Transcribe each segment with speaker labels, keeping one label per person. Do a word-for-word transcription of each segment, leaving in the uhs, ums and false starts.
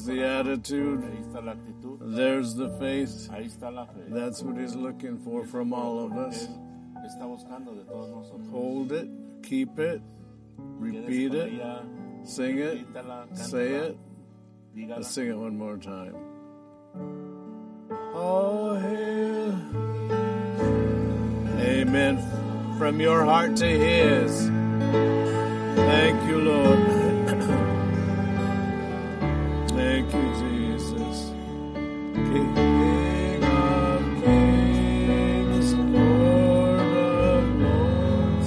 Speaker 1: There's the attitude.
Speaker 2: Ahí está la actitud.
Speaker 1: There's the faith.
Speaker 2: Ahí está la fe.
Speaker 1: That's what he's looking for from all of us.
Speaker 2: Él está buscando de todos nosotros.
Speaker 1: Hold it, keep it, repeat
Speaker 2: Quédese con
Speaker 1: it,
Speaker 2: ella,
Speaker 1: sing it,
Speaker 2: repítala,
Speaker 1: say
Speaker 2: cántala,
Speaker 1: it.
Speaker 2: dígala.
Speaker 1: Let's sing it one more time. All hail. Amen. From your heart to his. Thank you, Lord. Thank you, Jesus. King of kings, Lord of lords.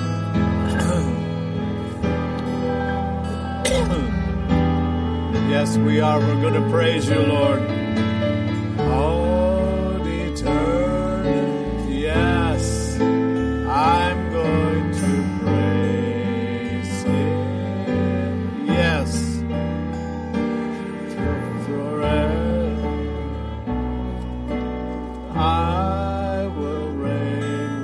Speaker 1: Yes, we are. We're going to praise you, Lord. All eternity. Yes, I'm going to praise him. Yes, forever I will reign.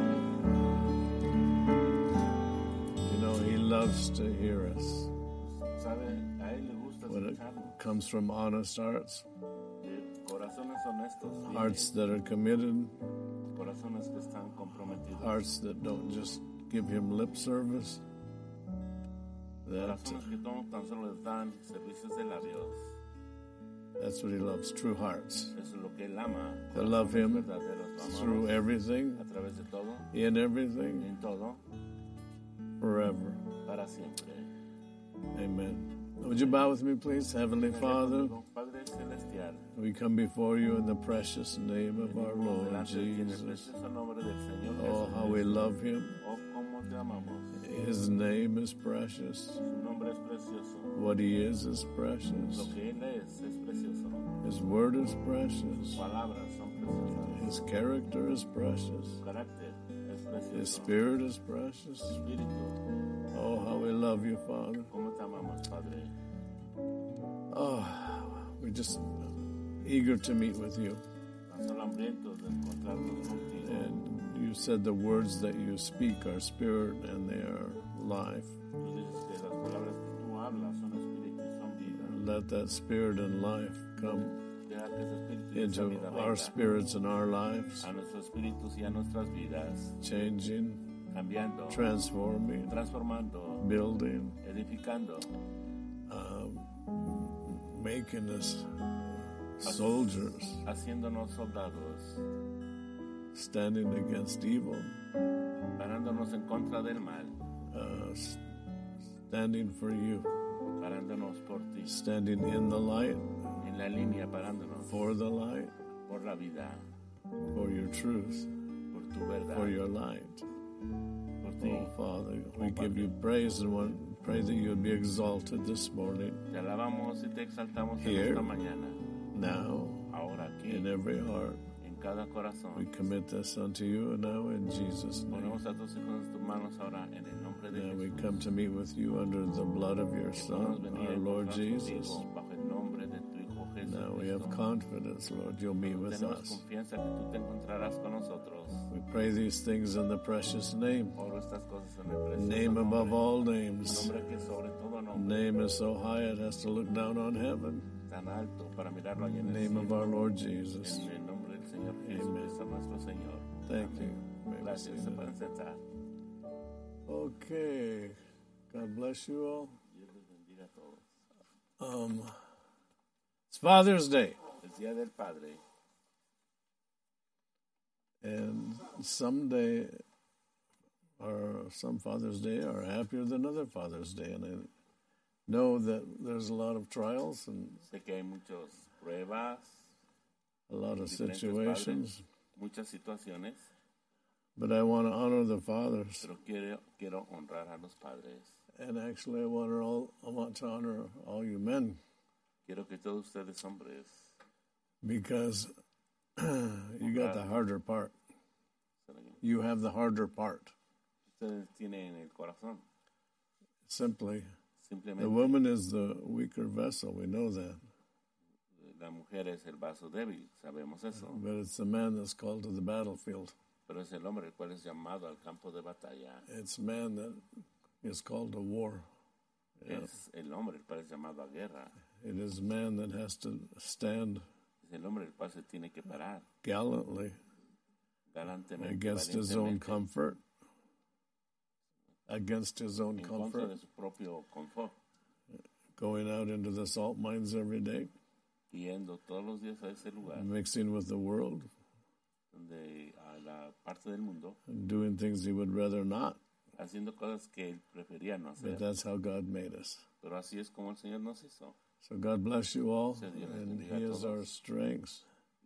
Speaker 1: You know, he loves to hear us.
Speaker 2: ¿Sabe? A él le gusta
Speaker 1: When it
Speaker 2: escucharnos.
Speaker 1: comes from honest hearts,
Speaker 2: De corazones honestos,
Speaker 1: hearts that are committed,
Speaker 2: corazones que están comprometidos,
Speaker 1: hearts that don't just give him lip service. That,
Speaker 2: corazones que no tan solo les dan servicios de labios.
Speaker 1: that's what he loves, true hearts.
Speaker 2: Eso es lo que él ama.
Speaker 1: That love him
Speaker 2: Verdaderos, lo amamos
Speaker 1: through everything,
Speaker 2: a través de todo,
Speaker 1: in everything,
Speaker 2: en todo,
Speaker 1: forever.
Speaker 2: para siempre.
Speaker 1: Amen. Would you bow with me, please? Heavenly Father,
Speaker 2: Padre celestial,
Speaker 1: we come before you in the precious name of our Lord
Speaker 2: delante de ti en el
Speaker 1: Jesus.
Speaker 2: precioso nombre del Señor
Speaker 1: Oh, how we love him.
Speaker 2: Oh, cómo te amamos.
Speaker 1: His name is precious.
Speaker 2: Su nombre es precioso.
Speaker 1: What he is is precious.
Speaker 2: Lo que Él es es precioso.
Speaker 1: His word is
Speaker 2: Sus
Speaker 1: precious.
Speaker 2: palabras son preciosas.
Speaker 1: His character is precious.
Speaker 2: Su carácter es
Speaker 1: His
Speaker 2: precioso.
Speaker 1: spirit is precious.
Speaker 2: Su espíritu.
Speaker 1: Oh, how we love you, Father.
Speaker 2: Cómo te amamos, Padre.
Speaker 1: Oh, we're just eager to meet with you.
Speaker 2: Tan solo hambrientos de encontrarnos contigo.
Speaker 1: And you said the words that you speak are spirit and they are life.
Speaker 2: Tú dices que las palabras que tú hablas son espíritu y son vida.
Speaker 1: Let that spirit and life come
Speaker 2: Deja que ese espíritu y esa
Speaker 1: into
Speaker 2: vida
Speaker 1: our
Speaker 2: venga
Speaker 1: spirits and our lives,
Speaker 2: a nuestros espíritus y a nuestras vidas,
Speaker 1: changing,
Speaker 2: cambiando,
Speaker 1: transforming,
Speaker 2: transformando,
Speaker 1: building,
Speaker 2: edificando,
Speaker 1: um, making us soldiers,
Speaker 2: haciéndonos soldados,
Speaker 1: standing against evil,
Speaker 2: parándonos en contra del mal,
Speaker 1: uh, standing for you,
Speaker 2: parándonos por ti,
Speaker 1: standing in the light,
Speaker 2: en la línea, parándonos
Speaker 1: for the light,
Speaker 2: por la vida,
Speaker 1: for your truth,
Speaker 2: por tu verdad,
Speaker 1: for your light.
Speaker 2: por ti.
Speaker 1: Oh, Father, we give you praise and want, pray that you would be exalted this morning,
Speaker 2: Te alabamos y te exaltamos en
Speaker 1: Here.
Speaker 2: esta mañana,
Speaker 1: now,
Speaker 2: ahora aquí,
Speaker 1: in every heart.
Speaker 2: en cada
Speaker 1: We
Speaker 2: corazón.
Speaker 1: commit this unto you now in Jesus' name.
Speaker 2: Ponemos a tus hijos en tus manos ahora en el nombre de
Speaker 1: Now we
Speaker 2: Jesús.
Speaker 1: come to meet with you under the blood of your
Speaker 2: Podemos
Speaker 1: Son,
Speaker 2: venir
Speaker 1: our
Speaker 2: a
Speaker 1: Lord
Speaker 2: encontrarnos
Speaker 1: Jesus.
Speaker 2: contigo bajo el nombre de tu Hijo
Speaker 1: Now we have
Speaker 2: Jesucristo.
Speaker 1: confidence, Lord, you'll meet with
Speaker 2: Tenemos
Speaker 1: us.
Speaker 2: confianza que tú te encontrarás con nosotros.
Speaker 1: We pray these things in the precious name,
Speaker 2: Oro estas cosas en el precioso
Speaker 1: name above
Speaker 2: nombre,
Speaker 1: all names.
Speaker 2: nombre que es sobre todo nombre,
Speaker 1: Name is so high it has to look down on heaven.
Speaker 2: tan alto para mirarlo allá en el
Speaker 1: Name of
Speaker 2: cielo.
Speaker 1: our Lord Jesus.
Speaker 2: En el nombre del Señor
Speaker 1: Amen.
Speaker 2: Jesucristo nuestro Señor.
Speaker 1: Thank you.
Speaker 2: Amén.
Speaker 1: May we
Speaker 2: Gracias,
Speaker 1: see
Speaker 2: se
Speaker 1: that.
Speaker 2: pueden sentar.
Speaker 1: Okay. God bless you all.
Speaker 2: Dios les bendiga a todos.
Speaker 1: Um, it's Father's Day.
Speaker 2: El Día del Padre.
Speaker 1: And someday, or some Father's Day are happier than other Father's Day. And I know that there's a lot of trials and
Speaker 2: Sé que hay muchas pruebas,
Speaker 1: a lot of
Speaker 2: diferentes
Speaker 1: situations,
Speaker 2: padres, muchas situaciones,
Speaker 1: but I want to honor the fathers.
Speaker 2: pero quiero, quiero honrar a los padres.
Speaker 1: And actually, I want to all I want to honor all you men
Speaker 2: Quiero que todos ustedes hombres,
Speaker 1: because you got the harder part. You have the harder part.
Speaker 2: ustedes tienen el corazón.
Speaker 1: Simply, the
Speaker 2: Simplemente
Speaker 1: woman is the weaker vessel. We know that.
Speaker 2: la mujer es el vaso débil, sabemos eso.
Speaker 1: But it's the man that's called to the battlefield.
Speaker 2: Pero es el hombre el cual es llamado al campo de batalla.
Speaker 1: It's man that is called to war. Yeah.
Speaker 2: Es el hombre el cual es llamado a guerra.
Speaker 1: It is man that has to stand
Speaker 2: Es el hombre el cual se tiene que parar
Speaker 1: gallantly
Speaker 2: galantemente,
Speaker 1: against his own
Speaker 2: valientemente,
Speaker 1: comfort, against his own
Speaker 2: en contra
Speaker 1: comfort,
Speaker 2: de su propio confort,
Speaker 1: going out into the salt mines every day,
Speaker 2: yendo todos los días a ese lugar
Speaker 1: mixing with the world,
Speaker 2: donde a la parte del mundo,
Speaker 1: and doing things he would rather not.
Speaker 2: haciendo cosas que él prefería no hacer.
Speaker 1: But that's how God made us.
Speaker 2: Pero así es como el Señor nos hizo.
Speaker 1: So God bless you all,
Speaker 2: Sea Dios les
Speaker 1: and
Speaker 2: bendiga a
Speaker 1: He is
Speaker 2: todos.
Speaker 1: our strength.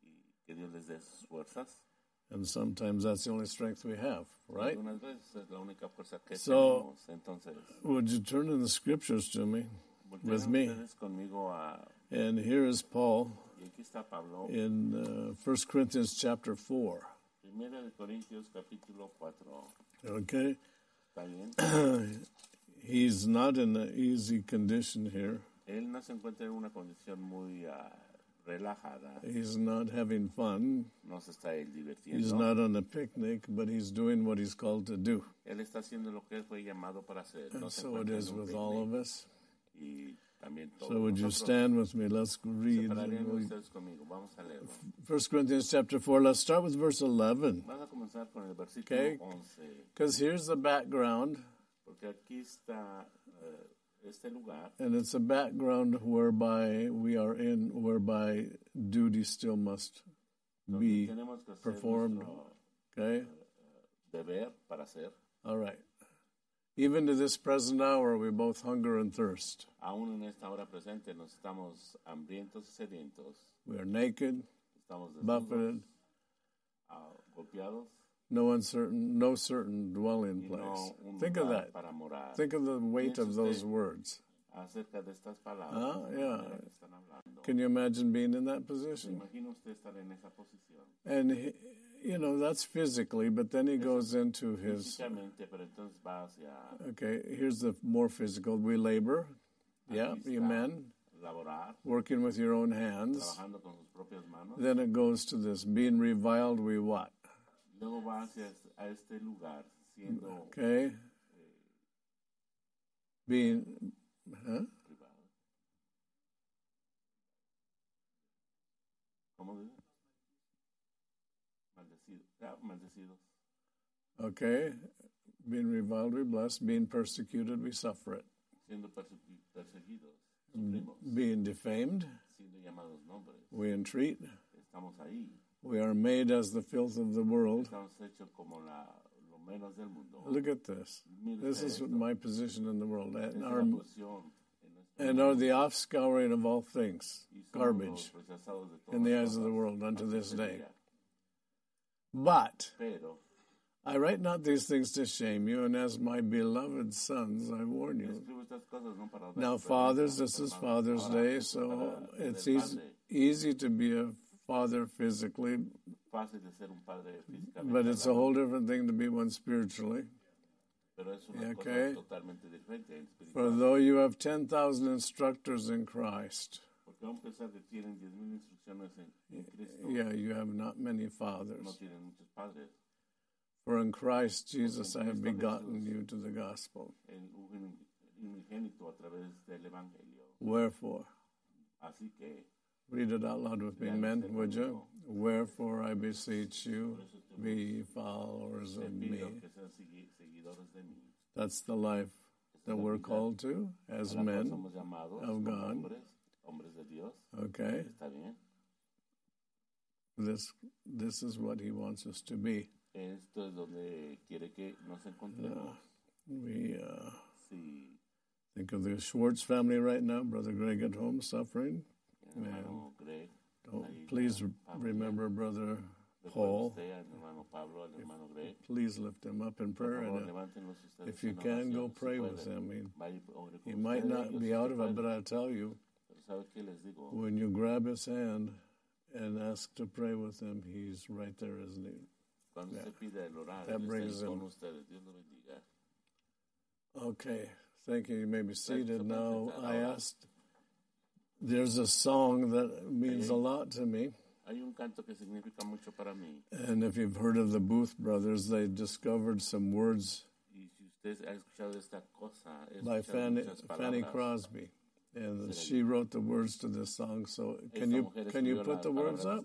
Speaker 2: Y que Dios les dé sus fuerzas.
Speaker 1: And sometimes that's the only strength we have, right?
Speaker 2: Algunas veces es la única fuerza que
Speaker 1: So-
Speaker 2: tenemos. Entonces,
Speaker 1: Would you turn in the scriptures to me?
Speaker 2: volteen
Speaker 1: with me.
Speaker 2: ustedes conmigo a...
Speaker 1: And here is Paul
Speaker 2: Y aquí está Pablo,
Speaker 1: in uh, First Corinthians chapter four.
Speaker 2: Primera de Corintios capítulo cuatro.
Speaker 1: Okay?
Speaker 2: ¿Está bien?
Speaker 1: He's not in an easy condition here.
Speaker 2: Él no se encuentra en una condición muy ah, relajada.
Speaker 1: He's not having fun.
Speaker 2: No se está él divirtiendo.
Speaker 1: He's not on a picnic, but he's doing what he's called to do.
Speaker 2: Él está haciendo lo que él fue llamado para hacer. No
Speaker 1: And
Speaker 2: se
Speaker 1: so it
Speaker 2: encuentra
Speaker 1: is
Speaker 2: en un
Speaker 1: with all of
Speaker 2: picnic.
Speaker 1: us.
Speaker 2: Y también todos
Speaker 1: So would you
Speaker 2: nosotros.
Speaker 1: stand with me? Let's read.
Speaker 2: Se pararían ustedes conmigo. Vamos a leerlo.
Speaker 1: First Corinthians chapter four. Let's start with verse eleven.
Speaker 2: Vamos a comenzar con el versículo
Speaker 1: Okay.
Speaker 2: once.
Speaker 1: Because here's the background,
Speaker 2: Porque aquí está eh, este lugar.
Speaker 1: and it's a background whereby we are in, whereby duty still must
Speaker 2: Donde
Speaker 1: be
Speaker 2: tenemos que hacer
Speaker 1: performed.
Speaker 2: nuestro
Speaker 1: Okay?
Speaker 2: deber para hacer.
Speaker 1: All right. Even to this present hour, we both hunger and thirst.
Speaker 2: Aún en esta hora presente nos estamos hambrientos y sedientos.
Speaker 1: We are naked,
Speaker 2: Estamos desnudos,
Speaker 1: buffeted,
Speaker 2: ah, golpeados.
Speaker 1: no uncertain, no certain dwelling
Speaker 2: Y
Speaker 1: place.
Speaker 2: no un
Speaker 1: Think of
Speaker 2: lugar
Speaker 1: that.
Speaker 2: para morar.
Speaker 1: Think of the weight
Speaker 2: Piense
Speaker 1: of those
Speaker 2: usted
Speaker 1: words.
Speaker 2: acerca de estas palabras.
Speaker 1: Ah,
Speaker 2: de la
Speaker 1: yeah.
Speaker 2: manera que están hablando.
Speaker 1: Can you imagine being in that position?
Speaker 2: Imagina usted estar en esa posición.
Speaker 1: And, he, you know, that's physically, but then he goes into his,
Speaker 2: Físicamente, pero entonces va hacia
Speaker 1: okay, here's the more physical. We labor, yeah,
Speaker 2: aquí
Speaker 1: you
Speaker 2: está,
Speaker 1: men,
Speaker 2: laborar,
Speaker 1: working with your own hands.
Speaker 2: trabajando con sus propias manos.
Speaker 1: Then it goes to this, being reviled, we what?
Speaker 2: Luego va hacia a este lugar, siendo
Speaker 1: Okay? Being, huh?
Speaker 2: privado. ¿Cómo dice? Maldecido. Ya, maldecidos.
Speaker 1: Okay? Being reviled, we bless. Being persecuted, we suffer it.
Speaker 2: Siendo persequi- perseguidos, sufrimos.
Speaker 1: Being defamed,
Speaker 2: Siendo llamados nombres.
Speaker 1: we entreat.
Speaker 2: Estamos ahí.
Speaker 1: We are made as the filth of the world.
Speaker 2: Estamos hechos como la, lo menos del mundo.
Speaker 1: Look at this.
Speaker 2: Mire
Speaker 1: This
Speaker 2: usted
Speaker 1: is
Speaker 2: esto.
Speaker 1: my position in the world.
Speaker 2: Esta
Speaker 1: And
Speaker 2: es
Speaker 1: are,
Speaker 2: la posición en nuestro
Speaker 1: and
Speaker 2: mundo.
Speaker 1: are the offscouring of all things,
Speaker 2: Y somos
Speaker 1: garbage,
Speaker 2: los rechazados de todas
Speaker 1: in the
Speaker 2: las
Speaker 1: eyes of the
Speaker 2: cosas
Speaker 1: world unto
Speaker 2: hasta
Speaker 1: this
Speaker 2: este
Speaker 1: day.
Speaker 2: día.
Speaker 1: But
Speaker 2: Pero
Speaker 1: I write not these things to shame you, and as my beloved sons, I warn you.
Speaker 2: escribo estas cosas no para dar
Speaker 1: Now,
Speaker 2: vergüenza
Speaker 1: fathers,
Speaker 2: a
Speaker 1: this
Speaker 2: nuestros
Speaker 1: is
Speaker 2: hermanos.
Speaker 1: Father's
Speaker 2: Ahora,
Speaker 1: Day,
Speaker 2: esto es
Speaker 1: so
Speaker 2: para el
Speaker 1: it's
Speaker 2: del
Speaker 1: easy,
Speaker 2: padre.
Speaker 1: easy to be a father physically,
Speaker 2: Fácil de ser un padre físicamente
Speaker 1: but it's a
Speaker 2: hablando,
Speaker 1: whole different thing to be one spiritually.
Speaker 2: pero es una
Speaker 1: okay.
Speaker 2: cosa totalmente diferente en
Speaker 1: For
Speaker 2: espiritual.
Speaker 1: though you have ten thousand instructors in Christ,
Speaker 2: Porque aun pesar que tienen diez mil instrucciones en, en Cristo,
Speaker 1: yeah, you have not many
Speaker 2: no
Speaker 1: fathers.
Speaker 2: tienen muchos padres.
Speaker 1: For in Christ Jesus I have
Speaker 2: Cristo
Speaker 1: begotten
Speaker 2: Jesús.
Speaker 1: you to the gospel.
Speaker 2: El ugen- unigénito a través del Evangelio.
Speaker 1: Wherefore,
Speaker 2: Así que,
Speaker 1: read it out loud with me, men, would you? Wherefore I beseech you, be ye followers
Speaker 2: te
Speaker 1: of me.
Speaker 2: pido que sean segui- seguidores de mí.
Speaker 1: That's the life that we're called to as
Speaker 2: A la cual
Speaker 1: men.
Speaker 2: somos llamados
Speaker 1: of
Speaker 2: como
Speaker 1: God.
Speaker 2: hombres, hombres de Dios.
Speaker 1: Okay?
Speaker 2: ¿Está bien?
Speaker 1: This this is what he wants us to be.
Speaker 2: Esto es donde quiere que nos encontremos.
Speaker 1: We uh,
Speaker 2: Si
Speaker 1: think of the Schwartz family right now, Brother Greg at home suffering.
Speaker 2: el hermano Greg,
Speaker 1: Don't,
Speaker 2: ahí
Speaker 1: please
Speaker 2: está Pablo,
Speaker 1: remember Brother
Speaker 2: recuerde
Speaker 1: Paul.
Speaker 2: usted al hermano Pablo, al hermano Greg.
Speaker 1: Please lift him up in
Speaker 2: Por
Speaker 1: prayer.
Speaker 2: favor,
Speaker 1: And uh,
Speaker 2: levántenlos ustedes
Speaker 1: if you
Speaker 2: en
Speaker 1: can, go
Speaker 2: oración, si
Speaker 1: pray with
Speaker 2: pueden.
Speaker 1: him. He,
Speaker 2: Vaya y ore con
Speaker 1: he might
Speaker 2: ustedes,
Speaker 1: not
Speaker 2: ellos
Speaker 1: be
Speaker 2: sí
Speaker 1: out of it,
Speaker 2: pueden.
Speaker 1: but I tell you,
Speaker 2: Pero ¿sabe qué les digo?
Speaker 1: when you grab his hand and ask to pray with him, he's right there, isn't he?
Speaker 2: Cuando
Speaker 1: Yeah.
Speaker 2: usted pide el orar,
Speaker 1: That
Speaker 2: él está
Speaker 1: brings
Speaker 2: ahí con
Speaker 1: him.
Speaker 2: ustedes. Dios lo bendiga.
Speaker 1: Okay, thank you. You may be seated
Speaker 2: so
Speaker 1: now.
Speaker 2: perfect.
Speaker 1: I asked, there's a song that means a lot to me.
Speaker 2: Hay un canto que significa mucho para mí.
Speaker 1: And if you've heard of the Booth brothers, they discovered some words
Speaker 2: Y si usted ha escuchado esta cosa, he
Speaker 1: by
Speaker 2: escuchado
Speaker 1: Fanny,
Speaker 2: muchas
Speaker 1: Fanny
Speaker 2: palabras
Speaker 1: Crosby. And she wrote the words to this song. So can you can you put the words up?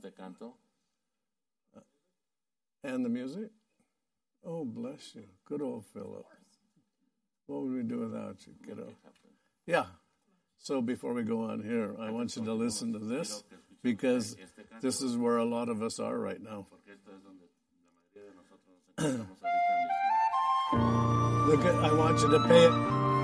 Speaker 1: And the music? Oh, bless you. Good old Philip. What would we do without you, kiddo? Yeah. So before we go on here, I want you to listen to this because this is where a lot of us are right now. Look at, I want you to pay it.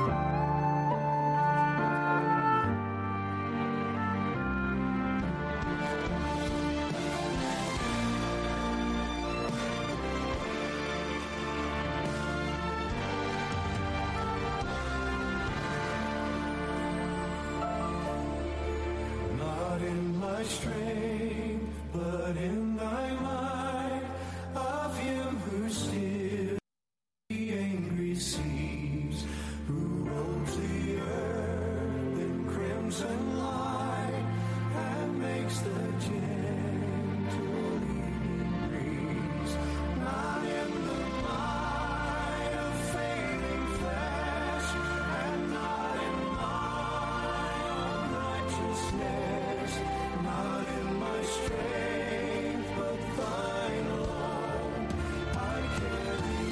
Speaker 3: Strength, but in thy might, of him who still the angry seas, who rolls the earth in crimson light, and makes the gentle evening breeze, not in the might of fading flesh, and not in my own righteousness, not in my strength, but thine alone I carry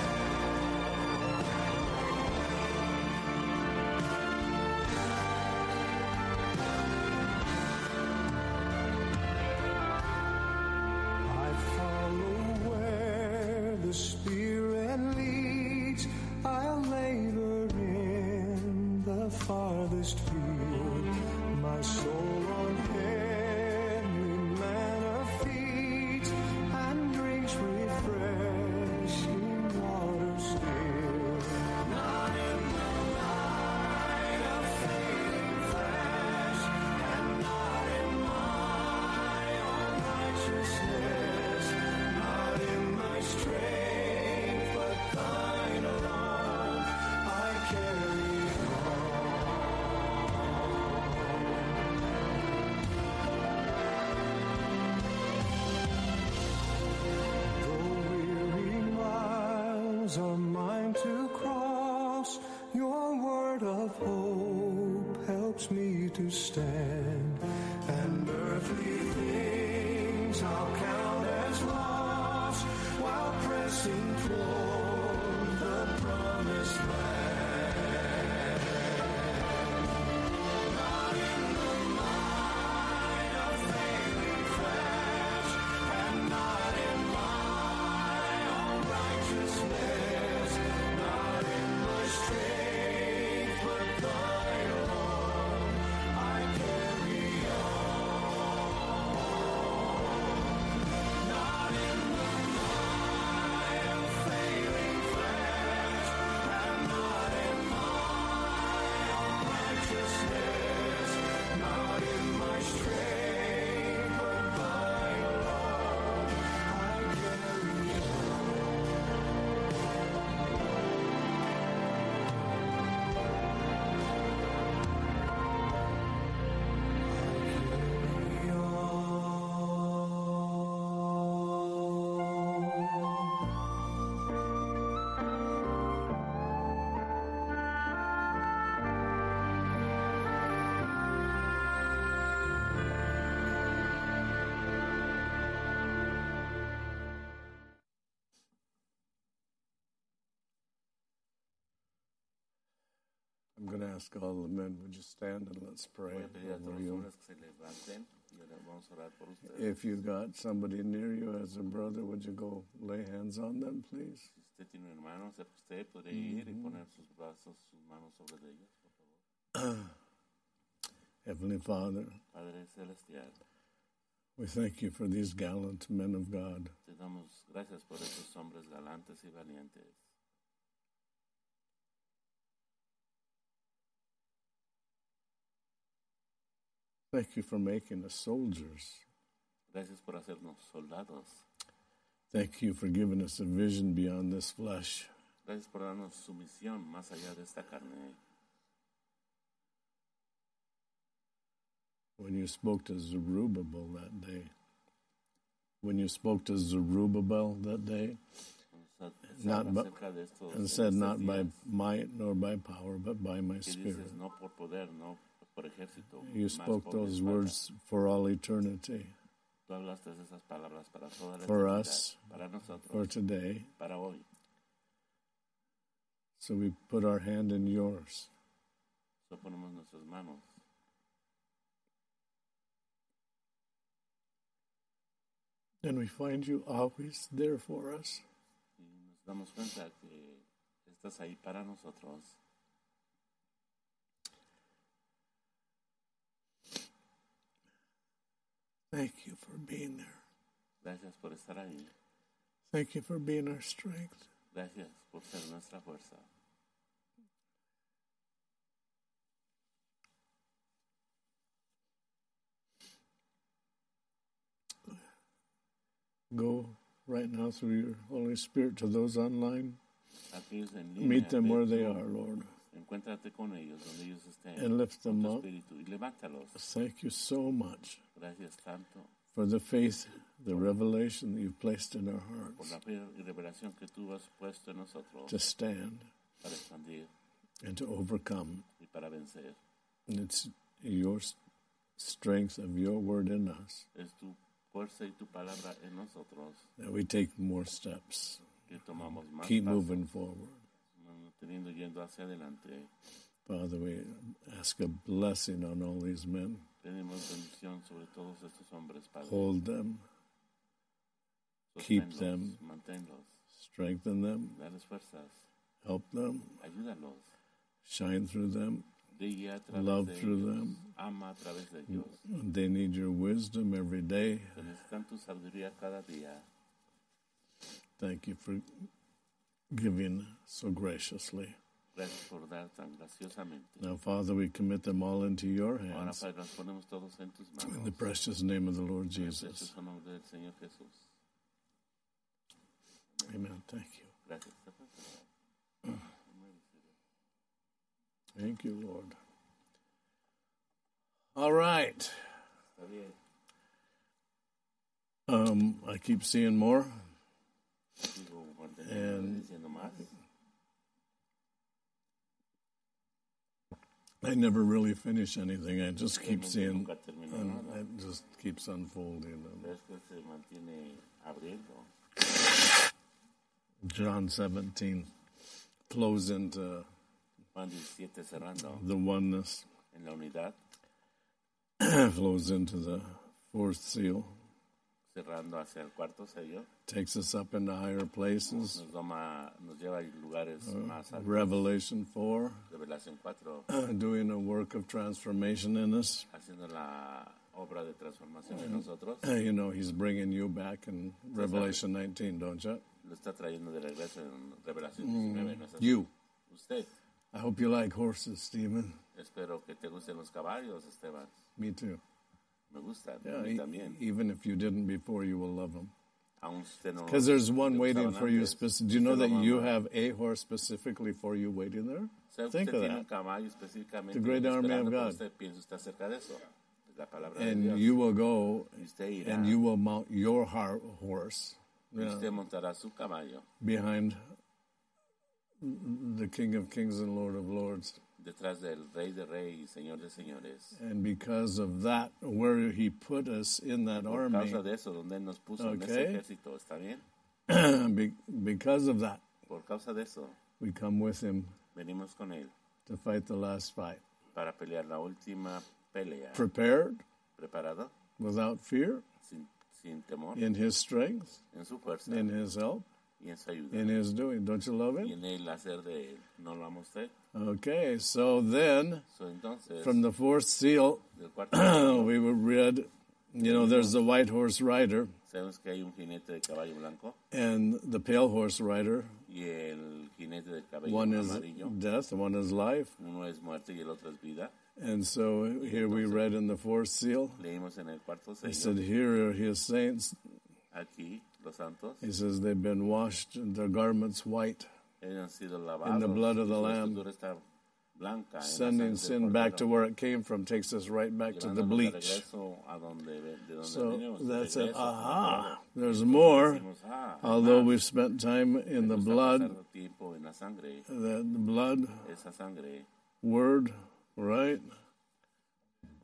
Speaker 3: I follow where the Spirit leads. I'll labor in the farthest field, my soul on heavenly manna feeds, and drinks refreshing water still. Not in the light of fading flesh, and not in my own righteousness, not in my strength, but thine alone I carry are mine to cross. Your word of hope helps me to stand, and earthly things I'll count as loss while pressing toward the promised land. Not in the light of failing flesh, and not in my own righteousness, not in my strength, but thine alone I carry on. Not in the light of failing flesh, and not in my own righteousness, not in my strength, but thine alone I carry
Speaker 1: I'm going to ask all the men, would you stand and let's pray
Speaker 2: Voy a pedir a
Speaker 1: over
Speaker 2: todos los
Speaker 1: you.
Speaker 2: hombres que se levanten y ahora vamos a orar por ustedes.
Speaker 1: If you got somebody near you as a brother, would you go lay hands on them, please?
Speaker 2: Si usted tiene un hermano cerca de usted, puede ir y poner sus brazos, sus manos sobre ellos, por favor.
Speaker 1: Heavenly Father,
Speaker 2: Padre Celestial,
Speaker 1: we thank you for these gallant men of God.
Speaker 2: te damos gracias por esos hombres galantes y valientes.
Speaker 1: Thank you for making us soldiers.
Speaker 2: Gracias por hacernos soldados.
Speaker 1: Thank you for giving us a vision beyond this flesh.
Speaker 2: Gracias por darnos su misión más allá de esta carne.
Speaker 1: When you spoke to Zerubbabel that day, when you spoke to Zerubbabel that day, not by, and said, not by might nor by power, but by my
Speaker 2: Que
Speaker 1: Spirit.
Speaker 2: dices, no por poder, no por ejército.
Speaker 1: You
Speaker 2: más
Speaker 1: spoke
Speaker 2: por
Speaker 1: those
Speaker 2: espada.
Speaker 1: words for all eternity,
Speaker 2: Tú hablaste esas palabras para toda la
Speaker 1: for
Speaker 2: eternidad,
Speaker 1: us,
Speaker 2: para nosotros,
Speaker 1: for today.
Speaker 2: para hoy.
Speaker 1: So we put our hand in yours.
Speaker 2: So ponemos nuestras manos.
Speaker 1: And we find you always there for us.
Speaker 2: Y nos damos cuenta que estás ahí para nosotros.
Speaker 1: Thank you for being there.
Speaker 2: Gracias por estar ahí.
Speaker 1: Thank you for being our strength.
Speaker 2: Gracias por ser nuestra fuerza.
Speaker 1: Go right now through your Holy Spirit to those online.
Speaker 2: Aquellos en línea,
Speaker 1: Meet them
Speaker 2: ve
Speaker 1: where they
Speaker 2: tú,
Speaker 1: are, Lord.
Speaker 2: Encuéntrate con ellos, donde ellos estén.
Speaker 1: And lift
Speaker 2: con
Speaker 1: them
Speaker 2: tu
Speaker 1: up.
Speaker 2: espíritu, y levántalos.
Speaker 1: Thank you so much
Speaker 2: Gracias tanto
Speaker 1: for the faith, the revelation that you've placed in our
Speaker 2: por
Speaker 1: hearts
Speaker 2: la fe y revelación que tú has puesto en nosotros
Speaker 1: to stand
Speaker 2: para expandir
Speaker 1: and to overcome.
Speaker 2: y para vencer.
Speaker 1: And it's your s- strength of your word in us
Speaker 2: Es tu fuerza y tu palabra en nosotros
Speaker 1: that we take more steps,
Speaker 2: que tomamos más
Speaker 1: keep
Speaker 2: pasos,
Speaker 1: moving forward.
Speaker 2: teniendo yendo hacia adelante.
Speaker 1: Father, we ask a blessing on all these men.
Speaker 2: Pedimos bendición sobre todos estos hombres, Padre.
Speaker 1: Hold them, keep
Speaker 2: Sosténlos,
Speaker 1: them.
Speaker 2: manténlos,
Speaker 1: strengthen them,
Speaker 2: dales fuerzas,
Speaker 1: help them,
Speaker 2: ayúdalos,
Speaker 1: shine through them.
Speaker 2: brilla a través
Speaker 1: Love
Speaker 2: de
Speaker 1: through
Speaker 2: ellos,
Speaker 1: them.
Speaker 2: ama a través de ellos.
Speaker 1: They need your wisdom every day.
Speaker 2: Que necesitan tu sabiduría cada día.
Speaker 1: Thank you for giving so graciously.
Speaker 2: Gracias por dar tan graciosamente.
Speaker 1: Now, Father, we commit them all into your
Speaker 2: Ahora,
Speaker 1: hands.
Speaker 2: Padre, nos ponemos todos en tus
Speaker 1: In
Speaker 2: manos.
Speaker 1: the precious name of the Lord
Speaker 2: En el
Speaker 1: Jesus.
Speaker 2: precioso nombre del Señor Jesús.
Speaker 1: Amen. Thank you.
Speaker 2: Gracias.
Speaker 1: Thank you, Lord. All right.
Speaker 2: Está bien.
Speaker 1: Um, I keep seeing more.
Speaker 2: Sigo manteniendo
Speaker 1: And-
Speaker 2: diciendo más.
Speaker 1: I never really finish anything. I just keep
Speaker 2: Realmente
Speaker 1: seeing,
Speaker 2: nunca termino
Speaker 1: and
Speaker 2: nada.
Speaker 1: it just keeps unfolding. And
Speaker 2: Es que se mantiene abriendo.
Speaker 1: John seventeen flows into
Speaker 2: Juan diecisiete cerrando
Speaker 1: the oneness,
Speaker 2: en la unidad,
Speaker 1: flows into the fourth seal,
Speaker 2: cerrando hacia el cuarto sello.
Speaker 1: takes us up into higher places.
Speaker 2: Nos, toma, nos lleva a lugares más altos.
Speaker 1: Revelation four,
Speaker 2: Revelación cuatro,
Speaker 1: doing a work of transformation in us.
Speaker 2: haciendo la obra de transformación en nosotros.
Speaker 1: You know, he's bringing you back in Revelation nineteen, don't you?
Speaker 2: Lo está trayendo de regreso en Revelación diecinueve. ¿No es así?
Speaker 1: You.
Speaker 2: Usted.
Speaker 1: I hope you like horses, Stephen.
Speaker 2: Espero que te gusten los caballos, Esteban.
Speaker 1: Me too.
Speaker 2: Me gustan.
Speaker 1: Yeah,
Speaker 2: a mí
Speaker 1: e-
Speaker 2: también.
Speaker 1: even if you didn't before, you will love them.
Speaker 2: Aún usted no
Speaker 1: Because there's one
Speaker 2: le
Speaker 1: waiting
Speaker 2: gustaban
Speaker 1: for you.
Speaker 2: antes,
Speaker 1: Speci- Do you know
Speaker 2: usted
Speaker 1: that
Speaker 2: lo
Speaker 1: you
Speaker 2: ama.
Speaker 1: have a horse specifically for you waiting there?
Speaker 2: ¿Sabe
Speaker 1: Think
Speaker 2: usted
Speaker 1: of
Speaker 2: tiene un
Speaker 1: that.
Speaker 2: caballo específicamente
Speaker 1: The great army
Speaker 2: esperando
Speaker 1: of
Speaker 2: por
Speaker 1: God.
Speaker 2: usted? ¿Piensa usted acerca de eso? Es la palabra de
Speaker 1: And
Speaker 2: Dios.
Speaker 1: you will go
Speaker 2: Y usted irá,
Speaker 1: and you will mount your har- horse
Speaker 2: y
Speaker 1: yeah,
Speaker 2: usted montará su caballo
Speaker 1: behind the King of Kings and Lord of Lords.
Speaker 2: detrás del Rey de Reyes y Señor de Señores.
Speaker 1: And because of that, where he put us in that
Speaker 2: Por
Speaker 1: army,
Speaker 2: causa de eso, donde Él nos puso en ese
Speaker 1: Okay.
Speaker 2: ejército, ¿está bien?
Speaker 1: be- because of that,
Speaker 2: Por causa de eso,
Speaker 1: we come with him
Speaker 2: venimos con Él
Speaker 1: to fight the last fight.
Speaker 2: para pelear la última pelea.
Speaker 1: Prepared,
Speaker 2: ¿Preparado?
Speaker 1: without fear,
Speaker 2: Sin, sin temor,
Speaker 1: in his strength,
Speaker 2: en su fuerza
Speaker 1: in his help,
Speaker 2: y en su ayuda.
Speaker 1: in his doing. Don't you love
Speaker 2: Y
Speaker 1: him?
Speaker 2: en el hacer de Él. ¿No lo ama usted?
Speaker 1: Okay, so then
Speaker 2: So, entonces,
Speaker 1: from the fourth seal,
Speaker 2: del cuarto capítulo,
Speaker 1: we were read, you know, there's the white horse rider
Speaker 2: sabemos que hay un jinete de caballo blanco
Speaker 1: and the pale horse rider.
Speaker 2: y el jinete de cabello
Speaker 1: One is
Speaker 2: amarillo.
Speaker 1: death, one is life.
Speaker 2: Uno es muerte y el otro es vida.
Speaker 1: And so here we read in the fourth seal,
Speaker 2: Leímos en el cuarto
Speaker 1: he
Speaker 2: sello,
Speaker 1: said, here are his saints.
Speaker 2: aquí, los santos,
Speaker 1: He says they've been washed in their garments white,
Speaker 2: ellos han sido lavados.
Speaker 1: the blood of
Speaker 2: y
Speaker 1: the
Speaker 2: su
Speaker 1: Lamb,
Speaker 2: vestidura está blanca, en la
Speaker 1: sending
Speaker 2: sangre del
Speaker 1: sin back to
Speaker 2: Cordero,
Speaker 1: where it came from, takes us right back to the
Speaker 2: llevándonos de
Speaker 1: bleach.
Speaker 2: regreso a donde, de donde
Speaker 1: So
Speaker 2: venimos, de
Speaker 1: that's it.
Speaker 2: regreso.
Speaker 1: Aha, there's more.
Speaker 2: Decimos, ah, hay
Speaker 1: Although
Speaker 2: más.
Speaker 1: we've spent time in the
Speaker 2: Nos ha
Speaker 1: blood,
Speaker 2: pasado tiempo en la sangre,
Speaker 1: the, the blood,
Speaker 2: esa sangre,
Speaker 1: word, right?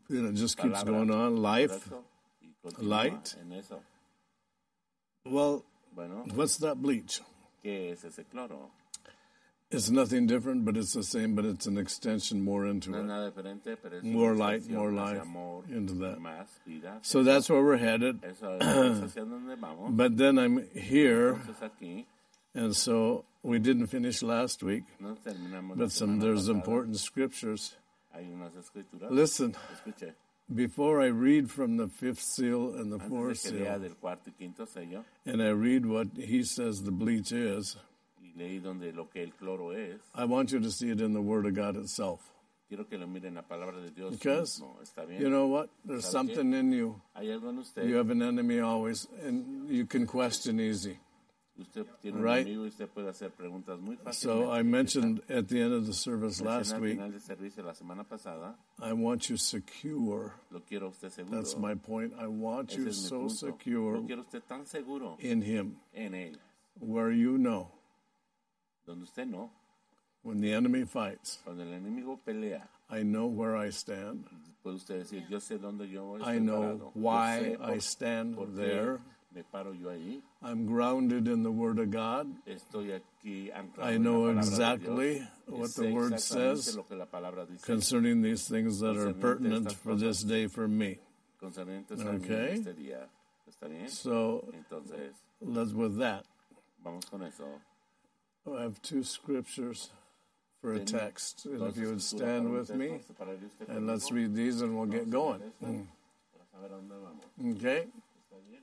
Speaker 1: And it just keeps
Speaker 2: palabra,
Speaker 1: going on. Life.
Speaker 2: correcto, y continúa
Speaker 1: Light.
Speaker 2: en eso.
Speaker 1: Well,
Speaker 2: Bueno,
Speaker 1: what's that bleach?
Speaker 2: ¿qué es ese cloro?
Speaker 1: It's nothing different, but it's the same, but it's an extension more into
Speaker 2: No es
Speaker 1: it.
Speaker 2: nada diferente, pero es
Speaker 1: More
Speaker 2: una
Speaker 1: light,
Speaker 2: extensión
Speaker 1: more
Speaker 2: hacia
Speaker 1: life
Speaker 2: amor,
Speaker 1: into that.
Speaker 2: más vida.
Speaker 1: So that's where we're headed.
Speaker 2: Eso es hacia donde vamos.
Speaker 1: But then I'm here,
Speaker 2: Entonces aquí
Speaker 1: and so we didn't finish last week,
Speaker 2: no terminamos la
Speaker 1: but some
Speaker 2: semana
Speaker 1: there's
Speaker 2: pasada.
Speaker 1: important scriptures.
Speaker 2: Hay unas escrituras.
Speaker 1: Listen,
Speaker 2: Escuche,
Speaker 1: before I read from the fifth seal and the fourth
Speaker 2: antes de que lea
Speaker 1: seal,
Speaker 2: del cuarto y quinto sello,
Speaker 1: and I read what he says the bleach is,
Speaker 2: y leí donde lo que el cloro es,
Speaker 1: I want you to see it in the Word of God itself.
Speaker 2: quiero que lo miren la palabra de Dios
Speaker 1: Because,
Speaker 2: mismo. ¿Está bien?
Speaker 1: you know what? There's
Speaker 2: ¿Sabe
Speaker 1: something in you.
Speaker 2: Hay algo en usted.
Speaker 1: You have an enemy always, and you can question easy.
Speaker 2: Usted tiene un
Speaker 1: Right?
Speaker 2: enemigo y usted puede hacer preguntas muy fácilmente.
Speaker 1: So I mentioned at the end of the service
Speaker 2: Mencioné
Speaker 1: last
Speaker 2: al
Speaker 1: week,
Speaker 2: final del servicio la semana pasada,
Speaker 1: I want you secure.
Speaker 2: lo quiero usted seguro.
Speaker 1: That's my point. I want
Speaker 2: Ese
Speaker 1: you
Speaker 2: es mi
Speaker 1: so
Speaker 2: punto.
Speaker 1: secure
Speaker 2: Lo quiero usted tan seguro
Speaker 1: in Him,
Speaker 2: en él,
Speaker 1: where you know
Speaker 2: donde usted no.
Speaker 1: when the enemy fights,
Speaker 2: Cuando el enemigo pelea,
Speaker 1: I know where I stand.
Speaker 2: puede usted decir, yo sé dónde yo estoy
Speaker 1: I know
Speaker 2: parado.
Speaker 1: why
Speaker 2: Yo sé
Speaker 1: I
Speaker 2: por,
Speaker 1: stand
Speaker 2: por qué
Speaker 1: there.
Speaker 2: me paro yo ahí.
Speaker 1: I'm grounded in the Word of God.
Speaker 2: Estoy aquí anclado
Speaker 1: I
Speaker 2: en la
Speaker 1: know
Speaker 2: palabra de
Speaker 1: exactly
Speaker 2: Dios.
Speaker 1: what
Speaker 2: Sé
Speaker 1: the Word
Speaker 2: exactamente
Speaker 1: says
Speaker 2: lo que la palabra dice
Speaker 1: concerning these things that are
Speaker 2: Concerniente
Speaker 1: pertinent
Speaker 2: estas
Speaker 1: for this
Speaker 2: cosas.
Speaker 1: day for me.
Speaker 2: concernientes a mí
Speaker 1: Okay.
Speaker 2: en este día. ¿Está bien?
Speaker 1: So
Speaker 2: Entonces,
Speaker 1: let's with that.
Speaker 2: vamos con eso.
Speaker 1: I have two scriptures for a
Speaker 2: Tengo
Speaker 1: text, and
Speaker 2: dos
Speaker 1: if you would
Speaker 2: escrituras
Speaker 1: stand
Speaker 2: para un
Speaker 1: with me,
Speaker 2: texto, para ir usted
Speaker 1: and let's
Speaker 2: conmigo.
Speaker 1: read these, and we'll get going.
Speaker 2: Vamos a leer esto para saber a dónde vamos.
Speaker 1: Okay.
Speaker 2: ¿Está bien?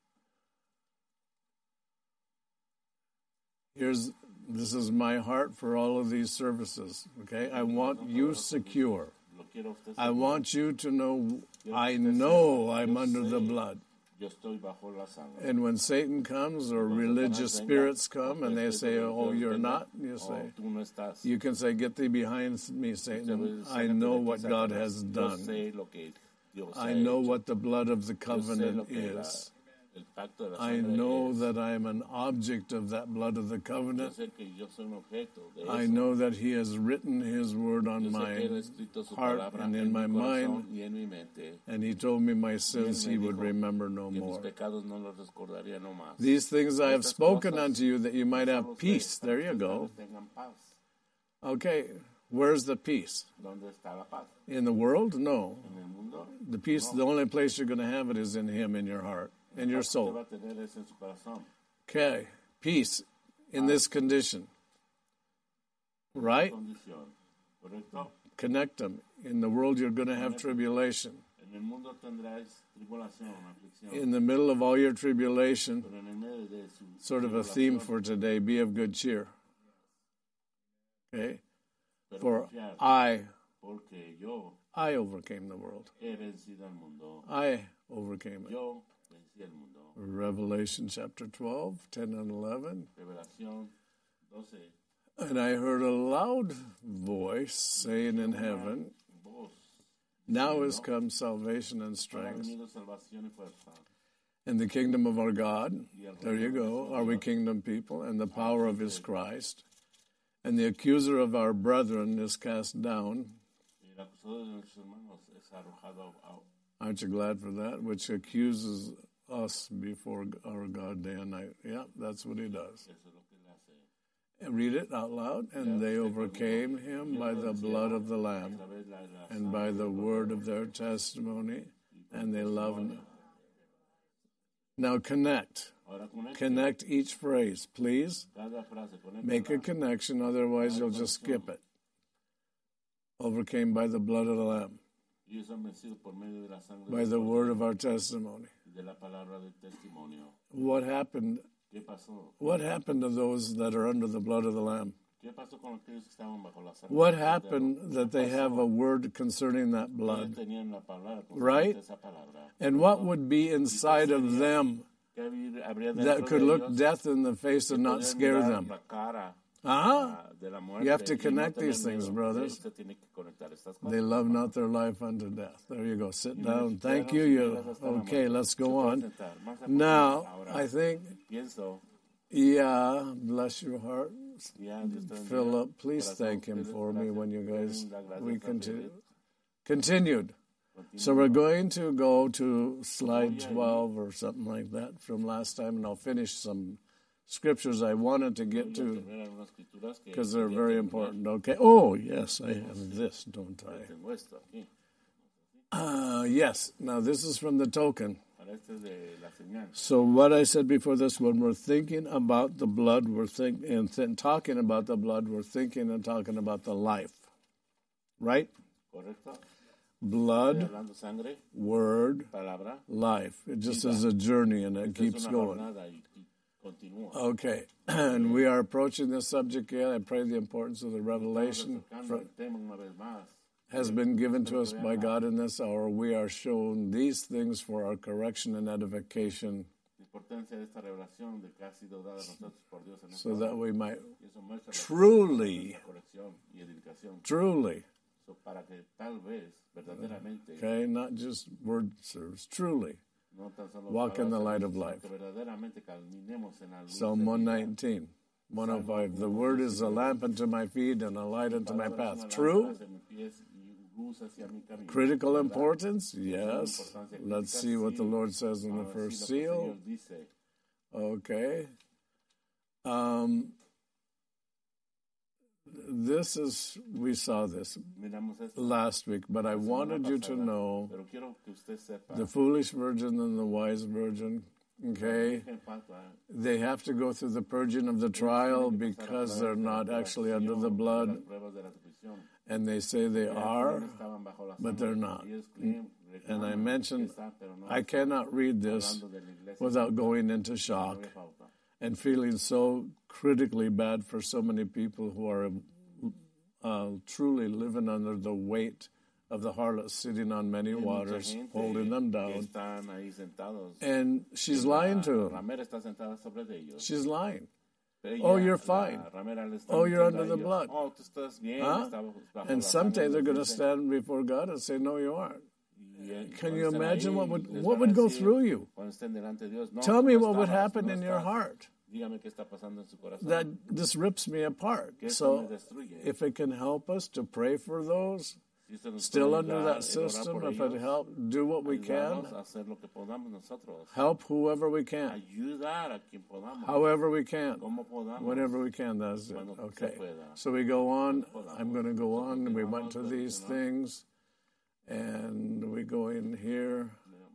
Speaker 1: Here's this is my heart for all of these services. Okay, I want you secure.
Speaker 2: Lo quiero usted
Speaker 1: I
Speaker 2: seguro.
Speaker 1: want you to know. I know I'm under the blood.
Speaker 2: Yo estoy bajo la sangre.
Speaker 1: And when Satan comes or religious spirits come and they say, "Oh, you're not," you
Speaker 2: Oh,
Speaker 1: say,
Speaker 2: tú no estás.
Speaker 1: you can say, "Get thee behind me, Satan. I know what God has
Speaker 2: Yo
Speaker 1: done.
Speaker 2: sé lo que Dios
Speaker 1: I
Speaker 2: ha
Speaker 1: know
Speaker 2: hecho.
Speaker 1: what the blood of the
Speaker 2: Yo sé lo
Speaker 1: covenant
Speaker 2: que la-
Speaker 1: is.
Speaker 2: el pacto de la
Speaker 1: I
Speaker 2: sangre
Speaker 1: know
Speaker 2: es.
Speaker 1: that I am an object of that blood of the
Speaker 2: Yo
Speaker 1: covenant.
Speaker 2: sé que yo soy un objeto de
Speaker 1: I
Speaker 2: eso.
Speaker 1: know that He has written His word
Speaker 2: Yo
Speaker 1: on
Speaker 2: sé que
Speaker 1: my
Speaker 2: Él ha escrito su
Speaker 1: heart
Speaker 2: palabra
Speaker 1: and in
Speaker 2: en
Speaker 1: my
Speaker 2: mi corazón
Speaker 1: mind,
Speaker 2: y en mi mente.
Speaker 1: and He told me my
Speaker 2: Y Él
Speaker 1: sins
Speaker 2: me
Speaker 1: He would
Speaker 2: dijo
Speaker 1: remember no
Speaker 2: que mis
Speaker 1: more.
Speaker 2: pecados no los recordaría no más.
Speaker 1: These things I have
Speaker 2: Estas
Speaker 1: spoken
Speaker 2: cosas
Speaker 1: unto you that you might
Speaker 2: solo
Speaker 1: have
Speaker 2: ustedes,
Speaker 1: peace.
Speaker 2: para
Speaker 1: There you
Speaker 2: que
Speaker 1: go.
Speaker 2: ustedes tengan paz.
Speaker 1: Okay, where's the peace?
Speaker 2: ¿Dónde está la paz?
Speaker 1: In the world? No.
Speaker 2: ¿En el mundo?
Speaker 1: The peace, the only place you're going to have it is in Him, in your heart, in your
Speaker 2: Usted
Speaker 1: soul.
Speaker 2: va a tener eso en su corazón.
Speaker 1: Okay, peace in this condition. Right?
Speaker 2: Condición. ¿Correcto?
Speaker 1: Connect them. In the world, you're going to have tribulation.
Speaker 2: En el mundo tendrás tribulación, aflicción.
Speaker 1: In the middle of all your tribulation,
Speaker 2: Pero en el medio de su
Speaker 1: sort of a
Speaker 2: tribulación,
Speaker 1: theme for today, be of good cheer. Okay?
Speaker 2: pero
Speaker 1: For
Speaker 2: confiar,
Speaker 1: I,
Speaker 2: porque yo
Speaker 1: I overcame the world.
Speaker 2: he vencido al mundo.
Speaker 1: I overcame it.
Speaker 2: Yo vencí al mundo.
Speaker 1: Revelation chapter twelve, ten and eleven.
Speaker 2: Revelación doce.
Speaker 1: And I heard a loud voice saying in heaven,
Speaker 2: Voz.
Speaker 1: now is come salvation and
Speaker 2: Ha
Speaker 1: strength,
Speaker 2: venido salvación y fuerza.
Speaker 1: and the kingdom of our God. There you go. Are we kingdom people? And the power of his Christ. And the accuser of our brethren is cast down.
Speaker 2: Y el acusador de nuestros hermanos es arrojado a-
Speaker 1: Aren't you glad for that? Which accuses us before our God day and night. Yeah, that's what he does.
Speaker 2: Eso es lo que él hace.
Speaker 1: And read it out loud. And they overcame him by the blood of the Lamb
Speaker 2: A través de la- la
Speaker 1: and by the word of their testimony, and they loved. Now connect.
Speaker 2: Ahora conecte
Speaker 1: Connect each phrase, please.
Speaker 2: cada frase, conecta
Speaker 1: Make a connection, otherwise you'll just skip it. Overcame by the blood of the Lamb,
Speaker 2: Ellos han vencido por medio de la sangre
Speaker 1: by
Speaker 2: del
Speaker 1: the
Speaker 2: Cordero
Speaker 1: word of our testimony.
Speaker 2: y de la palabra del testimonio.
Speaker 1: What happened?
Speaker 2: ¿Qué pasó?
Speaker 1: What happened to those that are under the blood of the Lamb?
Speaker 2: ¿Qué pasó con aquellos que estaban bajo la sangre
Speaker 1: What
Speaker 2: del Cordero?
Speaker 1: happened that they have a word concerning that
Speaker 2: Ellos
Speaker 1: blood?
Speaker 2: tenían la palabra,
Speaker 1: Right?
Speaker 2: esa palabra.
Speaker 1: And what would be inside of them
Speaker 2: ¿Qué habría- habría dentro
Speaker 1: that could
Speaker 2: de
Speaker 1: look
Speaker 2: ellos
Speaker 1: death in the face and not
Speaker 2: podrían
Speaker 1: scare
Speaker 2: mirar
Speaker 1: them?
Speaker 2: la cara,
Speaker 1: Uh-huh.
Speaker 2: ah, de la muerte
Speaker 1: You have to
Speaker 2: y no
Speaker 1: connect
Speaker 2: tener
Speaker 1: these things,
Speaker 2: miedo?
Speaker 1: brothers.
Speaker 2: Usted tiene que conectar estas cosas.
Speaker 1: They love not their life unto death. There you go. Sit down. Thank you. You okay? Let's go on. Now, I think,
Speaker 2: Pienso,
Speaker 1: yeah, bless your heart,
Speaker 2: ya Dios te bendiga.
Speaker 1: Philip. Please
Speaker 2: Corazón,
Speaker 1: thank him
Speaker 2: Dios,
Speaker 1: for me
Speaker 2: gracias.
Speaker 1: when you guys
Speaker 2: Da gracias
Speaker 1: we
Speaker 2: a
Speaker 1: continue.
Speaker 2: Dios.
Speaker 1: Continued. So we're going to go to slide twelve or something like that from last time, and I'll finish some scriptures I wanted to get to because they're very important. Okay. Oh, yes, I have this, don't I? Uh, yes. Now, this is from the token. So what I said before this, when we're thinking about the blood, we're think and th- talking about the blood, we're thinking and talking about the life, right? Blood, word, life. It just is a journey and it keeps going. Okay, and we are approaching this subject yet. I pray the importance of the revelation for, has been given to us by God in this hour. We are shown these things for our correction and edification, so that we might truly, truly, okay, not just word serves, truly walk in the light of life. Psalm one nineteen, one oh five. The word is a lamp unto my feet and a light unto my path. True? Critical importance? Yes. Let's see what the Lord says in the first seal. Okay. Um, this is, we saw this last week, but I wanted you to know the foolish virgin and the wise virgin, okay? They have to go through the purging of the trial because they're not actually under the blood, and they say they are, but they're not. And I mentioned, I cannot read this without going into shock and feeling so critically bad for so many people who are uh, truly living under the weight of the harlot sitting on many waters, holding them down. And she's lying to them. She's lying. Oh, you're fine. Oh, you're under the blood. Huh? And someday they're going to stand before God and say, no, you aren't. Can you imagine what would what would go through you? Tell me what would happen in your heart. That this rips me apart. So if it can help us to pray for those still under that system, if it helps, do what we can. Help whoever we can. However we can. Whenever we can, that's it. Okay. So we go on. I'm going to go on. We went to these things. And we go in here.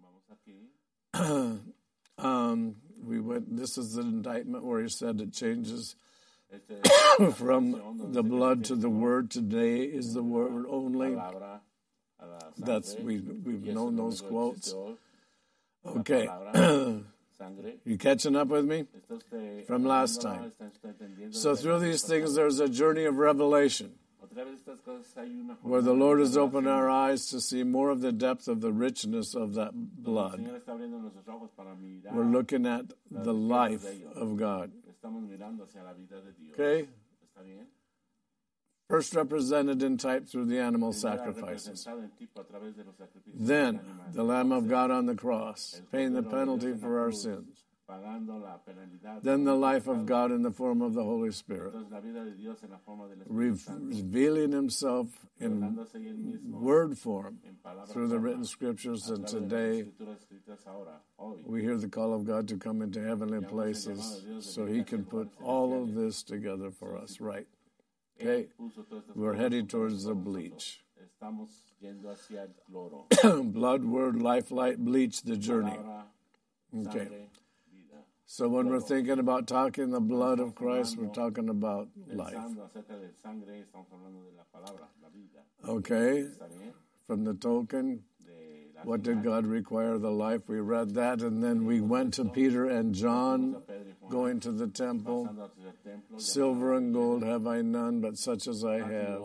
Speaker 1: um, we went. This is the indictment where he said it changes from the blood to the word. Today is the word only. That's we we've known those quotes. Okay, you catching up with me from last time? So through these things, there's a journey of revelation, where the Lord has opened our eyes to see more of the depth of the richness of that blood. We're looking at the life of God. Okay? First represented in type through the animal sacrifices. Then the Lamb of God on the cross, paying the penalty for our sins. Then the life of God in the form of the Holy Spirit, revealing himself in word form through the written scriptures. And today we hear the call of God to come into heavenly places so he can put all of this together for us, right? Okay, we're heading towards the bleach. Blood, word, life, light, bleach, the journey. Okay. So when we're thinking about talking the blood of Christ, we're talking about life. Okay. From the token, what did God require? The life. We read that, and then we went to Peter and John going to the temple. Silver and gold have I none, but such as I have.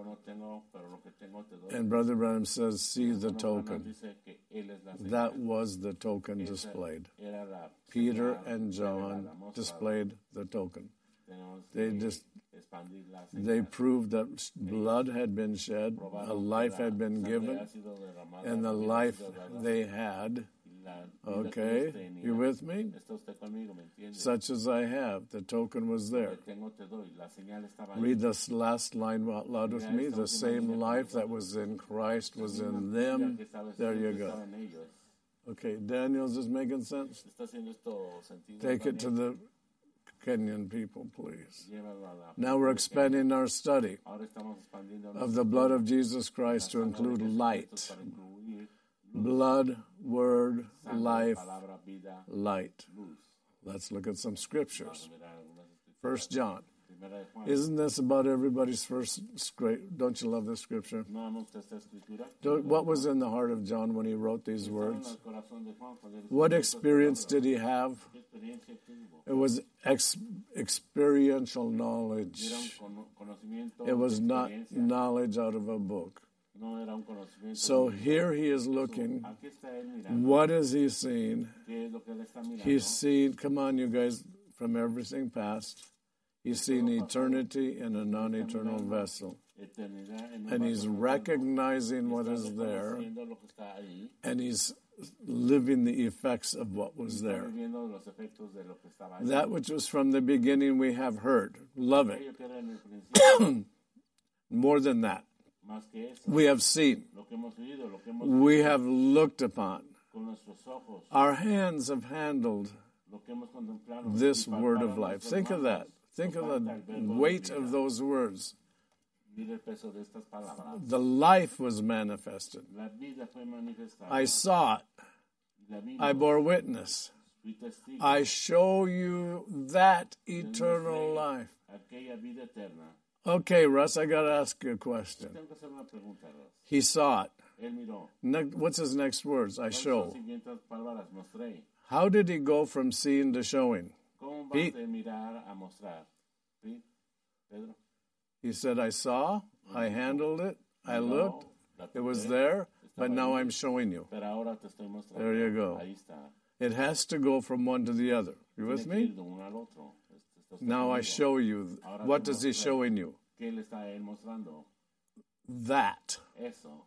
Speaker 1: And Brother Branham says, see the token. That was the token displayed. Peter and John displayed the token. They just they proved that blood had been shed, a life had been given, and the life they had Okay, you with me?
Speaker 2: ¿Está usted conmigo? ¿Me entiende?
Speaker 1: Such as I have. The token was
Speaker 2: Lo
Speaker 1: there.
Speaker 2: que tengo te doy. La señal estaba ahí.
Speaker 1: Read this last line out loud with me. The same life that was in Christ was in them. There you go.
Speaker 2: Estaba en ellos.
Speaker 1: Okay, Daniel's is making sense?
Speaker 2: ¿Está haciendo esto sentido?
Speaker 1: Take it to the Kenyan people, please.
Speaker 2: Llévalo a la-
Speaker 1: Now we're expanding our study
Speaker 2: Ahora estamos expandiendo
Speaker 1: of the blood of Jesus Christ to include light.
Speaker 2: para incluir
Speaker 1: Blood, word, life,
Speaker 2: palabra, vida,
Speaker 1: light.
Speaker 2: luz.
Speaker 1: Let's look at some scriptures.
Speaker 2: Mirar algunas escrituras.
Speaker 1: First John.
Speaker 2: Primera de Juan.
Speaker 1: Isn't this about everybody's first script? Don't you love this scripture?
Speaker 2: ¿No ama usted esta escritura?
Speaker 1: Don't- What was in the heart of John when he wrote these
Speaker 2: Estaba en
Speaker 1: words?
Speaker 2: el corazón de Juan cuando él
Speaker 1: What
Speaker 2: escribió estas
Speaker 1: experience
Speaker 2: palabras.
Speaker 1: did he have?
Speaker 2: ¿Qué experiencia tuvo?
Speaker 1: It was ex- experiential
Speaker 2: Era un
Speaker 1: knowledge.
Speaker 2: cono- conocimiento
Speaker 1: It was
Speaker 2: de
Speaker 1: not
Speaker 2: experiencia.
Speaker 1: knowledge out of a book.
Speaker 2: No era un conocimiento
Speaker 1: So
Speaker 2: de-
Speaker 1: here he is looking.
Speaker 2: Aquí está él mirando.
Speaker 1: What is he seeing?
Speaker 2: ¿Qué es lo que él está mirando?
Speaker 1: He's seen, come on, you guys, from everything past. He's seen eternity in a non eternal vessel.
Speaker 2: Eternidad en un
Speaker 1: And he's
Speaker 2: vaso
Speaker 1: recognizing what
Speaker 2: Está
Speaker 1: is there.
Speaker 2: reconociendo lo que está ahí.
Speaker 1: And he's living the effects of what was
Speaker 2: Está
Speaker 1: there.
Speaker 2: viviendo los efectos de lo que estaba ahí.
Speaker 1: That which was from the beginning we have heard. Love it.
Speaker 2: Aquello que era en el principio,
Speaker 1: More than that.
Speaker 2: más que eso,
Speaker 1: We have seen.
Speaker 2: lo que hemos oído, lo que hemos
Speaker 1: We
Speaker 2: visto
Speaker 1: have looked upon.
Speaker 2: con nuestros ojos,
Speaker 1: Our hands have handled
Speaker 2: lo que hemos contemplado.
Speaker 1: this
Speaker 2: y
Speaker 1: word
Speaker 2: palpado
Speaker 1: of life.
Speaker 2: nuestras
Speaker 1: Think of
Speaker 2: manos.
Speaker 1: that. Think of
Speaker 2: Nos falta el
Speaker 1: the
Speaker 2: verbo de
Speaker 1: weight
Speaker 2: vida.
Speaker 1: of those words.
Speaker 2: Mira el peso de estas palabras.
Speaker 1: The life was manifested.
Speaker 2: La vida fue manifestada.
Speaker 1: I saw it.
Speaker 2: La vimos.
Speaker 1: I bore witness.
Speaker 2: Fui testigo.
Speaker 1: I show you that eternal life.
Speaker 2: Aquella vida eterna.
Speaker 1: Okay, Russ, I got to ask you a question.
Speaker 2: Tengo que hacer una pregunta, Ross.
Speaker 1: He saw it.
Speaker 2: Él miró.
Speaker 1: Ne- What's his next words? I
Speaker 2: ¿Cuáles son
Speaker 1: show.
Speaker 2: las siguientes palabras? Mostré.
Speaker 1: How did he go from seeing to showing?
Speaker 2: ¿Cómo vas
Speaker 1: He-
Speaker 2: de mirar a mostrar? ¿Sí? Pedro.
Speaker 1: He said, I saw, I handled it, I
Speaker 2: Miró,
Speaker 1: looked,
Speaker 2: la
Speaker 1: it was
Speaker 2: toqué,
Speaker 1: there, but
Speaker 2: estaba
Speaker 1: now
Speaker 2: ahí,
Speaker 1: I'm showing you.
Speaker 2: Pero ahora te estoy mostrando.
Speaker 1: There you go.
Speaker 2: Ahí está.
Speaker 1: It has to go from one to the other. You with
Speaker 2: Tiene que
Speaker 1: me?
Speaker 2: ir de uno al otro. Estás
Speaker 1: Now I
Speaker 2: conmigo.
Speaker 1: show you.
Speaker 2: Ahora
Speaker 1: What
Speaker 2: te
Speaker 1: is he
Speaker 2: mostré.
Speaker 1: showing you?
Speaker 2: ¿Qué le está él mostrando?
Speaker 1: That.
Speaker 2: Eso.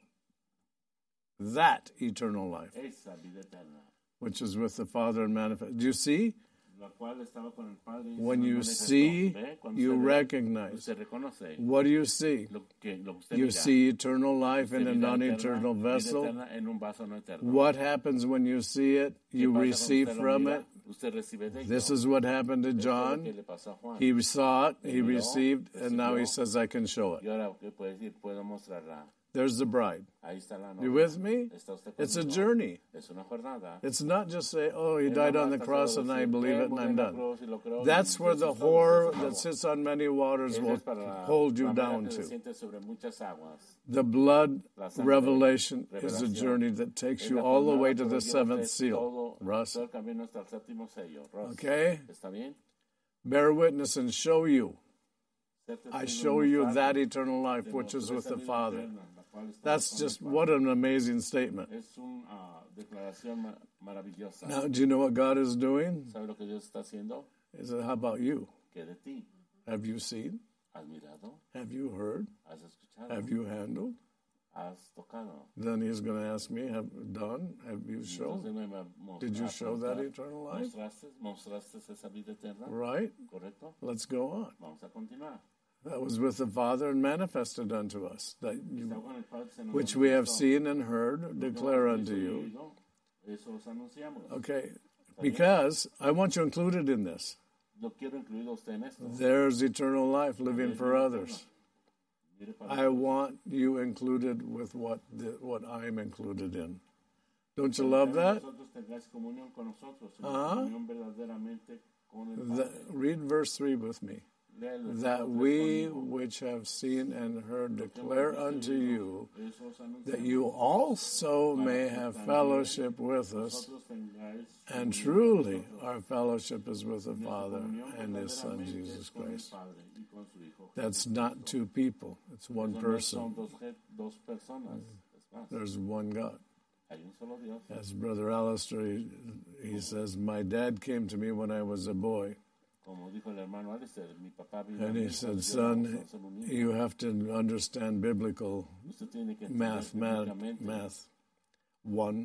Speaker 1: That eternal life,
Speaker 2: Esa vida eterna.
Speaker 1: which is with the Father and manifest. Do you see?
Speaker 2: La cual estaba con el Padre y se
Speaker 1: When
Speaker 2: nos
Speaker 1: you
Speaker 2: manifestó.
Speaker 1: see,
Speaker 2: ¿Ve? Cuando
Speaker 1: you
Speaker 2: usted ve,
Speaker 1: recognize.
Speaker 2: usted reconoce
Speaker 1: What do you see?
Speaker 2: lo que, lo que usted
Speaker 1: You
Speaker 2: mira.
Speaker 1: see eternal life in
Speaker 2: Usted
Speaker 1: a
Speaker 2: vida
Speaker 1: non-eternal
Speaker 2: eterna, vida
Speaker 1: vessel.
Speaker 2: eterna en un vaso no eterno.
Speaker 1: What happens when you see it?
Speaker 2: ¿Qué
Speaker 1: You
Speaker 2: pasa cuando
Speaker 1: receive
Speaker 2: usted lo
Speaker 1: from
Speaker 2: mira?
Speaker 1: it.
Speaker 2: Usted recibe de ello.
Speaker 1: This is what happened to
Speaker 2: Esto es lo
Speaker 1: John.
Speaker 2: que le pasó a Juan.
Speaker 1: He saw it, he
Speaker 2: miró,
Speaker 1: received, and now he
Speaker 2: recibió.
Speaker 1: says, I can show it.
Speaker 2: Y ahora, ¿qué puede decir? Puedo mostrarla.
Speaker 1: There's the bride.
Speaker 2: Ahí está la novia.
Speaker 1: You with me?
Speaker 2: ¿Está usted
Speaker 1: It's a
Speaker 2: conmigo?
Speaker 1: journey.
Speaker 2: Es una jornada.
Speaker 1: It's not just say, oh, he
Speaker 2: Él
Speaker 1: died
Speaker 2: no
Speaker 1: on the
Speaker 2: basta
Speaker 1: cross
Speaker 2: solo
Speaker 1: and I
Speaker 2: decir,
Speaker 1: believe
Speaker 2: "Él
Speaker 1: it and
Speaker 2: murió
Speaker 1: I'm
Speaker 2: en la
Speaker 1: done.
Speaker 2: cruz y lo creo", y
Speaker 1: That's where the
Speaker 2: eso es todo,
Speaker 1: whore
Speaker 2: eso se
Speaker 1: that
Speaker 2: acabó.
Speaker 1: sits on many waters
Speaker 2: Esa
Speaker 1: will
Speaker 2: es para la
Speaker 1: hold you
Speaker 2: ramera
Speaker 1: down
Speaker 2: que se
Speaker 1: to.
Speaker 2: siente sobre muchas aguas.
Speaker 1: The blood
Speaker 2: La sangre,
Speaker 1: revelation is a
Speaker 2: revelación,
Speaker 1: journey that takes
Speaker 2: es
Speaker 1: you
Speaker 2: la
Speaker 1: all the
Speaker 2: jornada
Speaker 1: way
Speaker 2: que
Speaker 1: to
Speaker 2: lo
Speaker 1: the
Speaker 2: lleva
Speaker 1: seventh
Speaker 2: usted
Speaker 1: seal.
Speaker 2: todo-
Speaker 1: Russ,
Speaker 2: todo el camino hasta el séptimo sello. Russ,
Speaker 1: okay?
Speaker 2: ¿está bien?
Speaker 1: Bear witness and show you.
Speaker 2: Ser testigo
Speaker 1: I
Speaker 2: y
Speaker 1: show you
Speaker 2: mostrar
Speaker 1: that eternal life
Speaker 2: te
Speaker 1: which is
Speaker 2: mostré
Speaker 1: with
Speaker 2: esa
Speaker 1: the
Speaker 2: vida
Speaker 1: Father.
Speaker 2: eterna, la cual está
Speaker 1: That's
Speaker 2: con
Speaker 1: just
Speaker 2: el
Speaker 1: what
Speaker 2: Padre.
Speaker 1: an amazing statement.
Speaker 2: Es una declaración ma- maravillosa.
Speaker 1: Now, do you know what God is doing?
Speaker 2: ¿Sabe lo que Dios está haciendo?
Speaker 1: He said, how about you?
Speaker 2: Que de ti
Speaker 1: Have you seen?
Speaker 2: has mirado,
Speaker 1: Have you heard?
Speaker 2: has escuchado,
Speaker 1: Have you handled?
Speaker 2: has tocado.
Speaker 1: Then he's going to ask me, have done? Have you
Speaker 2: Entonces
Speaker 1: shown?
Speaker 2: me va a mostrar-
Speaker 1: Did you show that
Speaker 2: mostrar-
Speaker 1: eternal life?
Speaker 2: ¿Mostraste, mostraste esa vida eterna?
Speaker 1: Right?
Speaker 2: ¿Correcto?
Speaker 1: Let's go on.
Speaker 2: Vamos a continuar.
Speaker 1: That was with the Father and manifested unto us, that you,
Speaker 2: Está con el Padre, se nos
Speaker 1: which we have
Speaker 2: manifestó.
Speaker 1: seen and heard, declare unto
Speaker 2: Eso
Speaker 1: you.
Speaker 2: oído, eso os anunciamos.
Speaker 1: Okay, because I want you included in this.
Speaker 2: Lo quiero incluir a usted en esto.
Speaker 1: There's eternal life living for others.
Speaker 2: Mire para
Speaker 1: I want you included with what the, what I'm included in. Don't you love that?
Speaker 2: Nosotros tengáis comunión con nosotros, en
Speaker 1: Uh-huh.
Speaker 2: comunión verdaderamente con el
Speaker 1: The,
Speaker 2: Padre.
Speaker 1: read verse three with me.
Speaker 2: Lea el versículo
Speaker 1: That
Speaker 2: tres
Speaker 1: we
Speaker 2: conmigo.
Speaker 1: which have seen and heard declare unto you
Speaker 2: Eso os anunciamos.
Speaker 1: that you also may have fellowship with us.
Speaker 2: Vosotros tengáis
Speaker 1: And
Speaker 2: comunión
Speaker 1: truly,
Speaker 2: con nosotros.
Speaker 1: our fellowship is with the
Speaker 2: Nuestra
Speaker 1: Father
Speaker 2: comunión
Speaker 1: and His Son,
Speaker 2: verdaderamente
Speaker 1: Jesus
Speaker 2: es con el
Speaker 1: Christ.
Speaker 2: Padre y con su Hijo
Speaker 1: That's
Speaker 2: Jesucristo.
Speaker 1: not two people, it's one
Speaker 2: Eso no
Speaker 1: person.
Speaker 2: son dos, ge- dos personas, es más,
Speaker 1: There's one God.
Speaker 2: hay un solo Dios.
Speaker 1: As Brother Alistair, he, he says, my dad came to me when I was a boy.
Speaker 2: Como dijo el hermano Alistair, mi papá vino a
Speaker 1: And
Speaker 2: mí
Speaker 1: he
Speaker 2: cuando
Speaker 1: said,
Speaker 2: yo era
Speaker 1: son,
Speaker 2: un solo niño.
Speaker 1: you have to understand biblical
Speaker 2: Usted tiene que entender
Speaker 1: math, math,
Speaker 2: bíblicamente
Speaker 1: math. One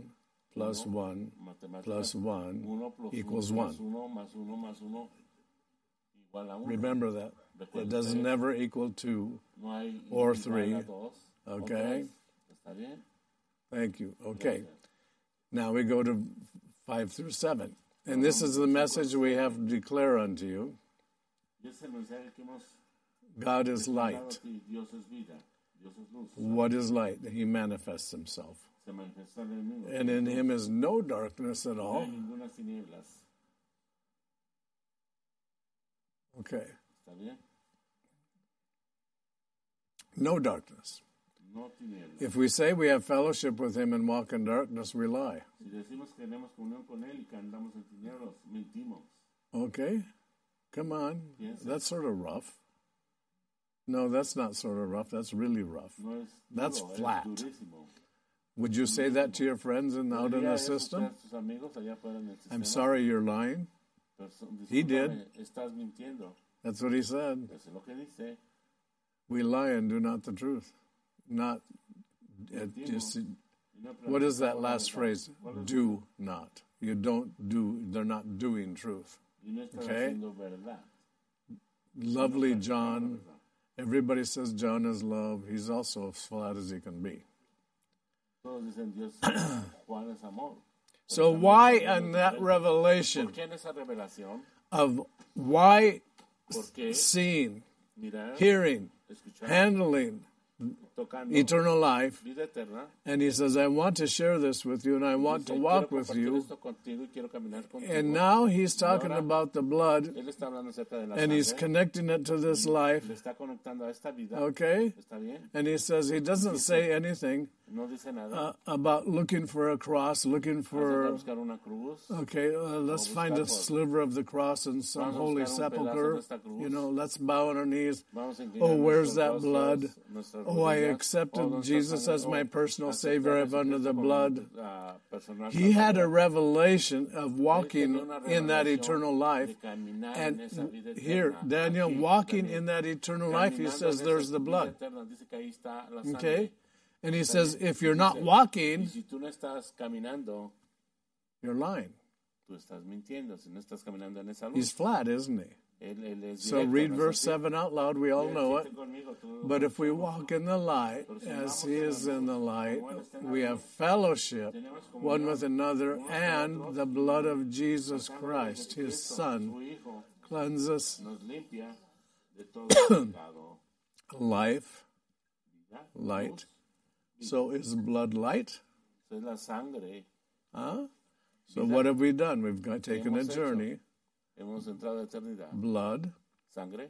Speaker 1: plus
Speaker 2: Uno,
Speaker 1: one
Speaker 2: matemáticas,
Speaker 1: plus one
Speaker 2: uno plus
Speaker 1: equals
Speaker 2: uno,
Speaker 1: one.
Speaker 2: más uno, más uno, más uno, igual a uno.
Speaker 1: Remember that.
Speaker 2: Recuerda
Speaker 1: It does
Speaker 2: ustedes,
Speaker 1: never equal two.
Speaker 2: no hay
Speaker 1: or
Speaker 2: igual a
Speaker 1: three.
Speaker 2: dos, o
Speaker 1: Okay.
Speaker 2: tres. ¿Está bien?
Speaker 1: Thank you. Okay.
Speaker 2: Gracias.
Speaker 1: Now we go to five through seven. And this is the message we have to declare unto you.
Speaker 2: Y ese mensaje que hemos
Speaker 1: God is
Speaker 2: declarado
Speaker 1: light.
Speaker 2: a ti, Dios es vida, Dios es luz.
Speaker 1: What is light? He manifests himself.
Speaker 2: Se manifestó en el mismo.
Speaker 1: And in him is no darkness at
Speaker 2: No
Speaker 1: all.
Speaker 2: hay ninguna tinieblas.
Speaker 1: Okay.
Speaker 2: ¿Está bien?
Speaker 1: No darkness.
Speaker 2: No tinieblas.
Speaker 1: If we say we have fellowship with him and walk in darkness, we lie.
Speaker 2: Si decimos que tenemos comunión con Él y que andamos en tinieblas, mentimos.
Speaker 1: Okay? Come on.
Speaker 2: Yes.
Speaker 1: That's sort of rough. No, that's not sort of rough. That's really rough.
Speaker 2: No es
Speaker 1: That's
Speaker 2: duro,
Speaker 1: flat.
Speaker 2: es durísimo.
Speaker 1: Would you say that to your friends and out in
Speaker 2: ¿Podría
Speaker 1: the
Speaker 2: eso
Speaker 1: system?
Speaker 2: usted a sus amigos allá afuera en el
Speaker 1: I'm
Speaker 2: sistema?
Speaker 1: sorry you're lying.
Speaker 2: Perso-
Speaker 1: He did.
Speaker 2: discúlpame, Estás mintiendo.
Speaker 1: That's what he said.
Speaker 2: Eso es lo que dice.
Speaker 1: We lie and do not the truth. Not, uh, just,
Speaker 2: Y no
Speaker 1: what is that
Speaker 2: platicamos la
Speaker 1: last
Speaker 2: verdad.
Speaker 1: phrase?
Speaker 2: ¿Cuál es?
Speaker 1: Do not. You don't do, they're not doing truth.
Speaker 2: Y no estás
Speaker 1: Okay.
Speaker 2: haciendo verdad.
Speaker 1: Lovely
Speaker 2: No estás haciendo
Speaker 1: John.
Speaker 2: verdad.
Speaker 1: Everybody says John is love. He's also as flat as he can be.
Speaker 2: Todos dicen Dios, Juan es amor.
Speaker 1: So why in that
Speaker 2: ¿Por
Speaker 1: revelation
Speaker 2: qué en esa revelación?
Speaker 1: of why
Speaker 2: ¿Por qué
Speaker 1: seeing,
Speaker 2: mirar,
Speaker 1: hearing,
Speaker 2: escuchar,
Speaker 1: handling
Speaker 2: tocando
Speaker 1: eternal life,
Speaker 2: vida eterna?
Speaker 1: and he says, I want to share this with you and I want to
Speaker 2: Dice,
Speaker 1: walk
Speaker 2: quiero
Speaker 1: with
Speaker 2: compartir
Speaker 1: you.
Speaker 2: esto contigo y quiero caminar contigo.
Speaker 1: And now he's talking
Speaker 2: ahora,
Speaker 1: about the blood
Speaker 2: Él está hablando acerca de la
Speaker 1: and he's
Speaker 2: sangre.
Speaker 1: connecting it to this life,
Speaker 2: Le está conectando a esta vida.
Speaker 1: okay?
Speaker 2: ¿Está bien?
Speaker 1: And he says he doesn't say anything
Speaker 2: No dice nada.
Speaker 1: uh, about looking for a cross, looking
Speaker 2: Vamos a
Speaker 1: for,
Speaker 2: buscar una cruz.
Speaker 1: okay, uh, let's find a sliver of the cross in some
Speaker 2: Vamos a
Speaker 1: holy
Speaker 2: buscar un pedazo
Speaker 1: sepulcher.
Speaker 2: de esta cruz.
Speaker 1: You know, let's bow on our knees.
Speaker 2: Vamos a inclinar
Speaker 1: Oh, where's
Speaker 2: nuestros
Speaker 1: that
Speaker 2: rostros,
Speaker 1: blood?
Speaker 2: nuestras
Speaker 1: Oh, I
Speaker 2: rodillas.
Speaker 1: accepted
Speaker 2: Oh, nuestra
Speaker 1: Jesus
Speaker 2: sangre.
Speaker 1: as my
Speaker 2: Oh,
Speaker 1: personal
Speaker 2: aceptar
Speaker 1: Savior.
Speaker 2: a
Speaker 1: I've under
Speaker 2: Jesucristo
Speaker 1: the
Speaker 2: como,
Speaker 1: blood.
Speaker 2: ah, personal
Speaker 1: He had a
Speaker 2: salvador.
Speaker 1: revelation of walking
Speaker 2: Él tenía una
Speaker 1: in that
Speaker 2: revelación
Speaker 1: eternal life.
Speaker 2: de caminar en esa
Speaker 1: And
Speaker 2: vida
Speaker 1: here,
Speaker 2: eterna.
Speaker 1: Daniel,
Speaker 2: Aquí,
Speaker 1: walking
Speaker 2: Daniel,
Speaker 1: in that eternal life, he
Speaker 2: caminando
Speaker 1: says
Speaker 2: en
Speaker 1: there's
Speaker 2: esa
Speaker 1: the
Speaker 2: vida
Speaker 1: blood.
Speaker 2: eterna, dice que ahí está la sangre.
Speaker 1: Okay? And he says, if you're
Speaker 2: Dice,
Speaker 1: not
Speaker 2: y
Speaker 1: walking,
Speaker 2: si tú no estás caminando,
Speaker 1: you're lying.
Speaker 2: tú estás mintiendo. Si no estás caminando en esa luz,
Speaker 1: He's flat, isn't he?
Speaker 2: él, él es
Speaker 1: So
Speaker 2: directo,
Speaker 1: read
Speaker 2: ¿no es
Speaker 1: verse
Speaker 2: así?
Speaker 1: seven out loud. We all know it.
Speaker 2: Siente conmigo, tú-
Speaker 1: But if we walk in the light, as he is in the light, we have fellowship one with another, and the blood of Jesus Christ, his Son,
Speaker 2: Su Hijo
Speaker 1: cleanses
Speaker 2: nos limpia de todo pecado.
Speaker 1: life,
Speaker 2: ¿Ya?
Speaker 1: light. So is blood light?
Speaker 2: Eso es la sangre.
Speaker 1: Huh? So what have we done? We've got taken a
Speaker 2: hemos hecho?
Speaker 1: journey.
Speaker 2: Hemos entrado a eternidad.
Speaker 1: Blood,
Speaker 2: Sangre,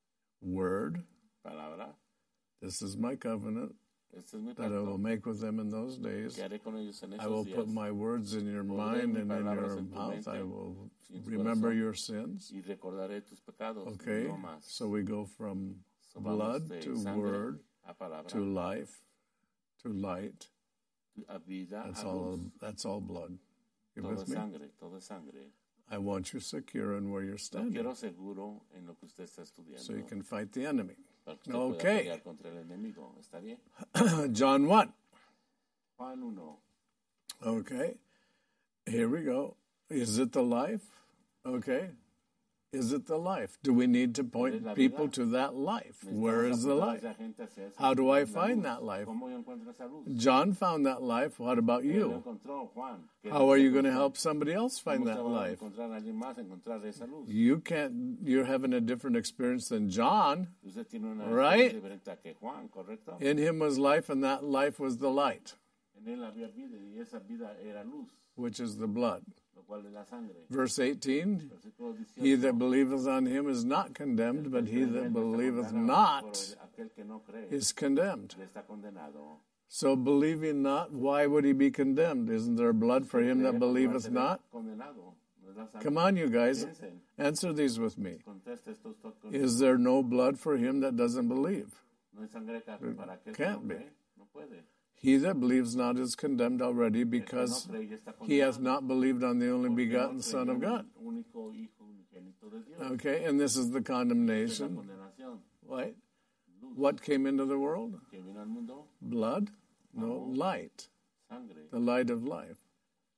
Speaker 1: word.
Speaker 2: palabra.
Speaker 1: This is my covenant
Speaker 2: Este es mi
Speaker 1: that I will
Speaker 2: pacto.
Speaker 1: make with them in those days.
Speaker 2: Que haré con ellos en
Speaker 1: I will
Speaker 2: esos
Speaker 1: put
Speaker 2: días.
Speaker 1: my words in your
Speaker 2: Pondré
Speaker 1: mind
Speaker 2: mis
Speaker 1: and in
Speaker 2: palabras
Speaker 1: your
Speaker 2: en tu
Speaker 1: mouth.
Speaker 2: mente
Speaker 1: I will
Speaker 2: y en tu
Speaker 1: remember
Speaker 2: corazón.
Speaker 1: your sins.
Speaker 2: Y recordaré tus pecados.
Speaker 1: Okay?
Speaker 2: No más.
Speaker 1: So we go from
Speaker 2: So vamos
Speaker 1: blood
Speaker 2: de
Speaker 1: to
Speaker 2: sangre
Speaker 1: word
Speaker 2: a palabra,
Speaker 1: to life to light.
Speaker 2: a vida,
Speaker 1: That's
Speaker 2: a
Speaker 1: all.
Speaker 2: luz.
Speaker 1: That's all blood. You
Speaker 2: Todo
Speaker 1: with
Speaker 2: es
Speaker 1: me?
Speaker 2: sangre, todo es sangre.
Speaker 1: I want you secure in where you're
Speaker 2: Lo
Speaker 1: standing,
Speaker 2: quiero seguro en lo que usted está estudiando.
Speaker 1: so you can fight the enemy.
Speaker 2: Para que usted pueda
Speaker 1: Okay.
Speaker 2: pelear contra el enemigo. ¿Está bien?
Speaker 1: John one.
Speaker 2: Juan uno.
Speaker 1: Okay. Here we go. Is it the life? Okay. Is it the life? Do we need to point people to that life? Where is the life? How do I find that life?
Speaker 2: ¿Cómo yo encuentro esa luz?
Speaker 1: John found that life. What about
Speaker 2: Él lo
Speaker 1: you?
Speaker 2: encontró, Juan. ¿Qué
Speaker 1: How are you
Speaker 2: dice
Speaker 1: going to
Speaker 2: usted?
Speaker 1: help somebody else find
Speaker 2: ¿Cómo
Speaker 1: that
Speaker 2: usted va a
Speaker 1: life?
Speaker 2: encontrar a alguien más, encontrar esa luz?
Speaker 1: You can't, you're having a different experience than John.
Speaker 2: Usted tiene una
Speaker 1: Right?
Speaker 2: experiencia diferente a que Juan, ¿correcto?
Speaker 1: In him was life, and that life was the light,
Speaker 2: En él había vida y esa vida era luz,
Speaker 1: which is the blood.
Speaker 2: lo cual es la sangre.
Speaker 1: Verse eighteen,
Speaker 2: Versículo
Speaker 1: he
Speaker 2: dieciocho.
Speaker 1: that believeth on him is not condemned, but he that believeth not
Speaker 2: Aquel que no cree
Speaker 1: is condemned.
Speaker 2: le está condenado.
Speaker 1: So believing not, why would he be condemned? Isn't there blood for him that believeth not?
Speaker 2: Condenado. No es la sangre.
Speaker 1: Come on, you guys,
Speaker 2: Piensen,
Speaker 1: answer these with me.
Speaker 2: conteste estos toques.
Speaker 1: Is there no blood for him that doesn't believe?
Speaker 2: No hay sangre que- para aquel que
Speaker 1: Can't
Speaker 2: no
Speaker 1: be.
Speaker 2: cree. No puede.
Speaker 1: He that believes not is condemned already, because
Speaker 2: No cree y está
Speaker 1: he hath
Speaker 2: condenado.
Speaker 1: not believed on the only
Speaker 2: Porque no
Speaker 1: begotten
Speaker 2: creyó
Speaker 1: Son of
Speaker 2: en
Speaker 1: God.
Speaker 2: el único Hijo unigénito de Dios.
Speaker 1: Okay, and this is the
Speaker 2: Esa es la
Speaker 1: condemnation.
Speaker 2: condenación.
Speaker 1: Right? What came into the world?
Speaker 2: Que vino al mundo,
Speaker 1: Blood? No, light.
Speaker 2: sangre,
Speaker 1: The light of life.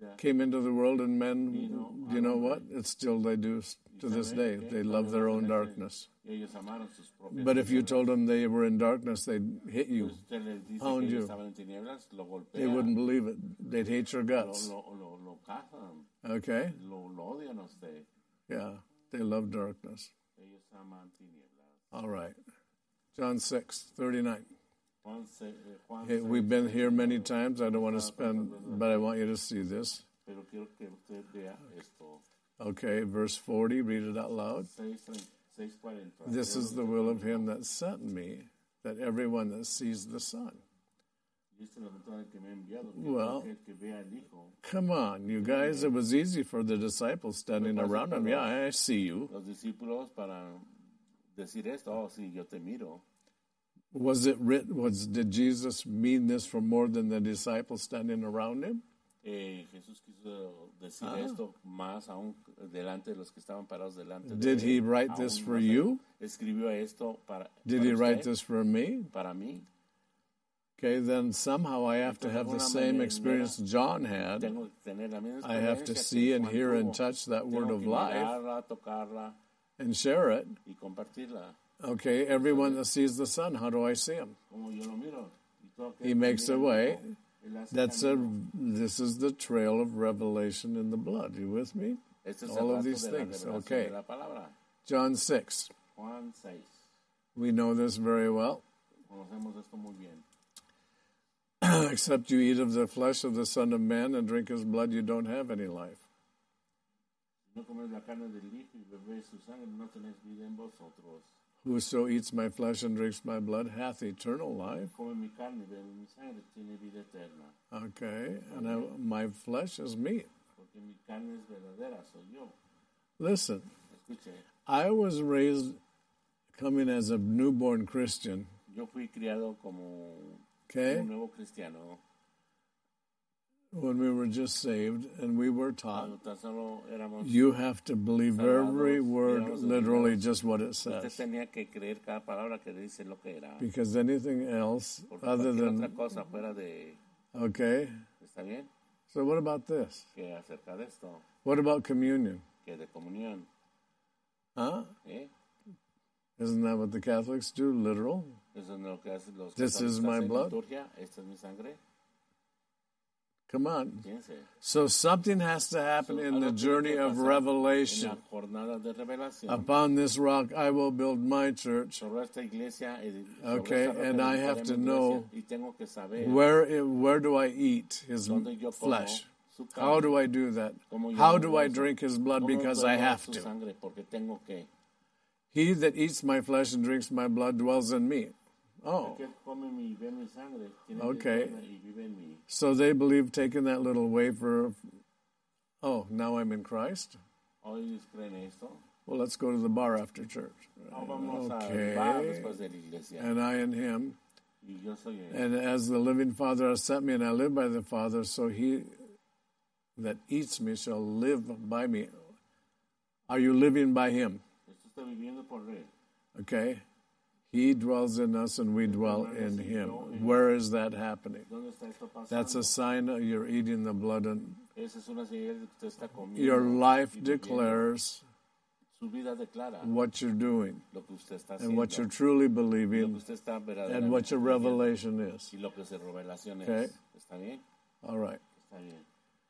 Speaker 1: came into the world, and men, you know what? It's still they do to this day. They love their own darkness.
Speaker 2: Ellos amaron sus propias
Speaker 1: But if you
Speaker 2: tinieblas.
Speaker 1: told them they were in darkness, they'd hit you.
Speaker 2: Usted les dice
Speaker 1: pound
Speaker 2: que
Speaker 1: you.
Speaker 2: ellos estaban en tinieblas, lo golpea,
Speaker 1: They wouldn't believe it. They'd hate your
Speaker 2: lo,
Speaker 1: guts.
Speaker 2: lo, lo, lo cazan,
Speaker 1: Okay?
Speaker 2: lo, lo odian a usted.
Speaker 1: Yeah. They love darkness.
Speaker 2: Ellos aman tinieblas.
Speaker 1: All right. John six thirty-nine.
Speaker 2: Juan se- eh, Juan
Speaker 1: Hey,
Speaker 2: seis,
Speaker 1: we've been here many times. I don't want to spend, but I want you to see this.
Speaker 2: pero quiero que usted vea esto.
Speaker 1: Okay, verse forty. Read it out loud.
Speaker 2: seis, seis cuarenta.
Speaker 1: This is the will of him that sent me, that everyone that sees the Son.
Speaker 2: Y esta es la voluntad del que me ha enviado, que
Speaker 1: Well,
Speaker 2: aquel que vea al Hijo.
Speaker 1: Come on, you guys. It was easy for the disciples standing around him. Yeah, I see you.
Speaker 2: Los discípulos para decir esto, oh, sí, yo te miro.
Speaker 1: Was it writ? Was did Jesus mean this for more than the disciples standing around him?
Speaker 2: Eh, Jesús quiso decir esto más aún delante de los que estaban parados delante de
Speaker 1: Did
Speaker 2: él.
Speaker 1: he write
Speaker 2: Aún
Speaker 1: this for
Speaker 2: más
Speaker 1: you?
Speaker 2: Escribió esto para,
Speaker 1: Did
Speaker 2: para
Speaker 1: he write
Speaker 2: usted,
Speaker 1: this for me?
Speaker 2: para mí.
Speaker 1: Okay, then somehow I have to have the same experience John had.
Speaker 2: Tengo que tener la misma
Speaker 1: I have to
Speaker 2: experiencia
Speaker 1: see
Speaker 2: que
Speaker 1: and
Speaker 2: Juan
Speaker 1: hear and
Speaker 2: tuvo.
Speaker 1: touch that
Speaker 2: Tengo
Speaker 1: word of
Speaker 2: que
Speaker 1: life
Speaker 2: mirarla, tocarla
Speaker 1: and share it.
Speaker 2: y compartirla.
Speaker 1: Okay, everyone that sees the Son, how do I see him?
Speaker 2: Como yo lo miro. Y todo aquel
Speaker 1: He
Speaker 2: que
Speaker 1: makes
Speaker 2: mira
Speaker 1: a
Speaker 2: al
Speaker 1: way.
Speaker 2: Hijo, él hace
Speaker 1: That's a.
Speaker 2: camino.
Speaker 1: This is the trail of revelation in the blood. You with me?
Speaker 2: Este es
Speaker 1: all
Speaker 2: el
Speaker 1: of
Speaker 2: rastro
Speaker 1: these
Speaker 2: de la
Speaker 1: things,
Speaker 2: revelación
Speaker 1: okay.
Speaker 2: de la palabra.
Speaker 1: John six.
Speaker 2: Juan seis.
Speaker 1: We know this very well.
Speaker 2: Conocemos esto muy bien.
Speaker 1: Except you eat of the flesh of the Son of Man and drink his blood, you don't have any life.
Speaker 2: Si no coméis la carne del Hijo y bebéis su sangre, no tenéis vida en vosotros.
Speaker 1: Whoso eats my flesh and drinks my blood hath eternal life.
Speaker 2: Come mi carne y bebe mi sangre, tiene vida eterna.
Speaker 1: Okay, and I, my flesh is meat.
Speaker 2: Porque mi carne es verdadera, soy yo.
Speaker 1: Listen,
Speaker 2: Escuche,
Speaker 1: I was raised coming as a newborn Christian,
Speaker 2: yo fui criado como
Speaker 1: okay,
Speaker 2: un nuevo cristiano.
Speaker 1: when we were just saved, and we were taught
Speaker 2: Cuando tan solo éramos,
Speaker 1: you have to believe every word, literally just what it
Speaker 2: usted
Speaker 1: says.
Speaker 2: tenía que creer cada palabra que dice lo que era.
Speaker 1: Because anything else
Speaker 2: Porque
Speaker 1: other
Speaker 2: cualquier otra
Speaker 1: than,
Speaker 2: cosa fuera de,
Speaker 1: okay,
Speaker 2: ¿está bien?
Speaker 1: so what about this?
Speaker 2: Que acerca de esto,
Speaker 1: What about communion?
Speaker 2: que de comunión,
Speaker 1: Huh?
Speaker 2: ¿eh?
Speaker 1: Isn't that what the Catholics do, literal?
Speaker 2: Eso es lo que hacen los
Speaker 1: This
Speaker 2: católicos
Speaker 1: is my
Speaker 2: en
Speaker 1: blood.
Speaker 2: liturgia. Esta es mi sangre.
Speaker 1: Come on.
Speaker 2: Fíjense.
Speaker 1: So something has to happen in the journey of revelation.
Speaker 2: En la jornada de revelación.
Speaker 1: Upon this rock I will build my church.
Speaker 2: Sobre esta iglesia, y sobre
Speaker 1: Okay,
Speaker 2: esta roca
Speaker 1: and I
Speaker 2: edificaré
Speaker 1: have
Speaker 2: mi
Speaker 1: to
Speaker 2: iglesia,
Speaker 1: know
Speaker 2: y tengo que saber
Speaker 1: Where where do I eat his
Speaker 2: dónde yo como
Speaker 1: flesh?
Speaker 2: su carne,
Speaker 1: How do I do that?
Speaker 2: cómo yo
Speaker 1: How do
Speaker 2: hago
Speaker 1: I
Speaker 2: eso,
Speaker 1: drink his blood?
Speaker 2: cómo
Speaker 1: Because
Speaker 2: puedo
Speaker 1: I
Speaker 2: dar
Speaker 1: have
Speaker 2: su
Speaker 1: to.
Speaker 2: sangre, porque tengo que.
Speaker 1: He that eats my flesh and drinks my blood dwells in me. Oh,
Speaker 2: El que come mi, ve mi sangre, tiene
Speaker 1: Okay.
Speaker 2: vida y vive en mí.
Speaker 1: so they believe taking that little wafer. Oh, now I'm in Christ?
Speaker 2: Hoy creen esto.
Speaker 1: Well, let's go to the bar after church.
Speaker 2: Ahora vamos al bar
Speaker 1: Okay.
Speaker 2: después de la iglesia.
Speaker 1: And I in him.
Speaker 2: Y yo soy él.
Speaker 1: And as the living Father has sent me, and I live by the Father, so he that eats me shall live by me. Are you living by him?
Speaker 2: Esto está viviendo por él.
Speaker 1: Okay? He dwells in us and we dwell in him. Where is that happening?
Speaker 2: ¿Dónde está esto pasando?
Speaker 1: That's a sign that you're eating the blood, and
Speaker 2: Esa es una señal de que usted está comiendo.
Speaker 1: your life
Speaker 2: y viviendo.
Speaker 1: declares
Speaker 2: Su vida declara
Speaker 1: what you're doing
Speaker 2: lo que usted está
Speaker 1: and
Speaker 2: haciendo.
Speaker 1: what you're truly
Speaker 2: y lo que
Speaker 1: believing
Speaker 2: usted está
Speaker 1: and what your
Speaker 2: verdaderamente
Speaker 1: revelation is.
Speaker 2: viviendo, y lo que su revelación
Speaker 1: Okay.
Speaker 2: es. ¿Está bien?
Speaker 1: All right.
Speaker 2: Está bien.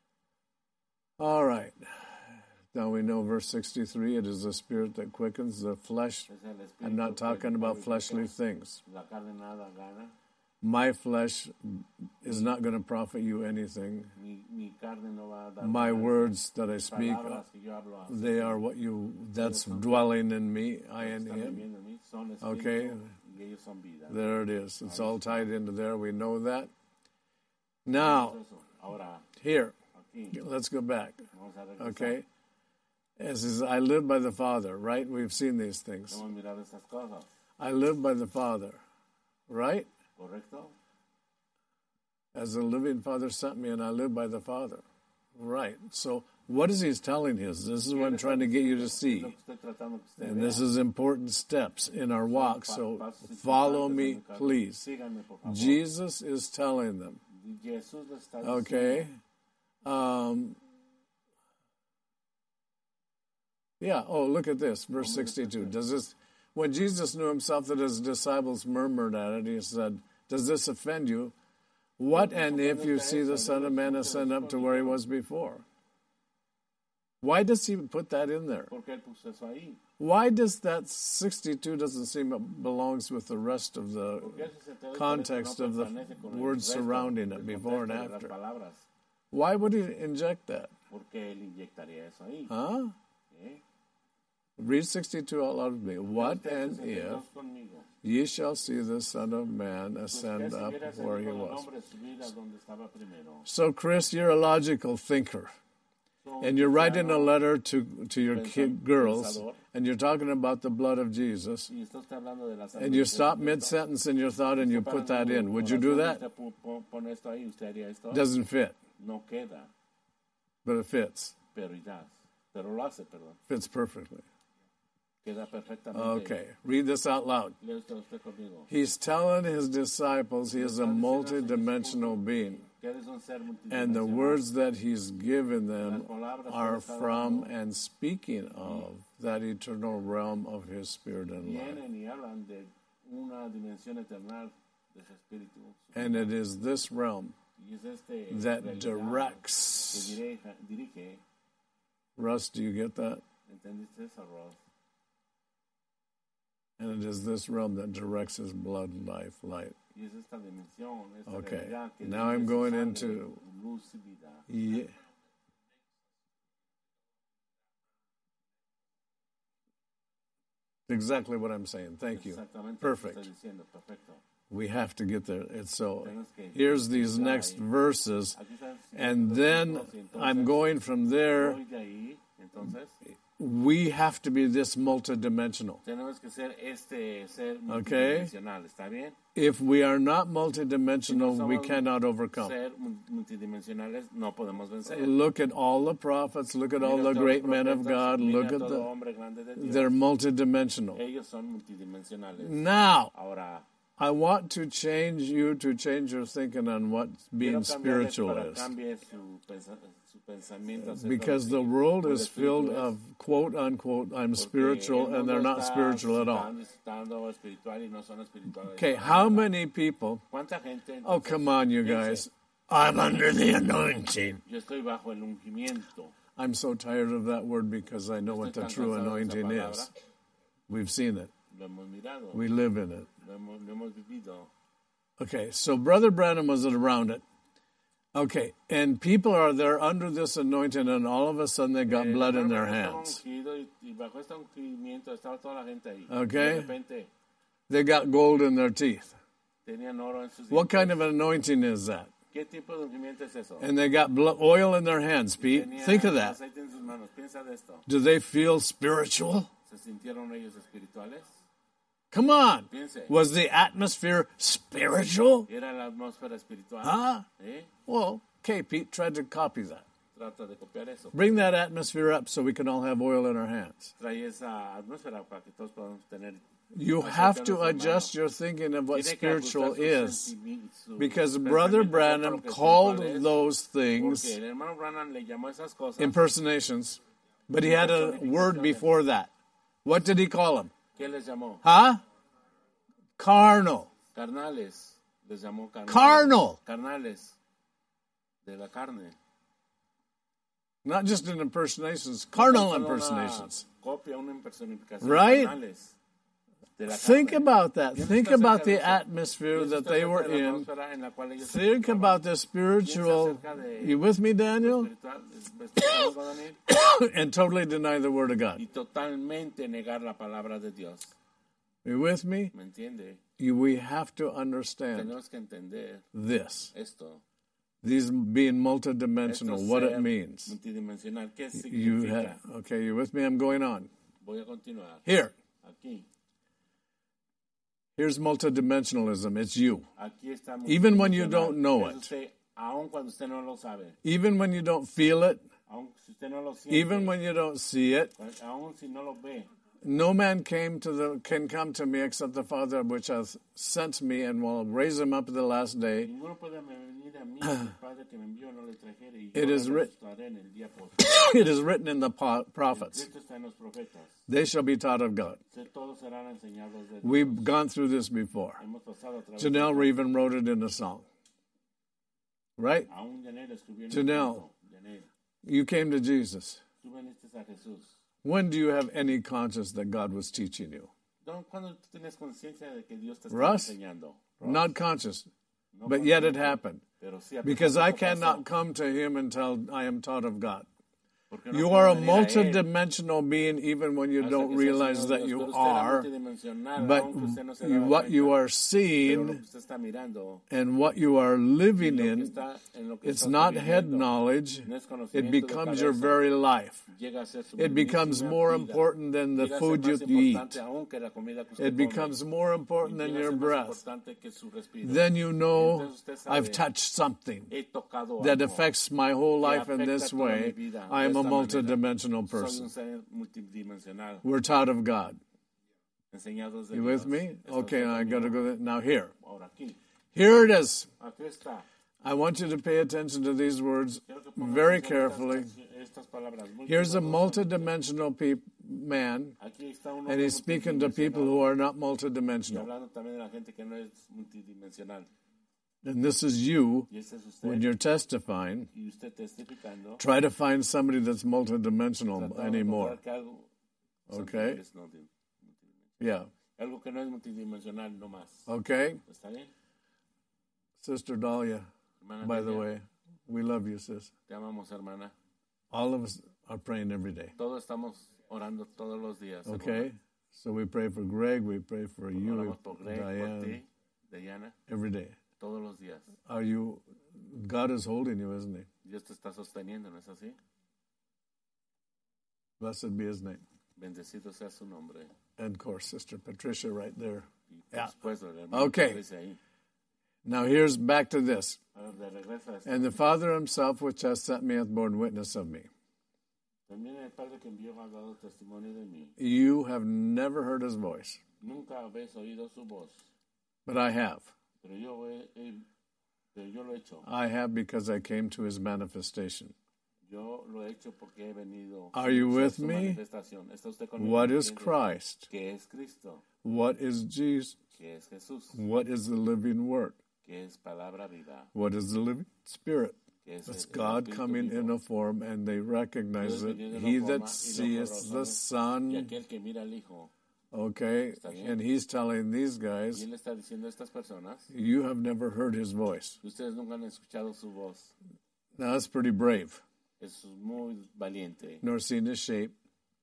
Speaker 1: All right. Now we know verse sixty-three, it is the spirit that quickens the flesh.
Speaker 2: Es el espíritu
Speaker 1: I'm not
Speaker 2: que
Speaker 1: talking about
Speaker 2: vivifica.
Speaker 1: fleshly things.
Speaker 2: La carne nada gana.
Speaker 1: My flesh is not going to profit you anything.
Speaker 2: Mi, mi carne no va a dar
Speaker 1: My
Speaker 2: ganancia.
Speaker 1: words that I
Speaker 2: Mis
Speaker 1: speak,
Speaker 2: palabras que yo hablo a-
Speaker 1: they are what you, that's dwelling in me, I in
Speaker 2: están
Speaker 1: him.
Speaker 2: viviendo en mí, son espíritu,
Speaker 1: Okay.
Speaker 2: y ellos son vida.
Speaker 1: There it is. It's all tied into there. We know that. Now,
Speaker 2: Eso. Ahora,
Speaker 1: here,
Speaker 2: aquí,
Speaker 1: let's go back.
Speaker 2: vamos a regresar.
Speaker 1: Okay? As is, I live by the Father, right? We've seen these things.
Speaker 2: Hemos mirado estas cosas,
Speaker 1: I live by the Father, right?
Speaker 2: ¿correcto?
Speaker 1: As the living Father sent me, and I live by the Father. Right. So, what is he telling us? This is what I'm trying to get you to see.
Speaker 2: Lo que estoy tratando que usted
Speaker 1: And
Speaker 2: vea.
Speaker 1: this is important steps in our walk.
Speaker 2: Pa-
Speaker 1: So,
Speaker 2: pasos
Speaker 1: follow
Speaker 2: importantes
Speaker 1: me,
Speaker 2: en mi camino.
Speaker 1: please.
Speaker 2: Síganme, por favor.
Speaker 1: Jesus is telling them,
Speaker 2: Jesús le está
Speaker 1: okay?
Speaker 2: diciendo,
Speaker 1: Um, Yeah. Oh, look at this, verse sixty-two. Does this, when Jesus knew himself that his disciples murmured at it, he said, "Does this offend you? What and if you see the Son of Man ascend up to where he was before?" Why does he put that in there?
Speaker 2: ¿Por qué él puso eso ahí?
Speaker 1: Why does that sixty-two doesn't seem it belongs with the rest of the
Speaker 2: Porque el sesenta y dos
Speaker 1: context
Speaker 2: parece
Speaker 1: of
Speaker 2: no
Speaker 1: the
Speaker 2: pertenece con el
Speaker 1: words
Speaker 2: resto
Speaker 1: surrounding
Speaker 2: del
Speaker 1: it before and
Speaker 2: contexto de las
Speaker 1: after?
Speaker 2: palabras.
Speaker 1: Why would he inject that?
Speaker 2: ¿Por qué él inyectaría eso ahí?
Speaker 1: Huh?
Speaker 2: ¿Eh?
Speaker 1: Read sixty-two out loud with me. What
Speaker 2: Usted
Speaker 1: and
Speaker 2: sesenta y
Speaker 1: if
Speaker 2: dos conmigo.
Speaker 1: ye shall see the Son of Man
Speaker 2: Pues
Speaker 1: ascend
Speaker 2: que si
Speaker 1: up
Speaker 2: vieras el
Speaker 1: where he
Speaker 2: Hijo del
Speaker 1: was.
Speaker 2: Hombre subir a donde estaba primero.
Speaker 1: So, Chris, you're a logical thinker.
Speaker 2: So,
Speaker 1: And you're writing a
Speaker 2: cristiano,
Speaker 1: letter to, to your kid, girls,
Speaker 2: pensador.
Speaker 1: and you're talking about the blood of Jesus,
Speaker 2: y está usted hablando de la sangre
Speaker 1: and
Speaker 2: de
Speaker 1: you stop
Speaker 2: Jesucristo.
Speaker 1: mid-sentence in your thought and you
Speaker 2: Usted
Speaker 1: put
Speaker 2: para
Speaker 1: that
Speaker 2: su
Speaker 1: in. Would you do
Speaker 2: oración,
Speaker 1: that?
Speaker 2: usted pu- pu- pone esto ahí, usted haría esto.
Speaker 1: Doesn't fit,
Speaker 2: No queda,
Speaker 1: but it fits.
Speaker 2: pero ya. Pero lo hace, perdón.
Speaker 1: Fits perfectly.
Speaker 2: Queda perfectamente.
Speaker 1: Okay, read this out loud.
Speaker 2: Lea usted, usted conmigo.
Speaker 1: He's telling his disciples he is a multi-dimensional being,
Speaker 2: Que eres un ser
Speaker 1: and the
Speaker 2: multidimensional.
Speaker 1: words that he's given them are from and speaking of that eternal realm of his spirit and life.
Speaker 2: Vienen y hablan de una dimensión eterna de su espíritu.
Speaker 1: And it is this realm
Speaker 2: Y es este
Speaker 1: that
Speaker 2: realidad
Speaker 1: directs.
Speaker 2: que dirige, dirige.
Speaker 1: Russ, do you get that?
Speaker 2: ¿Entendiste eso, Ross?
Speaker 1: And it is this realm that directs his blood, life, light.
Speaker 2: Y es esta dimensión, esta
Speaker 1: Okay,
Speaker 2: realidad que
Speaker 1: now I'm
Speaker 2: dirige su
Speaker 1: going
Speaker 2: sangre,
Speaker 1: into-
Speaker 2: luz y vida.
Speaker 1: Yeah. Exactly what I'm saying. Thank you.
Speaker 2: Exactamente lo que
Speaker 1: Perfect.
Speaker 2: estoy diciendo, perfecto.
Speaker 1: We have to get there. It's so
Speaker 2: Tenemos que
Speaker 1: here's these
Speaker 2: llegar
Speaker 1: next
Speaker 2: ahí.
Speaker 1: verses,
Speaker 2: Aquí están
Speaker 1: and
Speaker 2: los
Speaker 1: then
Speaker 2: versículos, y entonces
Speaker 1: I'm going from there.
Speaker 2: voy de ahí, entonces
Speaker 1: We have to be this multidimensional.
Speaker 2: tenemos que ser este ser
Speaker 1: Okay.
Speaker 2: multidimensional, ¿está bien?
Speaker 1: If we are not multidimensional,
Speaker 2: Si no
Speaker 1: we
Speaker 2: somos
Speaker 1: cannot overcome.
Speaker 2: Ser mu- multidimensionales no podemos vencer.
Speaker 1: Look at all the prophets, look at all
Speaker 2: Mira
Speaker 1: the
Speaker 2: todos
Speaker 1: great
Speaker 2: los
Speaker 1: men of
Speaker 2: profetas,
Speaker 1: God,
Speaker 2: mira
Speaker 1: look at
Speaker 2: todo
Speaker 1: the,
Speaker 2: hombre grande de Dios.
Speaker 1: they're multidimensional.
Speaker 2: Ellos son multidimensionales.
Speaker 1: Now,
Speaker 2: Ahora,
Speaker 1: I want to change you to change your thinking on what being
Speaker 2: quiero cambiarles
Speaker 1: spiritual
Speaker 2: para
Speaker 1: is.
Speaker 2: cambie su, pensa- su pensamiento acerca
Speaker 1: Because
Speaker 2: de
Speaker 1: the
Speaker 2: que
Speaker 1: world
Speaker 2: el
Speaker 1: is
Speaker 2: espíritu
Speaker 1: filled
Speaker 2: es,
Speaker 1: of quote unquote, I'm
Speaker 2: porque
Speaker 1: spiritual,
Speaker 2: el
Speaker 1: and they're
Speaker 2: mundo
Speaker 1: not
Speaker 2: está
Speaker 1: spiritual at all.
Speaker 2: citando y citando espiritual y no son espirituales
Speaker 1: Okay,
Speaker 2: para
Speaker 1: how
Speaker 2: nada.
Speaker 1: many people?
Speaker 2: ¿Cuánta gente?
Speaker 1: Oh,
Speaker 2: entonces,
Speaker 1: come on, you
Speaker 2: piense,
Speaker 1: guys. I'm under the anointing.
Speaker 2: Yo estoy bajo el ungimiento.
Speaker 1: I'm so tired of that word because I know what the
Speaker 2: Estoy tan
Speaker 1: true
Speaker 2: cansado de esa
Speaker 1: anointing
Speaker 2: palabra.
Speaker 1: is. We've seen it.
Speaker 2: Lo hemos mirado,
Speaker 1: We live in it.
Speaker 2: lo hemos, lo hemos vivido.
Speaker 1: Okay, so Brother Branham was around it. Okay, and people are there under this anointing, and all of a sudden they got
Speaker 2: El
Speaker 1: blood in
Speaker 2: hermano
Speaker 1: their
Speaker 2: estaba
Speaker 1: hands.
Speaker 2: ungido y, y bajo este ungimiento estaba toda la gente ahí.
Speaker 1: Okay.
Speaker 2: De repente
Speaker 1: They got gold in their teeth.
Speaker 2: tenían oro en sus
Speaker 1: What
Speaker 2: dientes.
Speaker 1: kind of anointing is that?
Speaker 2: ¿Qué tipo de ungimiento es eso?
Speaker 1: And they got blo- oil in their hands, Pete.
Speaker 2: Tenían
Speaker 1: Think of that.
Speaker 2: aceite en sus manos. Piensa de esto.
Speaker 1: Do they feel spiritual?
Speaker 2: ¿Se sintieron ellos espirituales?
Speaker 1: Come on.
Speaker 2: Piense.
Speaker 1: Was the atmosphere spiritual?
Speaker 2: ¿Era la atmósfera espiritual?
Speaker 1: Ah.
Speaker 2: ¿Eh?
Speaker 1: Well, okay, Pete, try to copy that.
Speaker 2: Trata de copiar eso.
Speaker 1: Bring that atmosphere up so we can all have oil in our hands.
Speaker 2: Trae esa atmósfera para que todos podamos tener.
Speaker 1: You
Speaker 2: aceite
Speaker 1: have
Speaker 2: en
Speaker 1: to
Speaker 2: nuestras
Speaker 1: adjust
Speaker 2: manos.
Speaker 1: your thinking of what
Speaker 2: Tiene que
Speaker 1: spiritual
Speaker 2: ajustar su
Speaker 1: is.
Speaker 2: sentimi- su
Speaker 1: Because
Speaker 2: pensamiento
Speaker 1: Brother
Speaker 2: acerca de
Speaker 1: Branham
Speaker 2: lo que
Speaker 1: called
Speaker 2: espiritual es,
Speaker 1: those
Speaker 2: porque
Speaker 1: things
Speaker 2: el hermano Branham le llamó esas cosas.
Speaker 1: impersonations, but he had a word before that. What did he call them?
Speaker 2: ¿Qué les llamó?
Speaker 1: Huh? Carnal.
Speaker 2: Carnales. Les llamó carnales.
Speaker 1: Carnal.
Speaker 2: Carnales. De la carne.
Speaker 1: Not just in impersonations, carnal
Speaker 2: Solo una
Speaker 1: impersonations.
Speaker 2: Copia, una impersonificación.
Speaker 1: Right?
Speaker 2: Carnales de la
Speaker 1: Think
Speaker 2: carne.
Speaker 1: about that.
Speaker 2: Piensa
Speaker 1: Think
Speaker 2: acerca
Speaker 1: about
Speaker 2: de
Speaker 1: the
Speaker 2: eso.
Speaker 1: atmosphere
Speaker 2: Piensa
Speaker 1: that they
Speaker 2: acerca
Speaker 1: were
Speaker 2: de la
Speaker 1: in.
Speaker 2: atmósfera en la cual ellos se
Speaker 1: Think
Speaker 2: encontraban.
Speaker 1: about the spiritual.
Speaker 2: Piensa acerca de
Speaker 1: You with me, Daniel?
Speaker 2: espiritual- ¿estás conmigo, Daniel?
Speaker 1: And totally deny the word of God.
Speaker 2: Y totalmente negar la palabra de Dios.
Speaker 1: You with me?
Speaker 2: ¿Me entiende?
Speaker 1: You, we have to understand
Speaker 2: Tenemos que entender
Speaker 1: this.
Speaker 2: esto.
Speaker 1: These being
Speaker 2: Esto
Speaker 1: multidimensional, what
Speaker 2: ser
Speaker 1: it means.
Speaker 2: multidimensional. ¿Qué
Speaker 1: You
Speaker 2: significa?
Speaker 1: have, okay, you with me? I'm going on.
Speaker 2: Voy a continuar.
Speaker 1: Here.
Speaker 2: Aquí.
Speaker 1: Here's multidimensionalism. It's you.
Speaker 2: Aquí está
Speaker 1: Even when you
Speaker 2: multidimensional.
Speaker 1: don't know
Speaker 2: Es
Speaker 1: it.
Speaker 2: usted, aun cuando usted no lo sabe.
Speaker 1: Even when you don't feel it,
Speaker 2: Aun si usted no lo siente.
Speaker 1: even when you don't see it,
Speaker 2: aun si no lo ve.
Speaker 1: No man came to the can come to me except the Father which hath sent me, and will raise him up at the last day.
Speaker 2: Ninguno puede venir a mí, el Padre que me envió no le trajere, y
Speaker 1: It
Speaker 2: yo
Speaker 1: is
Speaker 2: le
Speaker 1: writ-
Speaker 2: resucitaré en el día postrero.
Speaker 1: It is written in the po- prophets,
Speaker 2: Esto está en los profetas.
Speaker 1: they shall be taught of God.
Speaker 2: Se- Todos serán enseñados de Dios.
Speaker 1: We've gone through this before.
Speaker 2: Hemos pasado a través
Speaker 1: Janelle
Speaker 2: de
Speaker 1: even wrote it in a song. Right?
Speaker 2: Aún Janelle escribió en
Speaker 1: Janelle.
Speaker 2: el canto. Janelle,
Speaker 1: You came to Jesus.
Speaker 2: tú veniste a Jesús.
Speaker 1: When do you have any conscience that God was teaching you?
Speaker 2: Don, ¿cuándo tú tienes conciencia de que Dios te está
Speaker 1: Russ?
Speaker 2: enseñando?
Speaker 1: Not conscious.
Speaker 2: No
Speaker 1: But yet it
Speaker 2: consciente,
Speaker 1: happened.
Speaker 2: pero sí, a pesar
Speaker 1: Because
Speaker 2: de
Speaker 1: I
Speaker 2: eso
Speaker 1: cannot
Speaker 2: pasó,
Speaker 1: come to him until I am taught of God.
Speaker 2: porque no
Speaker 1: You
Speaker 2: puedo
Speaker 1: are a
Speaker 2: venir a Él
Speaker 1: multidimensional being even when you
Speaker 2: hasta
Speaker 1: don't
Speaker 2: que sea
Speaker 1: realize
Speaker 2: Señor
Speaker 1: that
Speaker 2: Dios,
Speaker 1: you
Speaker 2: pero usted era
Speaker 1: are.
Speaker 2: multidimensional,
Speaker 1: But
Speaker 2: aunque usted no se
Speaker 1: you-
Speaker 2: daba
Speaker 1: what you
Speaker 2: cuenta,
Speaker 1: are
Speaker 2: pero lo
Speaker 1: seeing
Speaker 2: que usted está mirando,
Speaker 1: and what you are living
Speaker 2: lo que
Speaker 1: in,
Speaker 2: está- en lo que
Speaker 1: it's
Speaker 2: está
Speaker 1: not
Speaker 2: viviendo,
Speaker 1: head knowledge.
Speaker 2: no es conocimiento
Speaker 1: It
Speaker 2: de
Speaker 1: becomes your
Speaker 2: cabeza,
Speaker 1: very life.
Speaker 2: llega a ser su
Speaker 1: It becomes
Speaker 2: mismísima
Speaker 1: more
Speaker 2: vida.
Speaker 1: important than the
Speaker 2: Llega a ser
Speaker 1: food you
Speaker 2: más importante
Speaker 1: eat.
Speaker 2: aún que la comida que usted
Speaker 1: It
Speaker 2: come.
Speaker 1: becomes more important than
Speaker 2: Llega a
Speaker 1: your
Speaker 2: ser más
Speaker 1: breath.
Speaker 2: importante que su respiro.
Speaker 1: Then you know
Speaker 2: Entonces usted sabe,
Speaker 1: I've touched something
Speaker 2: he tocado
Speaker 1: that
Speaker 2: algo
Speaker 1: affects my whole
Speaker 2: que
Speaker 1: life in
Speaker 2: afecta
Speaker 1: this
Speaker 2: toda mi
Speaker 1: way.
Speaker 2: vida
Speaker 1: I am
Speaker 2: de
Speaker 1: a
Speaker 2: esta manera.
Speaker 1: multidimensional
Speaker 2: Soy
Speaker 1: person.
Speaker 2: un ser multidimensional,
Speaker 1: We're taught of God.
Speaker 2: enseñados de
Speaker 1: You
Speaker 2: Dios.
Speaker 1: with me?
Speaker 2: ¿Está
Speaker 1: Okay,
Speaker 2: usted
Speaker 1: I got to
Speaker 2: conmigo?
Speaker 1: go there. Now here.
Speaker 2: Ahora aquí.
Speaker 1: Here it is.
Speaker 2: Aquí está.
Speaker 1: I want you to pay attention to these words
Speaker 2: Quiero que pongan
Speaker 1: very
Speaker 2: atención a
Speaker 1: carefully.
Speaker 2: estas, estas palabras muy
Speaker 1: Here's a
Speaker 2: cuidadosamente.
Speaker 1: multidimensional peop man,
Speaker 2: Aquí está un
Speaker 1: and
Speaker 2: hombre
Speaker 1: he's speaking to people who are not
Speaker 2: y
Speaker 1: multidimensional.
Speaker 2: hablando también de la gente que no es multidimensional.
Speaker 1: And this is you
Speaker 2: Y este es usted.
Speaker 1: when you're testifying.
Speaker 2: Y usted testificando.
Speaker 1: Try to find somebody that's multidimensional
Speaker 2: tratando de
Speaker 1: anymore.
Speaker 2: encontrar que algo-
Speaker 1: Okay.
Speaker 2: es no di-
Speaker 1: Yeah.
Speaker 2: algo que no es multidimensional, no más.
Speaker 1: Okay.
Speaker 2: ¿Está bien?
Speaker 1: Sister Dahlia,
Speaker 2: Hermana
Speaker 1: by the
Speaker 2: Delia,
Speaker 1: way, we love you, sis.
Speaker 2: te amamos, hermana.
Speaker 1: All of us are praying every day.
Speaker 2: Todos estamos orando todos los días. hermana.
Speaker 1: Okay? So we pray for Greg, we pray for you,
Speaker 2: Oramos por Greg, por
Speaker 1: Diane,
Speaker 2: ti, Diana,
Speaker 1: every day.
Speaker 2: todos los días.
Speaker 1: Are you, God is holding you, isn't He?
Speaker 2: Dios te está sosteniendo, ¿no es así?
Speaker 1: Blessed be His name.
Speaker 2: Bendecido sea su nombre.
Speaker 1: And of course, Sister Patricia right there.
Speaker 2: Y por
Speaker 1: Yeah.
Speaker 2: supuesto, el hermano
Speaker 1: Okay.
Speaker 2: que dice ahí.
Speaker 1: Now here's back to this.
Speaker 2: Ahora de regreso a esto.
Speaker 1: And the Father Himself, which hath sent me, hath borne witness of me.
Speaker 2: También el Padre que envió ha dado testimonio de mí.
Speaker 1: You have never heard His voice,
Speaker 2: Nunca habéis oído su voz,
Speaker 1: but I have.
Speaker 2: pero yo, he- he- pero yo lo he hecho.
Speaker 1: I have because I came to His manifestation.
Speaker 2: Yo lo he hecho porque he venido.
Speaker 1: Are you with
Speaker 2: su
Speaker 1: me?
Speaker 2: manifestación. ¿Está usted conmigo?
Speaker 1: What is
Speaker 2: ¿Entiende?
Speaker 1: Christ?
Speaker 2: ¿Qué es Cristo?
Speaker 1: What is Jesus?
Speaker 2: ¿Qué es Jesús?
Speaker 1: What is the living Word?
Speaker 2: ¿Qué es palabra viva?
Speaker 1: What is the living Spirit?
Speaker 2: ¿Qué es
Speaker 1: It's
Speaker 2: el- el
Speaker 1: God
Speaker 2: Espíritu
Speaker 1: coming
Speaker 2: vivo?
Speaker 1: in a form, and they recognize
Speaker 2: Dios
Speaker 1: it.
Speaker 2: viniendo en
Speaker 1: He
Speaker 2: una
Speaker 1: that
Speaker 2: forma, y lo
Speaker 1: seeth the
Speaker 2: reconoce. Y
Speaker 1: Son,
Speaker 2: aquel que mira al Hijo.
Speaker 1: okay,
Speaker 2: Está bien.
Speaker 1: and He's telling these
Speaker 2: Y
Speaker 1: guys,
Speaker 2: él está diciendo a estas personas,
Speaker 1: you have never heard His voice.
Speaker 2: ustedes nunca han escuchado su voz.
Speaker 1: Now that's pretty brave,
Speaker 2: Es muy valiente.
Speaker 1: nor seen His shape.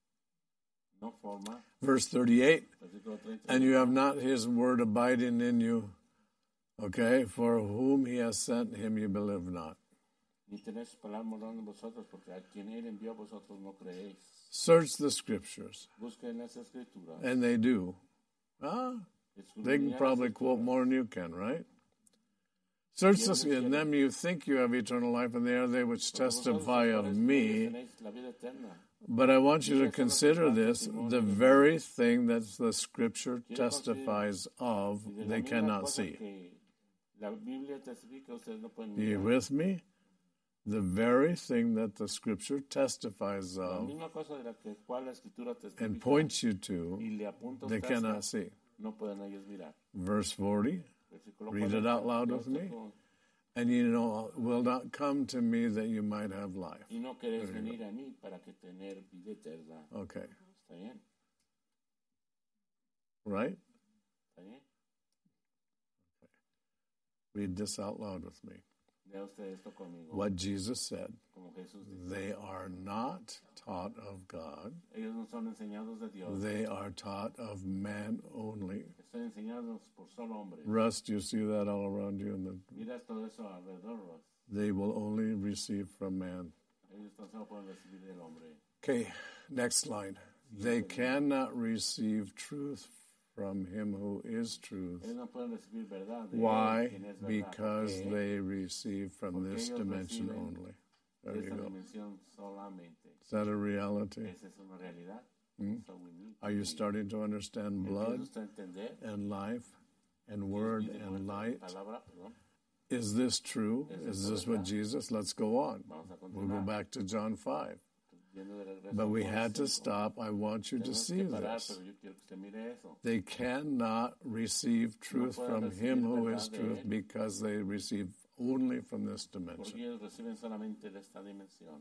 Speaker 2: No forma.
Speaker 1: Verse thirty-eight,
Speaker 2: Versículo treinta.
Speaker 1: and you have not His word abiding in you, okay, for whom He has sent, Him you believe not.
Speaker 2: Ni tenéis su palabra morando en vosotros, porque a quien él envió vosotros no creéis.
Speaker 1: Search the Scriptures,
Speaker 2: Busquen las escrituras.
Speaker 1: and they do. Ah, they can
Speaker 2: Escudriñad
Speaker 1: probably
Speaker 2: las
Speaker 1: quote
Speaker 2: escrituras.
Speaker 1: more than you can, right? Search
Speaker 2: Yes,
Speaker 1: the, in
Speaker 2: yes.
Speaker 1: them you think you have eternal life, and they are they which
Speaker 2: Porque vosotros
Speaker 1: testify of
Speaker 2: sabéis que
Speaker 1: me.
Speaker 2: tenéis la vida eterna.
Speaker 1: But I want you to
Speaker 2: Yes,
Speaker 1: consider this, the very thing that the Scripture
Speaker 2: Quiero
Speaker 1: testifies of,
Speaker 2: Y de la
Speaker 1: they
Speaker 2: misma
Speaker 1: cannot
Speaker 2: cosa
Speaker 1: see.
Speaker 2: que la Biblia testifica, ustedes no pueden
Speaker 1: Are you
Speaker 2: mirar.
Speaker 1: with me? The very thing that the Scripture testifies
Speaker 2: La
Speaker 1: of
Speaker 2: misma cosa de la que cual la escritura
Speaker 1: and
Speaker 2: testifica
Speaker 1: points you to,
Speaker 2: y le apunta a
Speaker 1: they
Speaker 2: usted
Speaker 1: cannot
Speaker 2: hasta-
Speaker 1: see.
Speaker 2: no pueden ellos mirar.
Speaker 1: Verse forty,
Speaker 2: Versículo
Speaker 1: read it
Speaker 2: cuarenta.
Speaker 1: out loud
Speaker 2: Yo
Speaker 1: with me.
Speaker 2: estoy-
Speaker 1: and you know, will not come to me that you might have life.
Speaker 2: Y no queréis venir a mí para que tener vida eterna.
Speaker 1: Okay,
Speaker 2: ¿Está bien?
Speaker 1: right?
Speaker 2: ¿Está bien?
Speaker 1: Read this out loud with me.
Speaker 2: Lea usted esto conmigo.
Speaker 1: What Jesus said,
Speaker 2: Como Jesús dice.
Speaker 1: they are not taught of God.
Speaker 2: Ellos no son enseñados de Dios.
Speaker 1: They are taught of man only.
Speaker 2: Están enseñados por solo hombres.
Speaker 1: Russ, do you see that all around you? In the,
Speaker 2: Miras todo eso alrededor. Ross.
Speaker 1: they will only receive from man.
Speaker 2: Ellos tan solo pueden recibir del hombre.
Speaker 1: Okay, next line. They cannot receive truth from him who is truth.
Speaker 2: Ellos no pueden recibir verdad. de
Speaker 1: Why?
Speaker 2: él, quien es verdad.
Speaker 1: Because
Speaker 2: Porque
Speaker 1: they receive from
Speaker 2: Porque
Speaker 1: this
Speaker 2: ellos
Speaker 1: dimension
Speaker 2: reciben
Speaker 1: only. There
Speaker 2: de
Speaker 1: you
Speaker 2: esta
Speaker 1: go.
Speaker 2: dimensión solamente.
Speaker 1: Is that a reality?
Speaker 2: Esa es una realidad. So we need
Speaker 1: Are you starting to understand blood
Speaker 2: ¿Empieza usted a entender?
Speaker 1: and life and word
Speaker 2: Vida y
Speaker 1: and
Speaker 2: muerte,
Speaker 1: light?
Speaker 2: palabra, perdón.
Speaker 1: Is this true?
Speaker 2: ¿Es
Speaker 1: Is
Speaker 2: esto
Speaker 1: this what
Speaker 2: verdad?
Speaker 1: Jesus? Let's go on.
Speaker 2: Vamos a
Speaker 1: We'll go
Speaker 2: continuar.
Speaker 1: back to John five.
Speaker 2: Yendo de regreso
Speaker 1: But
Speaker 2: a
Speaker 1: we
Speaker 2: Juan
Speaker 1: had to
Speaker 2: cinco.
Speaker 1: stop. I want you to
Speaker 2: Tenemos
Speaker 1: see
Speaker 2: que parar,
Speaker 1: this.
Speaker 2: pero yo quiero que usted mire eso.
Speaker 1: They cannot receive truth
Speaker 2: pueden
Speaker 1: from
Speaker 2: recibir
Speaker 1: him who
Speaker 2: verdad
Speaker 1: is
Speaker 2: de
Speaker 1: truth
Speaker 2: él.
Speaker 1: because they receive only from this
Speaker 2: Porque
Speaker 1: dimension.
Speaker 2: ellos reciben solamente de esta dimensión.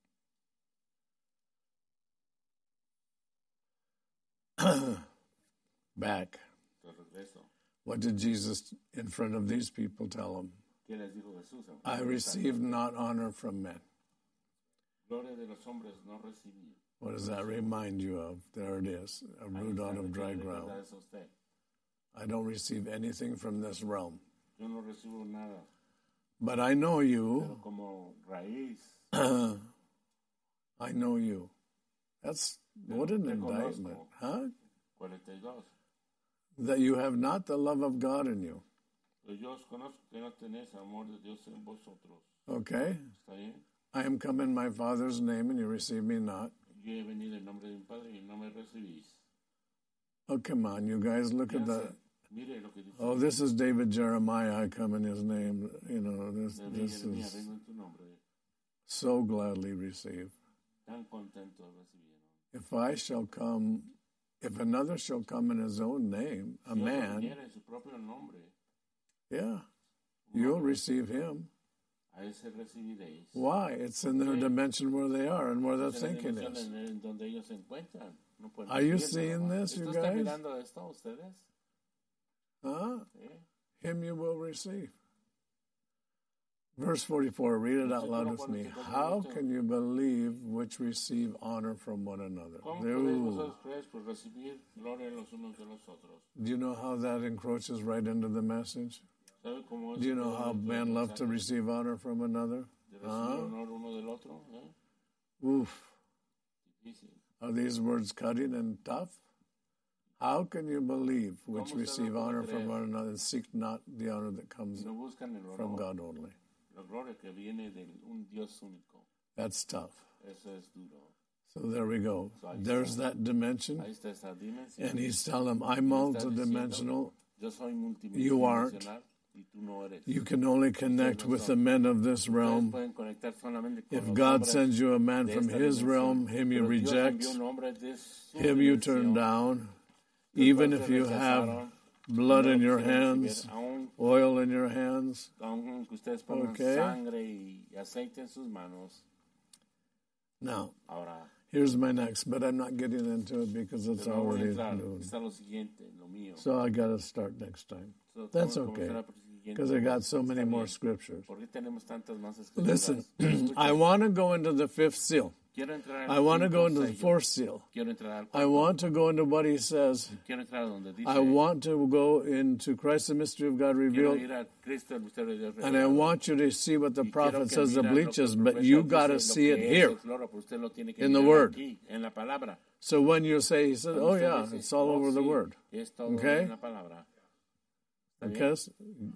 Speaker 1: Back.
Speaker 2: De regreso.
Speaker 1: What did Jesus in front of these people tell them?
Speaker 2: ¿Qué les dijo Jesús? En
Speaker 1: I
Speaker 2: frente de
Speaker 1: receive
Speaker 2: esta-
Speaker 1: not honor from men.
Speaker 2: Gloria de los hombres no recibí.
Speaker 1: What does that remind you of? There it is, a
Speaker 2: Ahí
Speaker 1: root
Speaker 2: está,
Speaker 1: out of dry
Speaker 2: recuerde
Speaker 1: ground.
Speaker 2: recordar eso a usted.
Speaker 1: I don't receive anything from this realm.
Speaker 2: Yo no recibo nada,
Speaker 1: But I know
Speaker 2: pero
Speaker 1: you.
Speaker 2: como raíz,
Speaker 1: I know you. That's what an
Speaker 2: te
Speaker 1: indictment,
Speaker 2: conozco.
Speaker 1: huh?
Speaker 2: cuarenta y dos.
Speaker 1: That you have not the love of God in you.
Speaker 2: Pero yo os conozco que no tenéis amor de Dios en vosotros.
Speaker 1: Okay?
Speaker 2: ¿Está bien?
Speaker 1: I am come in my Father's name and you receive me not.
Speaker 2: Yo he venido en nombre de mi Padre y no me recibís.
Speaker 1: Oh, come on, you guys, look at that.
Speaker 2: Mire lo que dice.
Speaker 1: Oh, this is David Jeremiah. I come in his name. You know, this,
Speaker 2: David
Speaker 1: this
Speaker 2: Jeremías,
Speaker 1: is
Speaker 2: vengo en tu nombre.
Speaker 1: so gladly received.
Speaker 2: Tan contento recibieron.
Speaker 1: If I shall come, if another shall come in his own name, a
Speaker 2: Si otro
Speaker 1: man,
Speaker 2: viniera en su propio nombre,
Speaker 1: yeah, you'll receive him.
Speaker 2: a ese recibiréis.
Speaker 1: Why? It's in their
Speaker 2: Okay.
Speaker 1: dimension where they are and where their
Speaker 2: Es la
Speaker 1: thinking
Speaker 2: dimensión
Speaker 1: is.
Speaker 2: en, en donde ellos se encuentran. No pueden
Speaker 1: Are you
Speaker 2: recibirlo,
Speaker 1: seeing
Speaker 2: ¿verdad?
Speaker 1: this, you
Speaker 2: ¿Esto está
Speaker 1: guys?
Speaker 2: mirando esto ustedes?
Speaker 1: Huh?
Speaker 2: ¿Eh?
Speaker 1: Him you will receive. Verse forty-four, read it out loud with me. How can you believe which receive honor from one another?
Speaker 2: ¿Cómo podéis
Speaker 1: Ooh.
Speaker 2: vosotros creer por recibir gloria los unos de los otros?
Speaker 1: Do you know how that encroaches right into the message?
Speaker 2: ¿Sabe cómo es
Speaker 1: Do you know
Speaker 2: que
Speaker 1: how
Speaker 2: el
Speaker 1: men love to
Speaker 2: mensaje
Speaker 1: receive honor from another?
Speaker 2: de recibir
Speaker 1: Huh?
Speaker 2: honor uno del otro? ¿Eh?
Speaker 1: Oof.
Speaker 2: Difícil.
Speaker 1: Are these words cutting and tough? How can you believe which
Speaker 2: ¿Cómo usted
Speaker 1: receive
Speaker 2: no puede
Speaker 1: honor from
Speaker 2: creer?
Speaker 1: one another and seek not the honor that comes
Speaker 2: No buscan el
Speaker 1: from
Speaker 2: honor,
Speaker 1: God only?
Speaker 2: la gloria que viene de un Dios único.
Speaker 1: That's tough.
Speaker 2: Eso es duro.
Speaker 1: So there we go.
Speaker 2: So ahí
Speaker 1: There's
Speaker 2: está.
Speaker 1: that dimension.
Speaker 2: Ahí está esa dimensión.
Speaker 1: And he's telling them, I'm
Speaker 2: Está
Speaker 1: multidimensional.
Speaker 2: diciendo, yo soy
Speaker 1: You aren't.
Speaker 2: multidimensional y tú no eres.
Speaker 1: You can only connect with the men of this
Speaker 2: Ustedes
Speaker 1: realm.
Speaker 2: pueden conectar solamente con
Speaker 1: If
Speaker 2: los
Speaker 1: God
Speaker 2: hombres
Speaker 1: sends you a man
Speaker 2: de
Speaker 1: from
Speaker 2: esta
Speaker 1: his
Speaker 2: dimensión.
Speaker 1: realm, him you
Speaker 2: Pero Dios
Speaker 1: reject,
Speaker 2: envió un hombre de su
Speaker 1: him you
Speaker 2: dimensión,
Speaker 1: turn down.
Speaker 2: los
Speaker 1: Even
Speaker 2: cuales
Speaker 1: if you have
Speaker 2: rechazaron,
Speaker 1: blood
Speaker 2: no
Speaker 1: in
Speaker 2: lo
Speaker 1: your
Speaker 2: quisieron
Speaker 1: hands,
Speaker 2: recibir, aun,
Speaker 1: oil in your hands.
Speaker 2: aun que ustedes pongan
Speaker 1: Okay.
Speaker 2: sangre y aceite en sus manos.
Speaker 1: Now,
Speaker 2: Ahora,
Speaker 1: here's my next, but I'm not getting into it because it's
Speaker 2: pero no voy a
Speaker 1: already
Speaker 2: entrar.
Speaker 1: noon.
Speaker 2: Está lo siguiente, lo mío.
Speaker 1: So I got to start next time.
Speaker 2: So,
Speaker 1: That's
Speaker 2: tengo que
Speaker 1: okay,
Speaker 2: comenzar por el siguiente.
Speaker 1: because I got so
Speaker 2: Está
Speaker 1: many more
Speaker 2: bien.
Speaker 1: scriptures.
Speaker 2: ¿Por qué tenemos tantas más escrituras?
Speaker 1: Listen,
Speaker 2: Escuchen,
Speaker 1: I want to go into the fifth seal.
Speaker 2: quiero entrar al
Speaker 1: I want to
Speaker 2: quinto
Speaker 1: go into the
Speaker 2: sello.
Speaker 1: fourth seal.
Speaker 2: Quiero entrar al
Speaker 1: I
Speaker 2: cuarto.
Speaker 1: want to go into what he says.
Speaker 2: Quiero entrar donde dice,
Speaker 1: I want to go into Christ, the mystery of God
Speaker 2: quiero
Speaker 1: revealed.
Speaker 2: ir a Cristo, el misterio de Dios
Speaker 1: And I
Speaker 2: revelado.
Speaker 1: want you to see what the
Speaker 2: Y quiero
Speaker 1: prophet
Speaker 2: que
Speaker 1: says the
Speaker 2: mira lo que
Speaker 1: bleach
Speaker 2: el
Speaker 1: is, but
Speaker 2: profeta
Speaker 1: you
Speaker 2: dice,
Speaker 1: got to
Speaker 2: lo
Speaker 1: see
Speaker 2: que
Speaker 1: it
Speaker 2: es
Speaker 1: here.
Speaker 2: el cloro, pero usted lo tiene que
Speaker 1: in the
Speaker 2: mirar
Speaker 1: Word.
Speaker 2: aquí, en la palabra.
Speaker 1: So when you say, he said, oh
Speaker 2: Usted
Speaker 1: yeah,
Speaker 2: dice,
Speaker 1: it's all
Speaker 2: oh,
Speaker 1: over the
Speaker 2: sí,
Speaker 1: Word.
Speaker 2: es todo
Speaker 1: Okay?
Speaker 2: en la palabra. ¿Está bien?
Speaker 1: Because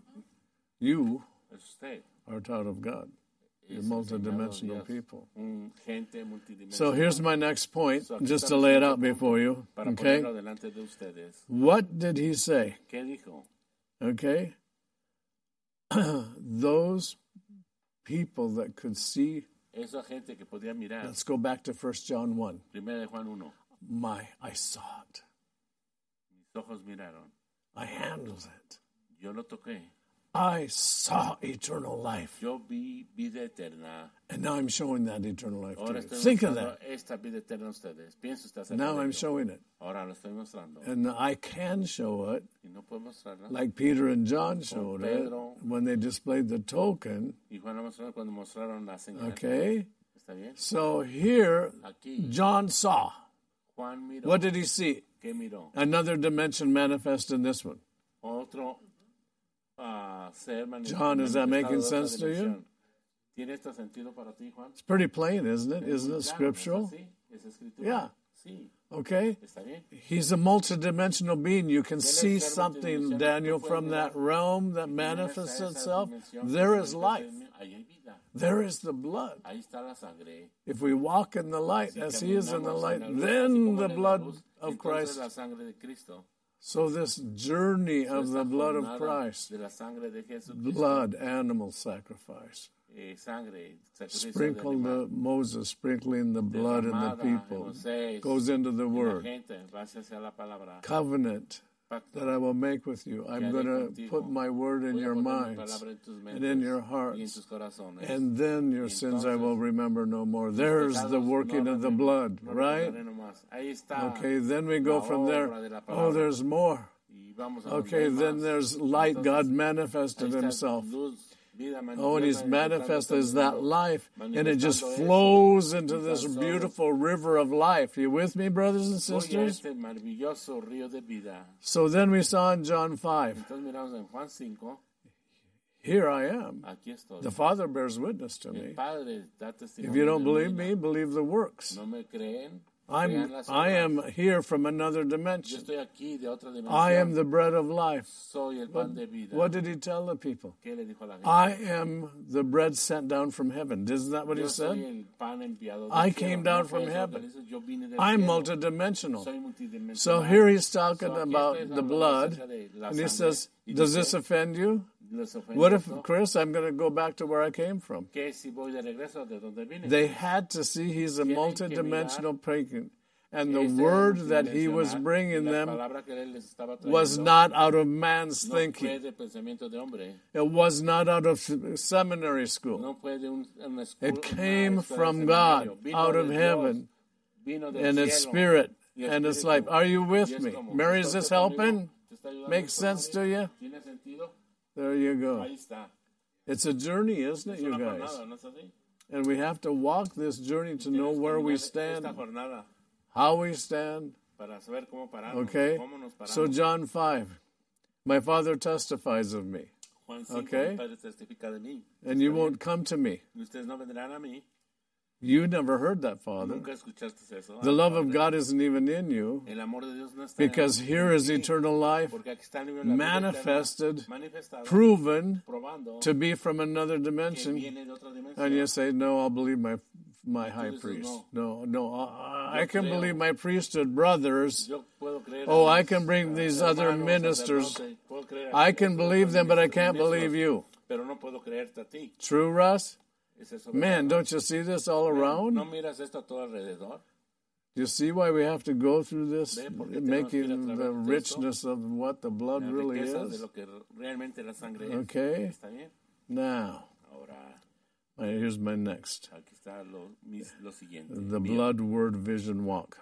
Speaker 1: you
Speaker 2: Es usted.
Speaker 1: are taught of God. You're
Speaker 2: Es enseñado
Speaker 1: multidimensional
Speaker 2: Dios.
Speaker 1: people.
Speaker 2: Un gente multidimensional.
Speaker 1: So here's my next point,
Speaker 2: So aquí
Speaker 1: just
Speaker 2: está
Speaker 1: to
Speaker 2: mi
Speaker 1: lay it
Speaker 2: siguiente
Speaker 1: out
Speaker 2: punto
Speaker 1: before you.
Speaker 2: para
Speaker 1: Okay?
Speaker 2: ponerlo delante de ustedes.
Speaker 1: What did he say?
Speaker 2: ¿Qué dijo?
Speaker 1: Okay? Those people that could see,
Speaker 2: Esa gente que podía mirar.
Speaker 1: let's go back to First John one.
Speaker 2: Primera de Juan uno.
Speaker 1: My, I saw it.
Speaker 2: Mis ojos miraron.
Speaker 1: I handled it.
Speaker 2: Yo lo toqué.
Speaker 1: I saw eternal life.
Speaker 2: Yo vi vida eterna.
Speaker 1: And now I'm showing that eternal life to
Speaker 2: Ahora
Speaker 1: you.
Speaker 2: estoy
Speaker 1: Think of
Speaker 2: mostrando
Speaker 1: that.
Speaker 2: esta vida eterna a ustedes. Pienso usted acerca
Speaker 1: Now
Speaker 2: de
Speaker 1: I'm
Speaker 2: ello.
Speaker 1: showing it.
Speaker 2: Ahora lo estoy mostrando.
Speaker 1: And I can show it
Speaker 2: Y no puedo mostrarla.
Speaker 1: like Peter and John showed it
Speaker 2: Pedro.
Speaker 1: when they displayed the token.
Speaker 2: Y Juan lo mostró cuando mostraron la señal.
Speaker 1: Okay?
Speaker 2: ¿Está bien?
Speaker 1: So here,
Speaker 2: Aquí,
Speaker 1: John saw.
Speaker 2: Juan miró.
Speaker 1: What did he see?
Speaker 2: ¿Qué miró?
Speaker 1: Another dimension manifest in this one.
Speaker 2: Otro ah, ser manifestado.
Speaker 1: John, is that making
Speaker 2: de otra
Speaker 1: sense to you?
Speaker 2: dimensión. ¿Tiene este sentido para ti, Juan?
Speaker 1: It's pretty plain, isn't it? Isn't
Speaker 2: Muy
Speaker 1: it
Speaker 2: claro,
Speaker 1: scriptural?
Speaker 2: ¿no es así? ¿Es escritura?
Speaker 1: Yeah.
Speaker 2: Sí.
Speaker 1: Okay?
Speaker 2: ¿Está bien?
Speaker 1: He's a multidimensional being. You can
Speaker 2: Él es
Speaker 1: see
Speaker 2: ser
Speaker 1: something,
Speaker 2: multidimensional.
Speaker 1: Daniel,
Speaker 2: Tú puedes
Speaker 1: from
Speaker 2: mirar
Speaker 1: that realm that
Speaker 2: y tienes
Speaker 1: manifests
Speaker 2: esa
Speaker 1: itself.
Speaker 2: dimensión que
Speaker 1: There
Speaker 2: se
Speaker 1: is
Speaker 2: manifiesta
Speaker 1: life.
Speaker 2: en mí. Ahí hay vida.
Speaker 1: there is the blood.
Speaker 2: Ahí está la sangre.
Speaker 1: If we walk in the light
Speaker 2: Si
Speaker 1: as he is in the
Speaker 2: caminamos
Speaker 1: light,
Speaker 2: en la luz, así
Speaker 1: then
Speaker 2: como
Speaker 1: the
Speaker 2: él en la
Speaker 1: blood
Speaker 2: luz,
Speaker 1: of
Speaker 2: entonces
Speaker 1: Christ.
Speaker 2: la sangre de Cristo.
Speaker 1: So this journey of
Speaker 2: Esta
Speaker 1: the blood of
Speaker 2: jornada
Speaker 1: Christ,
Speaker 2: de la sangre de Jesucristo,
Speaker 1: blood, animal sacrifice,
Speaker 2: eh, sangre, sacrificio de
Speaker 1: sprinkled
Speaker 2: animal,
Speaker 1: the, Moses sprinkling the blood in the
Speaker 2: derramada
Speaker 1: people,
Speaker 2: en Moisés,
Speaker 1: goes into the
Speaker 2: en la
Speaker 1: word.
Speaker 2: gente, gracias a la palabra,
Speaker 1: Covenant
Speaker 2: pacto,
Speaker 1: that I will make with you. I'm
Speaker 2: haré
Speaker 1: going to
Speaker 2: contigo.
Speaker 1: put my word in
Speaker 2: Voy a
Speaker 1: your
Speaker 2: poner mi
Speaker 1: minds
Speaker 2: palabra en tus
Speaker 1: and in your
Speaker 2: mentes y en
Speaker 1: hearts,
Speaker 2: tus corazones.
Speaker 1: and then your sins I will remember no more. There's the working of the blood,
Speaker 2: No
Speaker 1: right?
Speaker 2: recordaré nomás. Ahí está.
Speaker 1: Okay, then we go
Speaker 2: la
Speaker 1: from there.
Speaker 2: obra de la
Speaker 1: Oh,
Speaker 2: palabra.
Speaker 1: there's more.
Speaker 2: Y vamos a
Speaker 1: Okay,
Speaker 2: donde hay
Speaker 1: then
Speaker 2: más.
Speaker 1: there's light. God
Speaker 2: Entonces,
Speaker 1: manifested
Speaker 2: ahí está
Speaker 1: himself.
Speaker 2: luz, vida
Speaker 1: Oh, and he's
Speaker 2: manifestada,
Speaker 1: manifested as that
Speaker 2: manifestando
Speaker 1: life, and it just
Speaker 2: manifestando eso.
Speaker 1: flows into
Speaker 2: Y
Speaker 1: this
Speaker 2: tan solo
Speaker 1: beautiful river of life. You with me, brothers and
Speaker 2: fluye
Speaker 1: sisters?
Speaker 2: este maravilloso río de vida.
Speaker 1: So then we saw in John five,
Speaker 2: Entonces miramos en Juan cinco,
Speaker 1: here I am.
Speaker 2: aquí estoy.
Speaker 1: The Father bears witness to
Speaker 2: El
Speaker 1: me.
Speaker 2: Padre da testimonio
Speaker 1: If you don't
Speaker 2: de mi
Speaker 1: believe
Speaker 2: vida.
Speaker 1: me, believe the works.
Speaker 2: No me creen,
Speaker 1: I'm,
Speaker 2: crean las
Speaker 1: I
Speaker 2: obras.
Speaker 1: am here from another
Speaker 2: Yo
Speaker 1: dimension.
Speaker 2: estoy aquí de otra dimensión.
Speaker 1: I am the bread of life.
Speaker 2: Soy el pan de vida.
Speaker 1: What did he tell the people?
Speaker 2: ¿Qué le dijo a la gente?
Speaker 1: I am the bread sent down from heaven. Isn't that what he
Speaker 2: Yo soy
Speaker 1: said?
Speaker 2: el pan enviado del
Speaker 1: I
Speaker 2: cielo.
Speaker 1: came
Speaker 2: No
Speaker 1: down
Speaker 2: fue
Speaker 1: from
Speaker 2: eso
Speaker 1: heaven.
Speaker 2: que hizo, yo vine del
Speaker 1: I'm
Speaker 2: cielo.
Speaker 1: multidimensional.
Speaker 2: Soy multidimensional.
Speaker 1: So here he's talking
Speaker 2: So aquí
Speaker 1: about
Speaker 2: estoy
Speaker 1: the
Speaker 2: hablando
Speaker 1: blood,
Speaker 2: acerca de la
Speaker 1: and he
Speaker 2: sangre.
Speaker 1: says,
Speaker 2: Y
Speaker 1: does
Speaker 2: dice,
Speaker 1: this offend you?
Speaker 2: ¿les ofende
Speaker 1: What if,
Speaker 2: esto?
Speaker 1: Chris, I'm going to go back to where I came from?
Speaker 2: ¿Qué si voy de regreso de donde vine?
Speaker 1: They had to see he's a
Speaker 2: Tienen que
Speaker 1: multidimensional pagan. And the
Speaker 2: Este
Speaker 1: word
Speaker 2: era
Speaker 1: that he was
Speaker 2: multidimensional,
Speaker 1: bringing
Speaker 2: la
Speaker 1: them
Speaker 2: palabra que él les estaba
Speaker 1: was
Speaker 2: trayendo
Speaker 1: not out of man's
Speaker 2: no fue
Speaker 1: thinking.
Speaker 2: de pensamiento de hombre,
Speaker 1: It was not out of seminary school.
Speaker 2: no fue de un, una escuela,
Speaker 1: It came
Speaker 2: una escuela
Speaker 1: from
Speaker 2: de
Speaker 1: God,
Speaker 2: seminario. Vino
Speaker 1: out
Speaker 2: de
Speaker 1: of
Speaker 2: Dios,
Speaker 1: heaven,
Speaker 2: vino del
Speaker 1: and its
Speaker 2: cielo,
Speaker 1: spirit.
Speaker 2: y el
Speaker 1: And it's
Speaker 2: espíritu.
Speaker 1: like, are you
Speaker 2: Y
Speaker 1: with
Speaker 2: es
Speaker 1: me?
Speaker 2: como,
Speaker 1: Mary, is
Speaker 2: ¿estás
Speaker 1: this
Speaker 2: conmigo?
Speaker 1: helping?
Speaker 2: ¿Te está ayudando
Speaker 1: Makes
Speaker 2: esto,
Speaker 1: sense to
Speaker 2: María?
Speaker 1: you?
Speaker 2: ¿Tiene sentido?
Speaker 1: There you go.
Speaker 2: Ahí está.
Speaker 1: It's a journey, isn't it,
Speaker 2: Es
Speaker 1: you
Speaker 2: una
Speaker 1: guys?
Speaker 2: jornada, ¿no es así?
Speaker 1: And we have to walk this journey to know
Speaker 2: Tienes que
Speaker 1: where we
Speaker 2: caminar
Speaker 1: stand,
Speaker 2: esta jornada
Speaker 1: how we stand.
Speaker 2: para saber cómo pararnos,
Speaker 1: Okay?
Speaker 2: cómo nos paramos.
Speaker 1: So, John five, my Father testifies of me,
Speaker 2: Juan cinco,
Speaker 1: okay?
Speaker 2: mi Padre testifica de mí.
Speaker 1: and you won't come to me.
Speaker 2: Y ustedes no vendrán a mí.
Speaker 1: You never heard that, Father.
Speaker 2: Nunca escuchaste eso.
Speaker 1: The
Speaker 2: Ah,
Speaker 1: love of
Speaker 2: Padre.
Speaker 1: God isn't even in you,
Speaker 2: El amor de Dios no está
Speaker 1: because
Speaker 2: en
Speaker 1: here is
Speaker 2: ti,
Speaker 1: eternal life
Speaker 2: porque aquí está el nivel de la vida
Speaker 1: manifested,
Speaker 2: eterna, manifestado,
Speaker 1: proven
Speaker 2: probando
Speaker 1: to be from another
Speaker 2: que
Speaker 1: dimension.
Speaker 2: viene de otra dimensión.
Speaker 1: And you say, no, I'll believe my my high
Speaker 2: dices,
Speaker 1: priest.
Speaker 2: no.
Speaker 1: No, no, I, I
Speaker 2: Yo
Speaker 1: can
Speaker 2: creo.
Speaker 1: believe my priesthood brothers.
Speaker 2: Yo puedo creer
Speaker 1: Oh,
Speaker 2: a
Speaker 1: I
Speaker 2: mis,
Speaker 1: can bring
Speaker 2: uh,
Speaker 1: these other
Speaker 2: hermanos,
Speaker 1: ministers.
Speaker 2: sacerdotes, puedo creer a
Speaker 1: I
Speaker 2: estos
Speaker 1: can believe them, but I can't
Speaker 2: ministros,
Speaker 1: believe you.
Speaker 2: Pero no puedo creerte a ti.
Speaker 1: True, Russ?
Speaker 2: ¿Es eso
Speaker 1: Man,
Speaker 2: verdad?
Speaker 1: don't you see this all
Speaker 2: ¿No
Speaker 1: around?
Speaker 2: miras esto a todo alrededor?
Speaker 1: Do you see why we have to go through this,
Speaker 2: Ve, porque tenemos que ir a
Speaker 1: making
Speaker 2: través
Speaker 1: the
Speaker 2: de esto.
Speaker 1: richness of what the blood
Speaker 2: La
Speaker 1: really
Speaker 2: riqueza de
Speaker 1: is?
Speaker 2: lo que realmente la sangre es.
Speaker 1: Okay.
Speaker 2: ¿Está bien?
Speaker 1: Now,
Speaker 2: Ahora,
Speaker 1: uh, here's my next.
Speaker 2: aquí está lo, mis, lo siguiente.
Speaker 1: The
Speaker 2: Bien.
Speaker 1: blood word vision walk.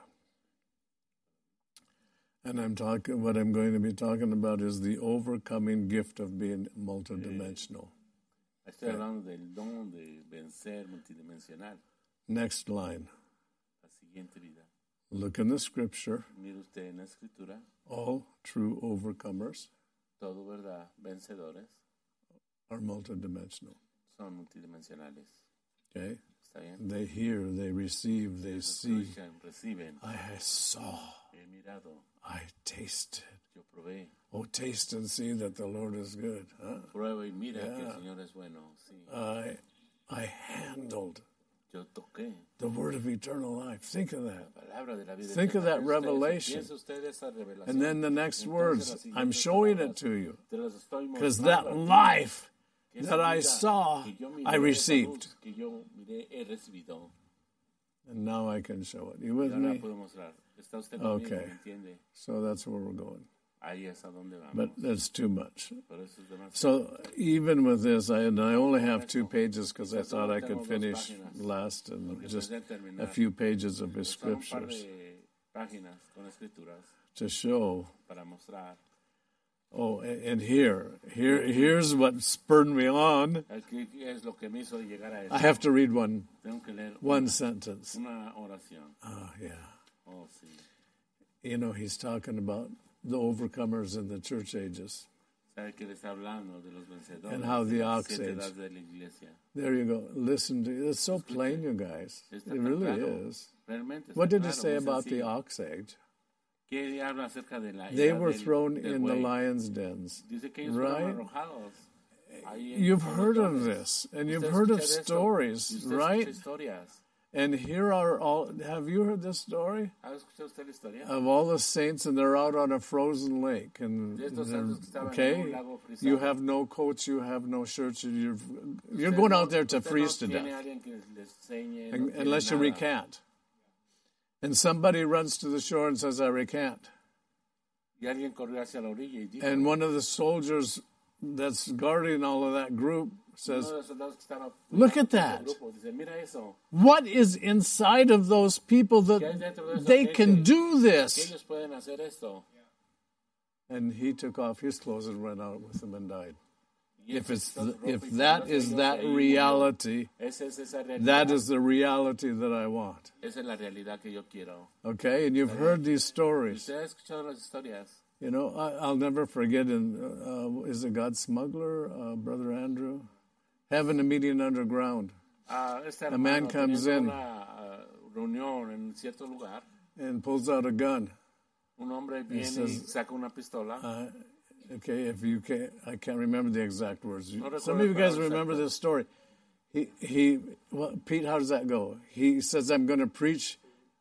Speaker 1: And I'm talking, what I'm going to be talking about is the overcoming gift of being multidimensional.
Speaker 2: Estoy hablando del don de vencer multidimensional.
Speaker 1: Next line.
Speaker 2: La siguiente vida.
Speaker 1: Look in the scripture.
Speaker 2: Mire usted en la escritura,
Speaker 1: All true overcomers
Speaker 2: todo verdad, vencedores
Speaker 1: are multidimensional.
Speaker 2: son multidimensionales.
Speaker 1: Okay?
Speaker 2: ¿Está bien?
Speaker 1: They hear, they receive, they see.
Speaker 2: Escuchan, reciben.
Speaker 1: I saw,
Speaker 2: He mirado,
Speaker 1: I tasted.
Speaker 2: yo probé.
Speaker 1: Oh, taste and see that the Lord is good. Huh?
Speaker 2: Prueba y mira que el
Speaker 1: Yeah.
Speaker 2: Señor es bueno. Sí.
Speaker 1: I, I handled
Speaker 2: Yo toqué
Speaker 1: the word of eternal life. Think of that.
Speaker 2: la palabra de la vida.
Speaker 1: Think of
Speaker 2: eterna.
Speaker 1: that
Speaker 2: Piensa usted-
Speaker 1: revelation.
Speaker 2: piensa usted esa revelación.
Speaker 1: And then the next
Speaker 2: Entonces,
Speaker 1: words,
Speaker 2: las siguientes
Speaker 1: I'm showing
Speaker 2: palabras,
Speaker 1: it to you.
Speaker 2: te las estoy
Speaker 1: Because
Speaker 2: mostrando
Speaker 1: that
Speaker 2: a ti.
Speaker 1: life
Speaker 2: Que esa
Speaker 1: that I
Speaker 2: vida
Speaker 1: saw,
Speaker 2: que yo miré,
Speaker 1: I
Speaker 2: esa
Speaker 1: received.
Speaker 2: luz que yo miré, he recibido.
Speaker 1: And now I can show it. You
Speaker 2: Y
Speaker 1: with
Speaker 2: ahora
Speaker 1: me?
Speaker 2: puedo mostrar. Está usted conmigo,
Speaker 1: Okay.
Speaker 2: ¿me entiende?
Speaker 1: So that's where we're going.
Speaker 2: Ahí es a donde vamos.
Speaker 1: But that's too much.
Speaker 2: Pero eso es demasiado.
Speaker 1: So even with this, I, and I only have two pages because I thought I could finish last and just a few pages of his
Speaker 2: Son un par
Speaker 1: scriptures
Speaker 2: de páginas con escrituras
Speaker 1: to show.
Speaker 2: para mostrar.
Speaker 1: Oh, and and here, here, here's what spurred me on.
Speaker 2: Aquí es lo que me hizo llegar a eso.
Speaker 1: I have to read one,
Speaker 2: Tengo que leer
Speaker 1: one
Speaker 2: una,
Speaker 1: sentence.
Speaker 2: una oración.
Speaker 1: Oh, yeah.
Speaker 2: Oh, sí.
Speaker 1: You know, he's talking about the overcomers in the church ages.
Speaker 2: ¿Sabe que le está hablando de los vencedores?
Speaker 1: And how the
Speaker 2: de las
Speaker 1: ox
Speaker 2: siete
Speaker 1: age.
Speaker 2: edades de la iglesia.
Speaker 1: There you go. Listen to it. It's so plain, you guys. It
Speaker 2: Está tan
Speaker 1: really
Speaker 2: claro.
Speaker 1: is.
Speaker 2: Realmente está
Speaker 1: What did it
Speaker 2: claro,
Speaker 1: say
Speaker 2: muy
Speaker 1: about the
Speaker 2: sencillo.
Speaker 1: ox age?
Speaker 2: ¿Qué habla acerca de la
Speaker 1: They
Speaker 2: edad
Speaker 1: were
Speaker 2: del-
Speaker 1: thrown
Speaker 2: del
Speaker 1: in the
Speaker 2: buey?
Speaker 1: lion's dens,
Speaker 2: Dice que ellos
Speaker 1: right?
Speaker 2: fueron arrojados. Ahí en
Speaker 1: You've
Speaker 2: los
Speaker 1: heard of
Speaker 2: dones.
Speaker 1: this, and you've
Speaker 2: Usted
Speaker 1: heard of
Speaker 2: escucha de esto,
Speaker 1: stories,
Speaker 2: y usted
Speaker 1: right?
Speaker 2: escucha historias.
Speaker 1: And here are all, have you heard this story?
Speaker 2: ¿Ha escuchado usted la historia?
Speaker 1: Of all the saints, and they're out on a frozen lake. And
Speaker 2: De estos
Speaker 1: they're-
Speaker 2: santos que estaban en
Speaker 1: okay,
Speaker 2: un lago frisado.
Speaker 1: you have no coats, you have no shirts, you're, you're
Speaker 2: Usted
Speaker 1: going
Speaker 2: no-
Speaker 1: out there to
Speaker 2: usted
Speaker 1: freeze
Speaker 2: no
Speaker 1: to
Speaker 2: tiene
Speaker 1: death,
Speaker 2: alguien que les enseñe, no
Speaker 1: un-
Speaker 2: tiene
Speaker 1: unless you
Speaker 2: nada.
Speaker 1: recant. And somebody runs to the shore and says, I recant.
Speaker 2: Y alguien corrió hacia la orilla y dijo,
Speaker 1: And one of the soldiers that's guarding all of that group says,
Speaker 2: uno de los soldados que estaba
Speaker 1: Look at
Speaker 2: cuidando
Speaker 1: that.
Speaker 2: ese grupo, dice, mira eso,
Speaker 1: what is inside of those people
Speaker 2: ¿qué hay
Speaker 1: that
Speaker 2: dentro de esos
Speaker 1: they
Speaker 2: que
Speaker 1: can
Speaker 2: ellos-
Speaker 1: do
Speaker 2: que
Speaker 1: this?
Speaker 2: ellos pueden hacer esto?
Speaker 1: And he took off his clothes and went out with them and died.
Speaker 2: Y
Speaker 1: If
Speaker 2: él
Speaker 1: it's
Speaker 2: se quitó
Speaker 1: the,
Speaker 2: su ropa
Speaker 1: if
Speaker 2: y
Speaker 1: that
Speaker 2: cuando
Speaker 1: is
Speaker 2: ellos
Speaker 1: that
Speaker 2: ahí murió.
Speaker 1: reality,
Speaker 2: Esa es esa realidad.
Speaker 1: that is the reality that I want.
Speaker 2: Esa es la realidad que yo quiero.
Speaker 1: Okay, and you've heard these stories.
Speaker 2: ¿Usted ha escuchado las historias?
Speaker 1: You know, I, I'll never forget. In uh, is it God Smuggler, uh, Brother Andrew, having a meeting underground,
Speaker 2: Ah, este
Speaker 1: A man
Speaker 2: hermano
Speaker 1: comes
Speaker 2: teniendo
Speaker 1: in.
Speaker 2: una ah, reunión en cierto lugar,
Speaker 1: and pulls out a gun.
Speaker 2: un hombre viene
Speaker 1: says-
Speaker 2: y saca una pistola.
Speaker 1: Uh, okay, if you can, I can't remember the exact words.
Speaker 2: No
Speaker 1: Some of you
Speaker 2: recuerdo
Speaker 1: guys
Speaker 2: la
Speaker 1: remember
Speaker 2: exacta.
Speaker 1: this story. He he. Well, Pete, how does that go? He says, "I'm going to preach.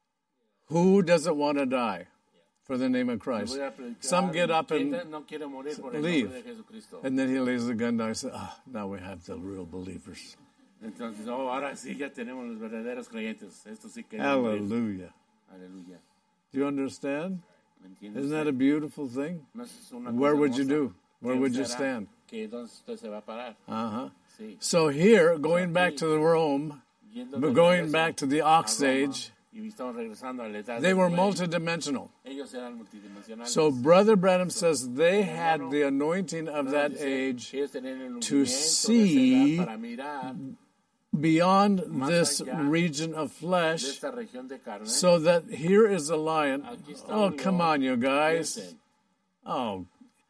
Speaker 1: Who doesn't want to die for the name of Christ?"
Speaker 2: Voy a predicar.
Speaker 1: Some get up
Speaker 2: ¿Quién
Speaker 1: and
Speaker 2: no quiere morir por el
Speaker 1: leave.
Speaker 2: nombre de Jesucristo?
Speaker 1: and then he lays the gun down. He says, "Ah, now we have the real believers."
Speaker 2: Entonces, oh, ahora sí ya tenemos los verdaderos creyentes. Esto sí que morir.
Speaker 1: Hallelujah.
Speaker 2: Aleluya.
Speaker 1: Do you understand?
Speaker 2: ¿Me entiende
Speaker 1: Isn't
Speaker 2: usted?
Speaker 1: that a beautiful thing?
Speaker 2: ¿No es una
Speaker 1: Where
Speaker 2: cosa
Speaker 1: would you
Speaker 2: hermosa?
Speaker 1: do? Where
Speaker 2: ¿Qué
Speaker 1: would you
Speaker 2: usted hará?
Speaker 1: stand?
Speaker 2: Que entonces usted se va a parar.
Speaker 1: Uh huh.
Speaker 2: Sí.
Speaker 1: So here, going back to the Rome,
Speaker 2: Yendo
Speaker 1: but
Speaker 2: de
Speaker 1: going
Speaker 2: regreso
Speaker 1: back to the
Speaker 2: a
Speaker 1: Ox
Speaker 2: Roma,
Speaker 1: Age,
Speaker 2: y estamos regresando a la edad
Speaker 1: they
Speaker 2: del
Speaker 1: were
Speaker 2: buey.
Speaker 1: multidimensional.
Speaker 2: Ellos eran multidimensionales.
Speaker 1: So Brother Branham says they had the anointing of
Speaker 2: Entonces,
Speaker 1: that
Speaker 2: dice,
Speaker 1: age
Speaker 2: ellos tenían el
Speaker 1: to
Speaker 2: ungüento de esa
Speaker 1: see
Speaker 2: edad para mirar
Speaker 1: beyond
Speaker 2: Más
Speaker 1: this
Speaker 2: allá
Speaker 1: region of
Speaker 2: de
Speaker 1: flesh,
Speaker 2: esta región de carne.
Speaker 1: so that here is a lion.
Speaker 2: Aquí está
Speaker 1: Oh,
Speaker 2: un
Speaker 1: come
Speaker 2: león.
Speaker 1: on, you guys.
Speaker 2: Piensen,
Speaker 1: Oh,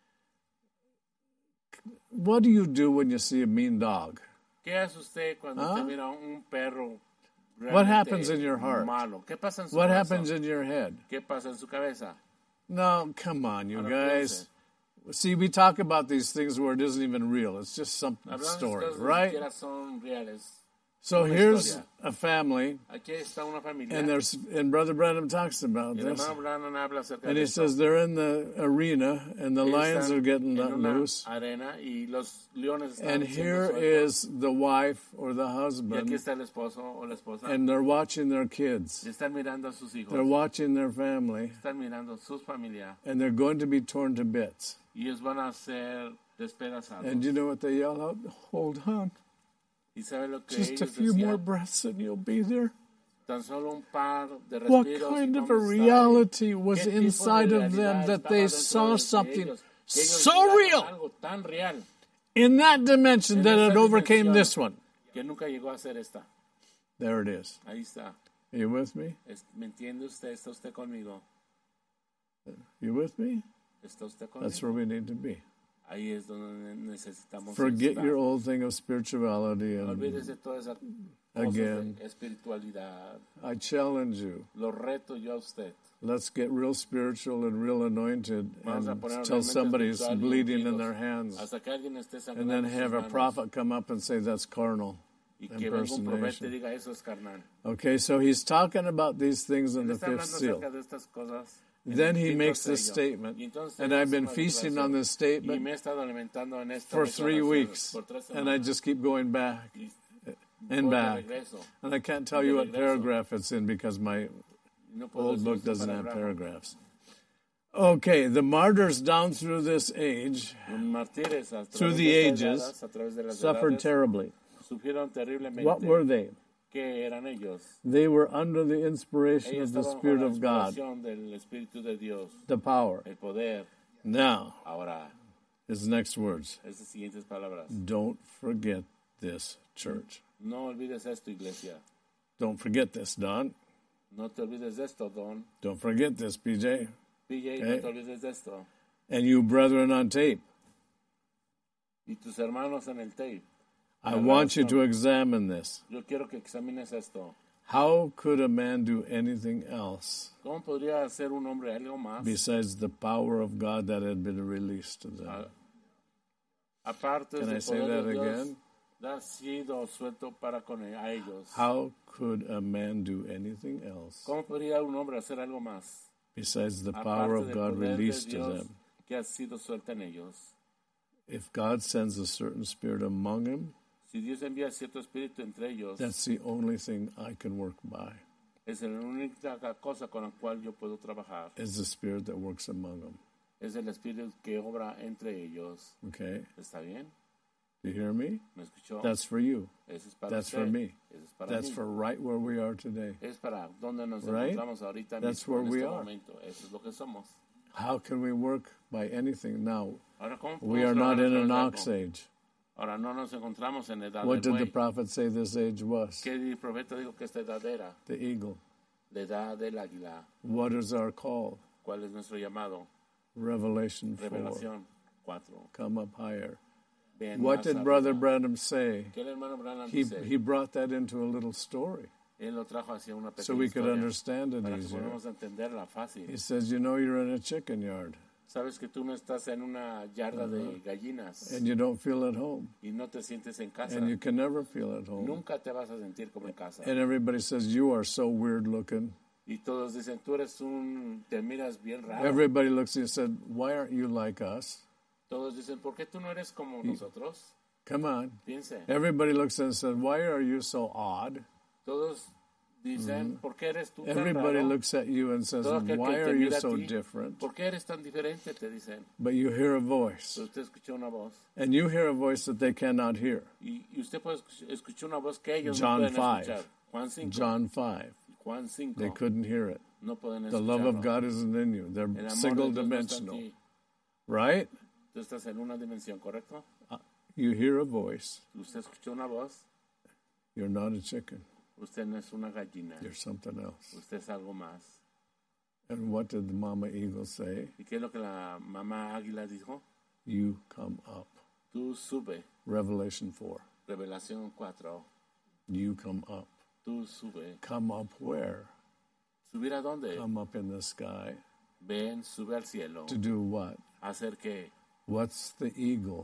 Speaker 1: what do you do when you see a mean dog?
Speaker 2: ¿Qué hace usted cuando
Speaker 1: ¿Ah?
Speaker 2: usted mira un perro
Speaker 1: What
Speaker 2: realmente
Speaker 1: happens in your heart?
Speaker 2: malo? ¿Qué pasa en su
Speaker 1: What
Speaker 2: corazón?
Speaker 1: happens in your head?
Speaker 2: ¿Qué pasa en su cabeza?
Speaker 1: No, come on, you
Speaker 2: Ahora
Speaker 1: guys. See, we talk about these things where it isn't even real. It's just some
Speaker 2: Hablando de
Speaker 1: story,
Speaker 2: cosas que ni
Speaker 1: right?
Speaker 2: siquiera son reales.
Speaker 1: So
Speaker 2: una
Speaker 1: here's
Speaker 2: historia.
Speaker 1: a family,
Speaker 2: Aquí está una familia.
Speaker 1: and there's and Brother Branham talks about
Speaker 2: y el
Speaker 1: this,
Speaker 2: hermano Branham habla acerca
Speaker 1: and
Speaker 2: de
Speaker 1: he
Speaker 2: esto.
Speaker 1: says they're in the arena, and the
Speaker 2: Ellos
Speaker 1: lions
Speaker 2: están
Speaker 1: are getting
Speaker 2: en
Speaker 1: let
Speaker 2: una
Speaker 1: loose,
Speaker 2: arena y los leones están
Speaker 1: and
Speaker 2: siendo
Speaker 1: here
Speaker 2: sueltos.
Speaker 1: is the wife or the
Speaker 2: Y aquí
Speaker 1: husband,
Speaker 2: está el esposo o la esposa.
Speaker 1: and they're watching their kids,
Speaker 2: Y están mirando a sus hijos.
Speaker 1: they're watching their family,
Speaker 2: Están mirando a sus familias.
Speaker 1: and they're going to be torn to bits.
Speaker 2: Y ellos van a ser despedazados.
Speaker 1: And you know what they yell out? Hold on,
Speaker 2: ¿Y sabe lo que
Speaker 1: just a
Speaker 2: ellos
Speaker 1: few more
Speaker 2: decían?
Speaker 1: breaths, and you'll be there.
Speaker 2: Tan solo un par de
Speaker 1: What
Speaker 2: respiros y
Speaker 1: kind of a
Speaker 2: vamos a estar ahí.
Speaker 1: reality was
Speaker 2: ¿Qué tipo de
Speaker 1: inside of them
Speaker 2: realidad
Speaker 1: that
Speaker 2: estaba
Speaker 1: they
Speaker 2: dentro
Speaker 1: saw
Speaker 2: de
Speaker 1: something
Speaker 2: ellos? Que ellos
Speaker 1: so
Speaker 2: miraron
Speaker 1: real
Speaker 2: algo tan real
Speaker 1: in that dimension
Speaker 2: en
Speaker 1: that
Speaker 2: esa
Speaker 1: it overcame
Speaker 2: dimensión
Speaker 1: this one?
Speaker 2: que nunca llegó a ser esta?
Speaker 1: There it is.
Speaker 2: Ahí está.
Speaker 1: Are you with me?
Speaker 2: Es- ¿Me entiende usted? ¿Está usted conmigo?
Speaker 1: You with me?
Speaker 2: ¿Está usted
Speaker 1: That's
Speaker 2: conmigo?
Speaker 1: where we need to be.
Speaker 2: Ahí es donde necesitamos
Speaker 1: Forget
Speaker 2: estar.
Speaker 1: your old thing of spirituality, and
Speaker 2: Olvídese de toda esa cosa
Speaker 1: Again.
Speaker 2: de espiritualidad.
Speaker 1: I challenge you.
Speaker 2: Lo reto yo a usted.
Speaker 1: Let's get real spiritual and real anointed,
Speaker 2: Vamos a
Speaker 1: and
Speaker 2: ponernos
Speaker 1: till
Speaker 2: realmente
Speaker 1: somebody's
Speaker 2: espiritual y
Speaker 1: bleeding in
Speaker 2: ungidos
Speaker 1: their hands,
Speaker 2: hasta que alguien esté
Speaker 1: and
Speaker 2: sangrando
Speaker 1: then
Speaker 2: sus
Speaker 1: have a
Speaker 2: manos.
Speaker 1: prophet come up and say that's carnal
Speaker 2: Y que venga un profeta y
Speaker 1: impersonation.
Speaker 2: diga eso es carnal.
Speaker 1: Okay, so he's talking about these things in
Speaker 2: Él
Speaker 1: the
Speaker 2: está
Speaker 1: fifth
Speaker 2: hablando
Speaker 1: seal.
Speaker 2: acerca de estas cosas. en
Speaker 1: Then
Speaker 2: el
Speaker 1: he
Speaker 2: quinto
Speaker 1: makes this
Speaker 2: sello.
Speaker 1: statement,
Speaker 2: Y entonces
Speaker 1: and
Speaker 2: él
Speaker 1: I've
Speaker 2: hace
Speaker 1: been
Speaker 2: una
Speaker 1: feasting on
Speaker 2: declaración.
Speaker 1: this
Speaker 2: Y
Speaker 1: statement
Speaker 2: me he estado alimentando en esta
Speaker 1: for three
Speaker 2: declaración
Speaker 1: weeks,
Speaker 2: por tres
Speaker 1: and I
Speaker 2: semanas.
Speaker 1: just keep going back
Speaker 2: Y
Speaker 1: and
Speaker 2: voy de
Speaker 1: back.
Speaker 2: regreso.
Speaker 1: And I can't tell you what paragraph it's in because my
Speaker 2: No puedo
Speaker 1: old
Speaker 2: decir
Speaker 1: book
Speaker 2: su
Speaker 1: doesn't have
Speaker 2: palabra.
Speaker 1: paragraphs. Okay, the martyrs down through this age
Speaker 2: Los mártires a
Speaker 1: Through
Speaker 2: través
Speaker 1: the
Speaker 2: de estas
Speaker 1: ages,
Speaker 2: edades, a través de las
Speaker 1: suffered
Speaker 2: edades,
Speaker 1: terribly.
Speaker 2: sufrieron terriblemente.
Speaker 1: What were they?
Speaker 2: ¿Qué eran ellos?
Speaker 1: They were under the inspiration
Speaker 2: Ellos
Speaker 1: of the
Speaker 2: estaban bajo
Speaker 1: Spirit
Speaker 2: la
Speaker 1: of God,
Speaker 2: inspiración del Espíritu de Dios,
Speaker 1: the power.
Speaker 2: el poder.
Speaker 1: Now,
Speaker 2: Ahora,
Speaker 1: his next words.
Speaker 2: esas siguientes palabras.
Speaker 1: Don't forget this, church.
Speaker 2: No olvides esto, iglesia.
Speaker 1: Don't forget this, Don.
Speaker 2: No te olvides de esto, Don.
Speaker 1: Don't forget this, P J.
Speaker 2: P J,
Speaker 1: Okay.
Speaker 2: no te olvides de esto.
Speaker 1: And you brethren on tape.
Speaker 2: Y tus hermanos en el tape.
Speaker 1: I
Speaker 2: La
Speaker 1: want you
Speaker 2: relación.
Speaker 1: to examine this.
Speaker 2: Yo quiero que examines esto.
Speaker 1: How could a man do anything else
Speaker 2: ¿Cómo podría hacer un hombre algo más?
Speaker 1: besides the power of God that had been released to them?
Speaker 2: Ah, Aparte
Speaker 1: Can
Speaker 2: del
Speaker 1: I say
Speaker 2: poder
Speaker 1: that
Speaker 2: de Dios,
Speaker 1: again?
Speaker 2: ha sido suelto para con a ellos.
Speaker 1: How could a man do anything else
Speaker 2: ¿Cómo podría un hombre hacer algo más?
Speaker 1: besides the
Speaker 2: Aparte
Speaker 1: power of
Speaker 2: del
Speaker 1: God
Speaker 2: poder de
Speaker 1: released to
Speaker 2: Dios
Speaker 1: them?
Speaker 2: que ha sido suelta en ellos.
Speaker 1: If God sends a certain spirit among them,
Speaker 2: Si Dios envía cierto espíritu entre ellos,
Speaker 1: that's the only thing I can work by,
Speaker 2: es la única cosa con la cual yo puedo trabajar.
Speaker 1: is the spirit that works among them.
Speaker 2: Es el espíritu que obra entre ellos.
Speaker 1: Okay?
Speaker 2: ¿Está bien?
Speaker 1: Do you hear me?
Speaker 2: ¿Me escuchó?
Speaker 1: That's for you.
Speaker 2: Eso es para
Speaker 1: That's
Speaker 2: usted.
Speaker 1: for me.
Speaker 2: Eso es para
Speaker 1: That's
Speaker 2: mí.
Speaker 1: for right where we are today.
Speaker 2: Es para donde nos
Speaker 1: Right?
Speaker 2: encontramos ahorita
Speaker 1: That's
Speaker 2: mismo,
Speaker 1: where
Speaker 2: en
Speaker 1: we
Speaker 2: este
Speaker 1: are.
Speaker 2: momento. Eso es lo que somos.
Speaker 1: How can we work by anything now?
Speaker 2: Ahora, ¿cómo
Speaker 1: We
Speaker 2: podemos
Speaker 1: are not
Speaker 2: trabajar
Speaker 1: in
Speaker 2: en
Speaker 1: an
Speaker 2: algo?
Speaker 1: ox age.
Speaker 2: Ahora no nos encontramos en la edad
Speaker 1: What
Speaker 2: del
Speaker 1: did the
Speaker 2: buey.
Speaker 1: prophet say this age was?
Speaker 2: ¿Qué el profeta dijo que esta edad era?
Speaker 1: The eagle.
Speaker 2: La edad del águila.
Speaker 1: What is our call?
Speaker 2: ¿Cuál es nuestro llamado?
Speaker 1: Revelation four.
Speaker 2: Revelación cuatro.
Speaker 1: Come up higher.
Speaker 2: Ven
Speaker 1: What
Speaker 2: más
Speaker 1: did
Speaker 2: arriba.
Speaker 1: Brother Branham say?
Speaker 2: ¿Qué el hermano Branham
Speaker 1: He,
Speaker 2: dice?
Speaker 1: he brought that into a little story
Speaker 2: Él lo trajo hacia una pequeña
Speaker 1: so we could
Speaker 2: historia
Speaker 1: understand it
Speaker 2: para que
Speaker 1: easier.
Speaker 2: podamos entenderla fácil.
Speaker 1: He says, you know, you're in a chicken yard
Speaker 2: Sabes que tú no estás en una yarda de gallinas
Speaker 1: and you don't feel at home,
Speaker 2: y no te sientes en casa.
Speaker 1: and you can never feel at home.
Speaker 2: Nunca te vas a sentir como en casa.
Speaker 1: And everybody says, you are so weird looking.
Speaker 2: Y todos dicen, tú eres un, te miras bien raro.
Speaker 1: Everybody looks at you and said, why aren't you like us?
Speaker 2: Todos dicen, ¿por qué tú no eres como nosotros?
Speaker 1: Come on.
Speaker 2: Piense.
Speaker 1: Everybody looks at us and said, why are you so odd?
Speaker 2: Todos dicen, ¿por qué eres tú tan
Speaker 1: Everybody
Speaker 2: raro?
Speaker 1: looks at you and says,
Speaker 2: Todo aquel
Speaker 1: why
Speaker 2: que
Speaker 1: are
Speaker 2: te
Speaker 1: you
Speaker 2: mira a
Speaker 1: so
Speaker 2: ti,
Speaker 1: different?
Speaker 2: ¿por qué eres tan diferente? Te dicen.
Speaker 1: But you hear a voice,
Speaker 2: Pero usted escuchó una voz.
Speaker 1: and you hear a voice that they cannot hear.
Speaker 2: Y, y usted puede escuch- escuchar una voz que ellos
Speaker 1: John
Speaker 2: no pueden
Speaker 1: five.
Speaker 2: escuchar. Juan cinco.
Speaker 1: John five.
Speaker 2: Juan cinco.
Speaker 1: They couldn't hear it.
Speaker 2: No pueden
Speaker 1: The love of
Speaker 2: escucharlo.
Speaker 1: God isn't in you.
Speaker 2: El
Speaker 1: They're
Speaker 2: amor
Speaker 1: single
Speaker 2: de Dios no está en
Speaker 1: dimensional,
Speaker 2: ti.
Speaker 1: right?
Speaker 2: Tú estás en una dimensión, ¿correcto?
Speaker 1: You hear a voice.
Speaker 2: Usted escuchó una voz.
Speaker 1: You're not a chicken.
Speaker 2: Usted no es una gallina.
Speaker 1: You're something else.
Speaker 2: Usted es algo más.
Speaker 1: And what did the mama eagle say?
Speaker 2: ¿Y qué es lo que la mamá águila dijo?
Speaker 1: You come up.
Speaker 2: Tú sube.
Speaker 1: Revelation four.
Speaker 2: Revelación cuatro.
Speaker 1: You come up.
Speaker 2: Tú sube.
Speaker 1: Come up where?
Speaker 2: ¿Subir a dónde?
Speaker 1: Come up in the sky.
Speaker 2: Ven, sube al cielo.
Speaker 1: To do what?
Speaker 2: ¿Hacer qué?
Speaker 1: What's the eagle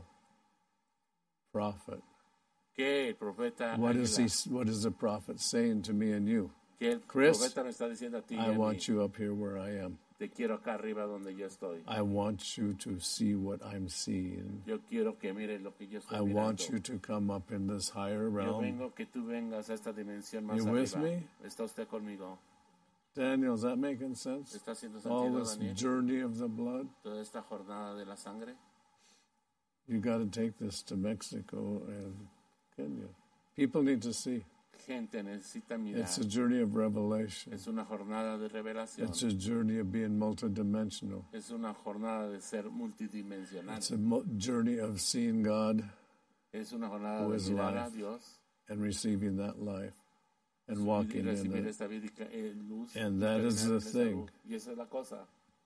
Speaker 1: prophet?
Speaker 2: ¿Qué el profeta
Speaker 1: What
Speaker 2: águila?
Speaker 1: is he? What is the prophet saying to me and you?
Speaker 2: ¿Qué el
Speaker 1: Chris,
Speaker 2: profeta me está diciendo a ti y
Speaker 1: I
Speaker 2: a mí?
Speaker 1: want you up here where I am.
Speaker 2: Te quiero acá arriba donde yo estoy.
Speaker 1: I want you to see what I'm seeing.
Speaker 2: Yo quiero que mires lo que yo estoy
Speaker 1: I
Speaker 2: mirando.
Speaker 1: want you to come up in this higher
Speaker 2: Yo
Speaker 1: realm.
Speaker 2: vengo que tú vengas a esta dimensión más
Speaker 1: You with
Speaker 2: arriba.
Speaker 1: me?
Speaker 2: ¿Está usted conmigo?
Speaker 1: Daniel, is that making sense?
Speaker 2: ¿Está haciendo
Speaker 1: All
Speaker 2: sentido,
Speaker 1: this
Speaker 2: Daniel?
Speaker 1: journey of the blood.
Speaker 2: Toda esta jornada de la sangre.
Speaker 1: You got to take this to Mexico and Kenya. People need to see.
Speaker 2: Gente necesita mirar.
Speaker 1: It's a journey of revelation.
Speaker 2: Es una jornada de revelación.
Speaker 1: It's a journey of being multidimensional.
Speaker 2: Es una jornada de ser multidimensional.
Speaker 1: It's a mo- journey of seeing God
Speaker 2: Es una jornada
Speaker 1: Who
Speaker 2: de
Speaker 1: is
Speaker 2: mirar a
Speaker 1: life.
Speaker 2: Dios
Speaker 1: and receiving that life and
Speaker 2: y
Speaker 1: walking in
Speaker 2: recibir
Speaker 1: it.
Speaker 2: esta vida y ca- eh, luz.
Speaker 1: And
Speaker 2: y
Speaker 1: that is
Speaker 2: caminar en
Speaker 1: the
Speaker 2: esa
Speaker 1: thing.
Speaker 2: luz. Y esa es la cosa.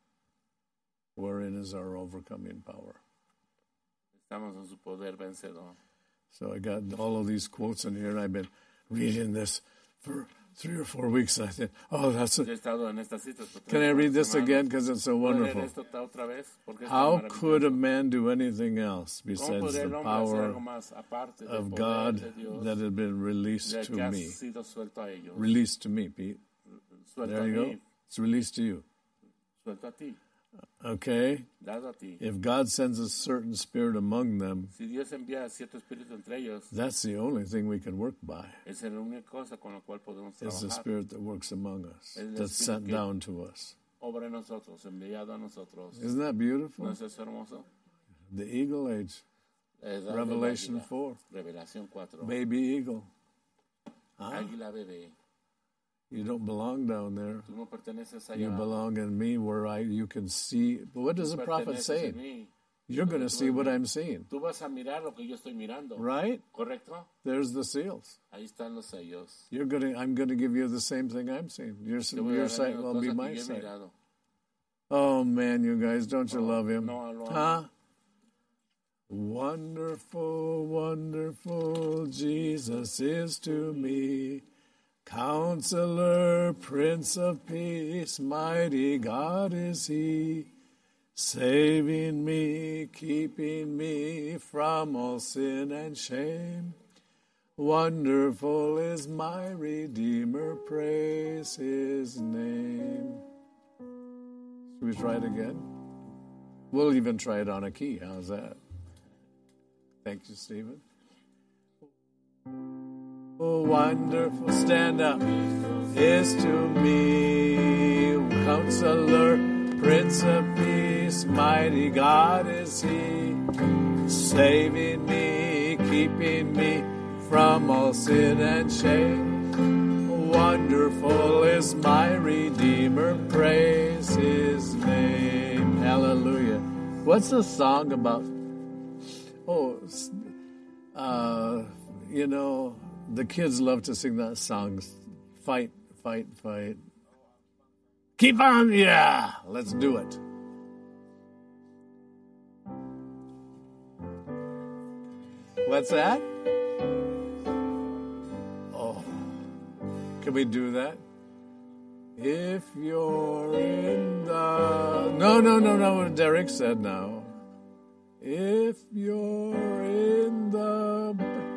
Speaker 1: Wherein is our overcoming power?
Speaker 2: Estamos en su poder vencedor.
Speaker 1: So I got all of these quotes in here, and I've been reading this for three or four weeks. I said, "Oh, that's
Speaker 2: Yo
Speaker 1: a,
Speaker 2: he estado en estas citas. por
Speaker 1: can I
Speaker 2: tres
Speaker 1: read this
Speaker 2: semanas.
Speaker 1: again because it's so
Speaker 2: ¿Puedo leer
Speaker 1: wonderful."
Speaker 2: esto ta- otra vez? Porque es tan
Speaker 1: How
Speaker 2: maravilloso.
Speaker 1: could a man do anything else
Speaker 2: ¿Cómo
Speaker 1: besides
Speaker 2: podría el
Speaker 1: the
Speaker 2: hombre hacer algo
Speaker 1: power
Speaker 2: más aparte del
Speaker 1: of
Speaker 2: poder
Speaker 1: God
Speaker 2: de Dios
Speaker 1: that had been released
Speaker 2: de
Speaker 1: to
Speaker 2: que ha
Speaker 1: me?
Speaker 2: sido suelto a ellos?
Speaker 1: Released to me, Pete.
Speaker 2: Suelto
Speaker 1: There
Speaker 2: a
Speaker 1: you go.
Speaker 2: mí,
Speaker 1: It's released to you.
Speaker 2: suelto a ti,
Speaker 1: Okay?
Speaker 2: dado a ti.
Speaker 1: If God sends a certain spirit among them,
Speaker 2: Si Dios envía cierto espíritu entre ellos,
Speaker 1: that's the only thing we can work by,
Speaker 2: es la única cosa con la cual podemos
Speaker 1: is the
Speaker 2: trabajar.
Speaker 1: spirit that works among us,
Speaker 2: El
Speaker 1: that's
Speaker 2: espíritu
Speaker 1: sent
Speaker 2: que-
Speaker 1: down to us.
Speaker 2: Obra en nosotros, enviado a nosotros.
Speaker 1: Isn't that beautiful?
Speaker 2: ¿No es eso hermoso?
Speaker 1: The eagle age,
Speaker 2: La edad del
Speaker 1: Revelation
Speaker 2: águila.
Speaker 1: four,
Speaker 2: Revelación cuatro.
Speaker 1: baby eagle. Huh?
Speaker 2: Águila bebé.
Speaker 1: You don't belong down there.
Speaker 2: Tú no perteneces allá.
Speaker 1: You belong in me where I you can see. But what does the prophet
Speaker 2: Perteneces
Speaker 1: say?
Speaker 2: en mí.
Speaker 1: You're going to see what I'm seeing,
Speaker 2: Tú vas a mirar lo que yo estoy mirando.
Speaker 1: right?
Speaker 2: ¿Correcto?
Speaker 1: There's the seals.
Speaker 2: Ahí están los sellos.
Speaker 1: You're going to. I'm going to give you the same thing I'm seeing. Your,
Speaker 2: Te voy a
Speaker 1: your
Speaker 2: dar
Speaker 1: sight
Speaker 2: una
Speaker 1: will
Speaker 2: cosa
Speaker 1: be
Speaker 2: que
Speaker 1: my
Speaker 2: yo he
Speaker 1: sight.
Speaker 2: mirado.
Speaker 1: Oh man, you guys, don't you
Speaker 2: Oh,
Speaker 1: love him?
Speaker 2: no, lo amo.
Speaker 1: Huh? Wonderful, wonderful Jesus is to me. Counselor, Prince of Peace, mighty God is He. saving me, keeping me from all sin and shame. Wonderful is my Redeemer, praise his name. Should we try it again? We'll even try it on a key. How's that? Thank you, Stephen. Oh, wonderful, stand up, is to me, Counselor, Prince of Peace, mighty God is he, saving me, keeping me from all sin and shame. Wonderful is my Redeemer, praise his name. Hallelujah. What's the song about? Oh, uh, you know, the kids love to sing that song. Fight, fight, fight. Keep on, yeah, let's do it. What's that? Oh, can we do that? If you're in the... No, no, no, no, what Derek said now. If you're in the...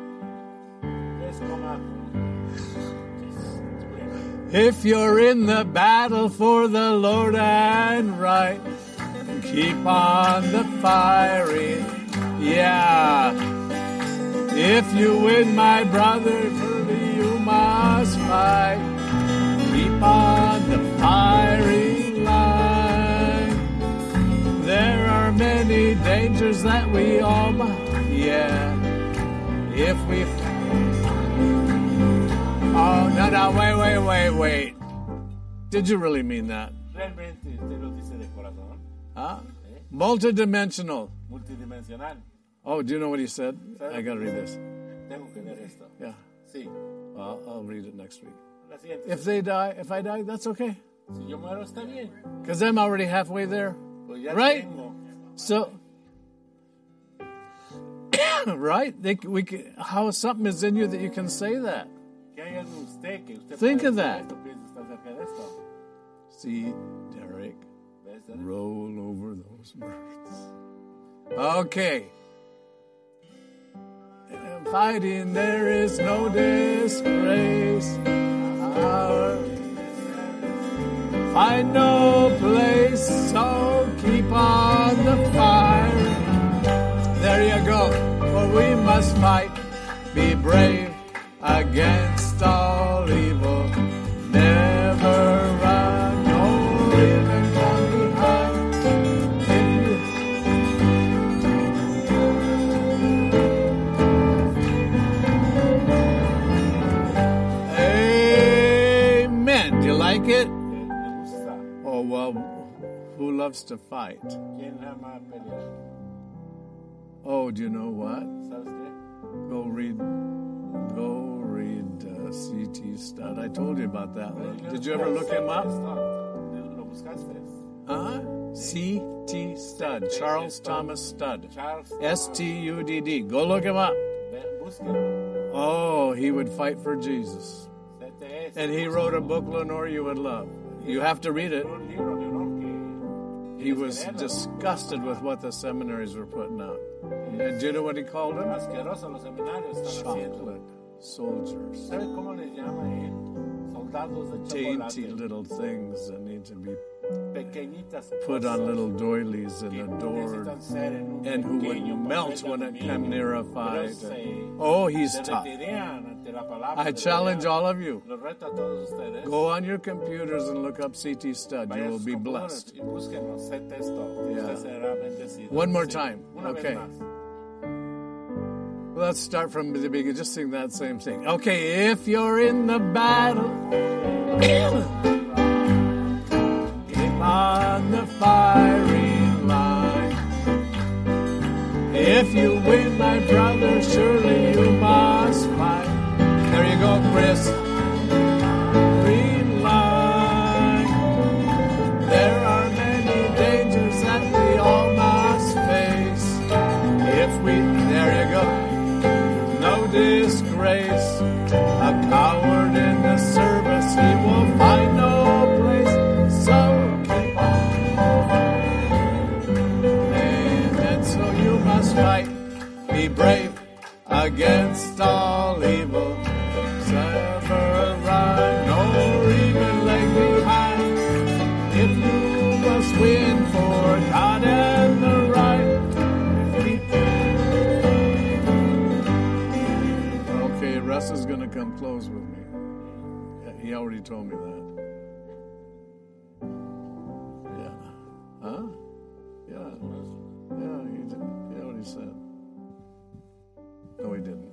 Speaker 1: If you're in the battle for the Lord and right, keep on the firing, yeah. If you win, my brother, truly you must fight. Keep on the firing line. There are many dangers that we all must, yeah. If we... Oh, no, no, wait, wait, wait, wait. Did you really mean that?
Speaker 2: Realmente usted lo dice de corazón.
Speaker 1: Huh? Multidimensional.
Speaker 2: Multidimensional.
Speaker 1: Oh, do you know what he said? I got to read this.
Speaker 2: Tengo que ver esto.
Speaker 1: Yeah.
Speaker 2: Sí.
Speaker 1: Well, I'll read it next week.
Speaker 2: La siguiente.
Speaker 1: If they die, if I die, that's okay.
Speaker 2: Si yo muero está bien.
Speaker 1: Because I'm already halfway there.
Speaker 2: Pues ya
Speaker 1: Right?
Speaker 2: tengo.
Speaker 1: So, right? They, we can, how something is in you that you can say that.
Speaker 2: Que hay algo en usted que usted
Speaker 1: Think
Speaker 2: puede
Speaker 1: of
Speaker 2: decir
Speaker 1: that.
Speaker 2: esto, piensa estar cerca de esto.
Speaker 1: See, Derek,
Speaker 2: ¿Ves, Derek?
Speaker 1: roll over those words. Okay. Fighting, there is no disgrace. Our find no place, so keep on the fire. There you go. For we must fight, be brave against all evil. Never run or even come behind. Amen. Do you like it?
Speaker 2: Me gusta.
Speaker 1: Oh, well, who loves to fight?
Speaker 2: ¿Quién ama pelear?
Speaker 1: Oh, do you know what?
Speaker 2: ¿Sabes qué?
Speaker 1: Go read, go read uh, C T Studd. I told you about that one. Did you ever look him up?
Speaker 2: ¿Lo buscaste?
Speaker 1: Huh? C T Studd, Charles Thomas Studd.
Speaker 2: Charles.
Speaker 1: S T U D D. Go look him up.
Speaker 2: Ve, búsquenlo.
Speaker 1: Oh, he would fight for Jesus.
Speaker 2: Este es.
Speaker 1: And he wrote a book, Lenore, you would love. You have to read it.
Speaker 2: Un libro, Leonor, que
Speaker 1: He was disgusted with what the seminaries were putting out. And do you know what he called them?
Speaker 2: asqueroso los seminarios están haciendo.
Speaker 1: Chocolate soldiers.
Speaker 2: ¿Sabe cómo les llama él? Soldados de
Speaker 1: Dainty
Speaker 2: chocolate.
Speaker 1: little things that need to be
Speaker 2: Pequeñitas
Speaker 1: put
Speaker 2: cosas
Speaker 1: on little doilies and
Speaker 2: que
Speaker 1: adored,
Speaker 2: necesitan ser en un
Speaker 1: and who would
Speaker 2: pequeño
Speaker 1: melt
Speaker 2: papel
Speaker 1: when
Speaker 2: de
Speaker 1: it
Speaker 2: aluminio,
Speaker 1: came near a
Speaker 2: pero
Speaker 1: fight.
Speaker 2: se
Speaker 1: Oh, he's tough.
Speaker 2: derretirían ante la palabra
Speaker 1: I
Speaker 2: de
Speaker 1: challenge
Speaker 2: Dios.
Speaker 1: all of you.
Speaker 2: Los reto a todos ustedes.
Speaker 1: Go on your computers and look up C T Studd.
Speaker 2: Vayan
Speaker 1: You
Speaker 2: a
Speaker 1: will
Speaker 2: sus
Speaker 1: be
Speaker 2: computadores
Speaker 1: blessed.
Speaker 2: y búsquenlo, sé texto.
Speaker 1: Yeah.
Speaker 2: Usted será bendecido.
Speaker 1: One more
Speaker 2: Sí.
Speaker 1: time.
Speaker 2: Una
Speaker 1: Okay.
Speaker 2: vez más.
Speaker 1: Let's start from the beginning. Just sing that same thing. Okay, if you're in the battle, keep on the firing line. If you win, my brother, surely you must fight. There you go, Chris. Green line. There are many dangers that we all must face. If we, there you go. No disgrace, a coward in the service, he will find already told me that. Yeah. Huh? Yeah. Yeah, he did. Yeah, what he said. No, he didn't.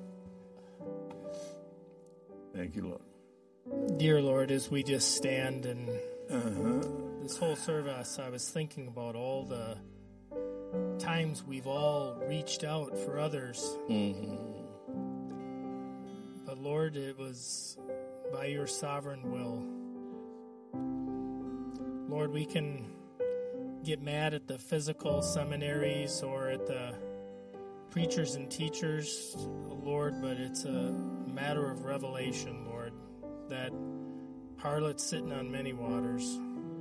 Speaker 1: Thank you, Lord.
Speaker 4: Dear Lord, as we just stand and
Speaker 1: Uh-huh.
Speaker 4: this whole service, I was thinking about all the times we've all reached out for others.
Speaker 1: Mm-hmm.
Speaker 4: But Lord, it was by your sovereign will. Lord, we can get mad at the physical seminaries or at the preachers and teachers, Lord, but it's a matter of revelation, Lord, that harlot's sitting on many waters.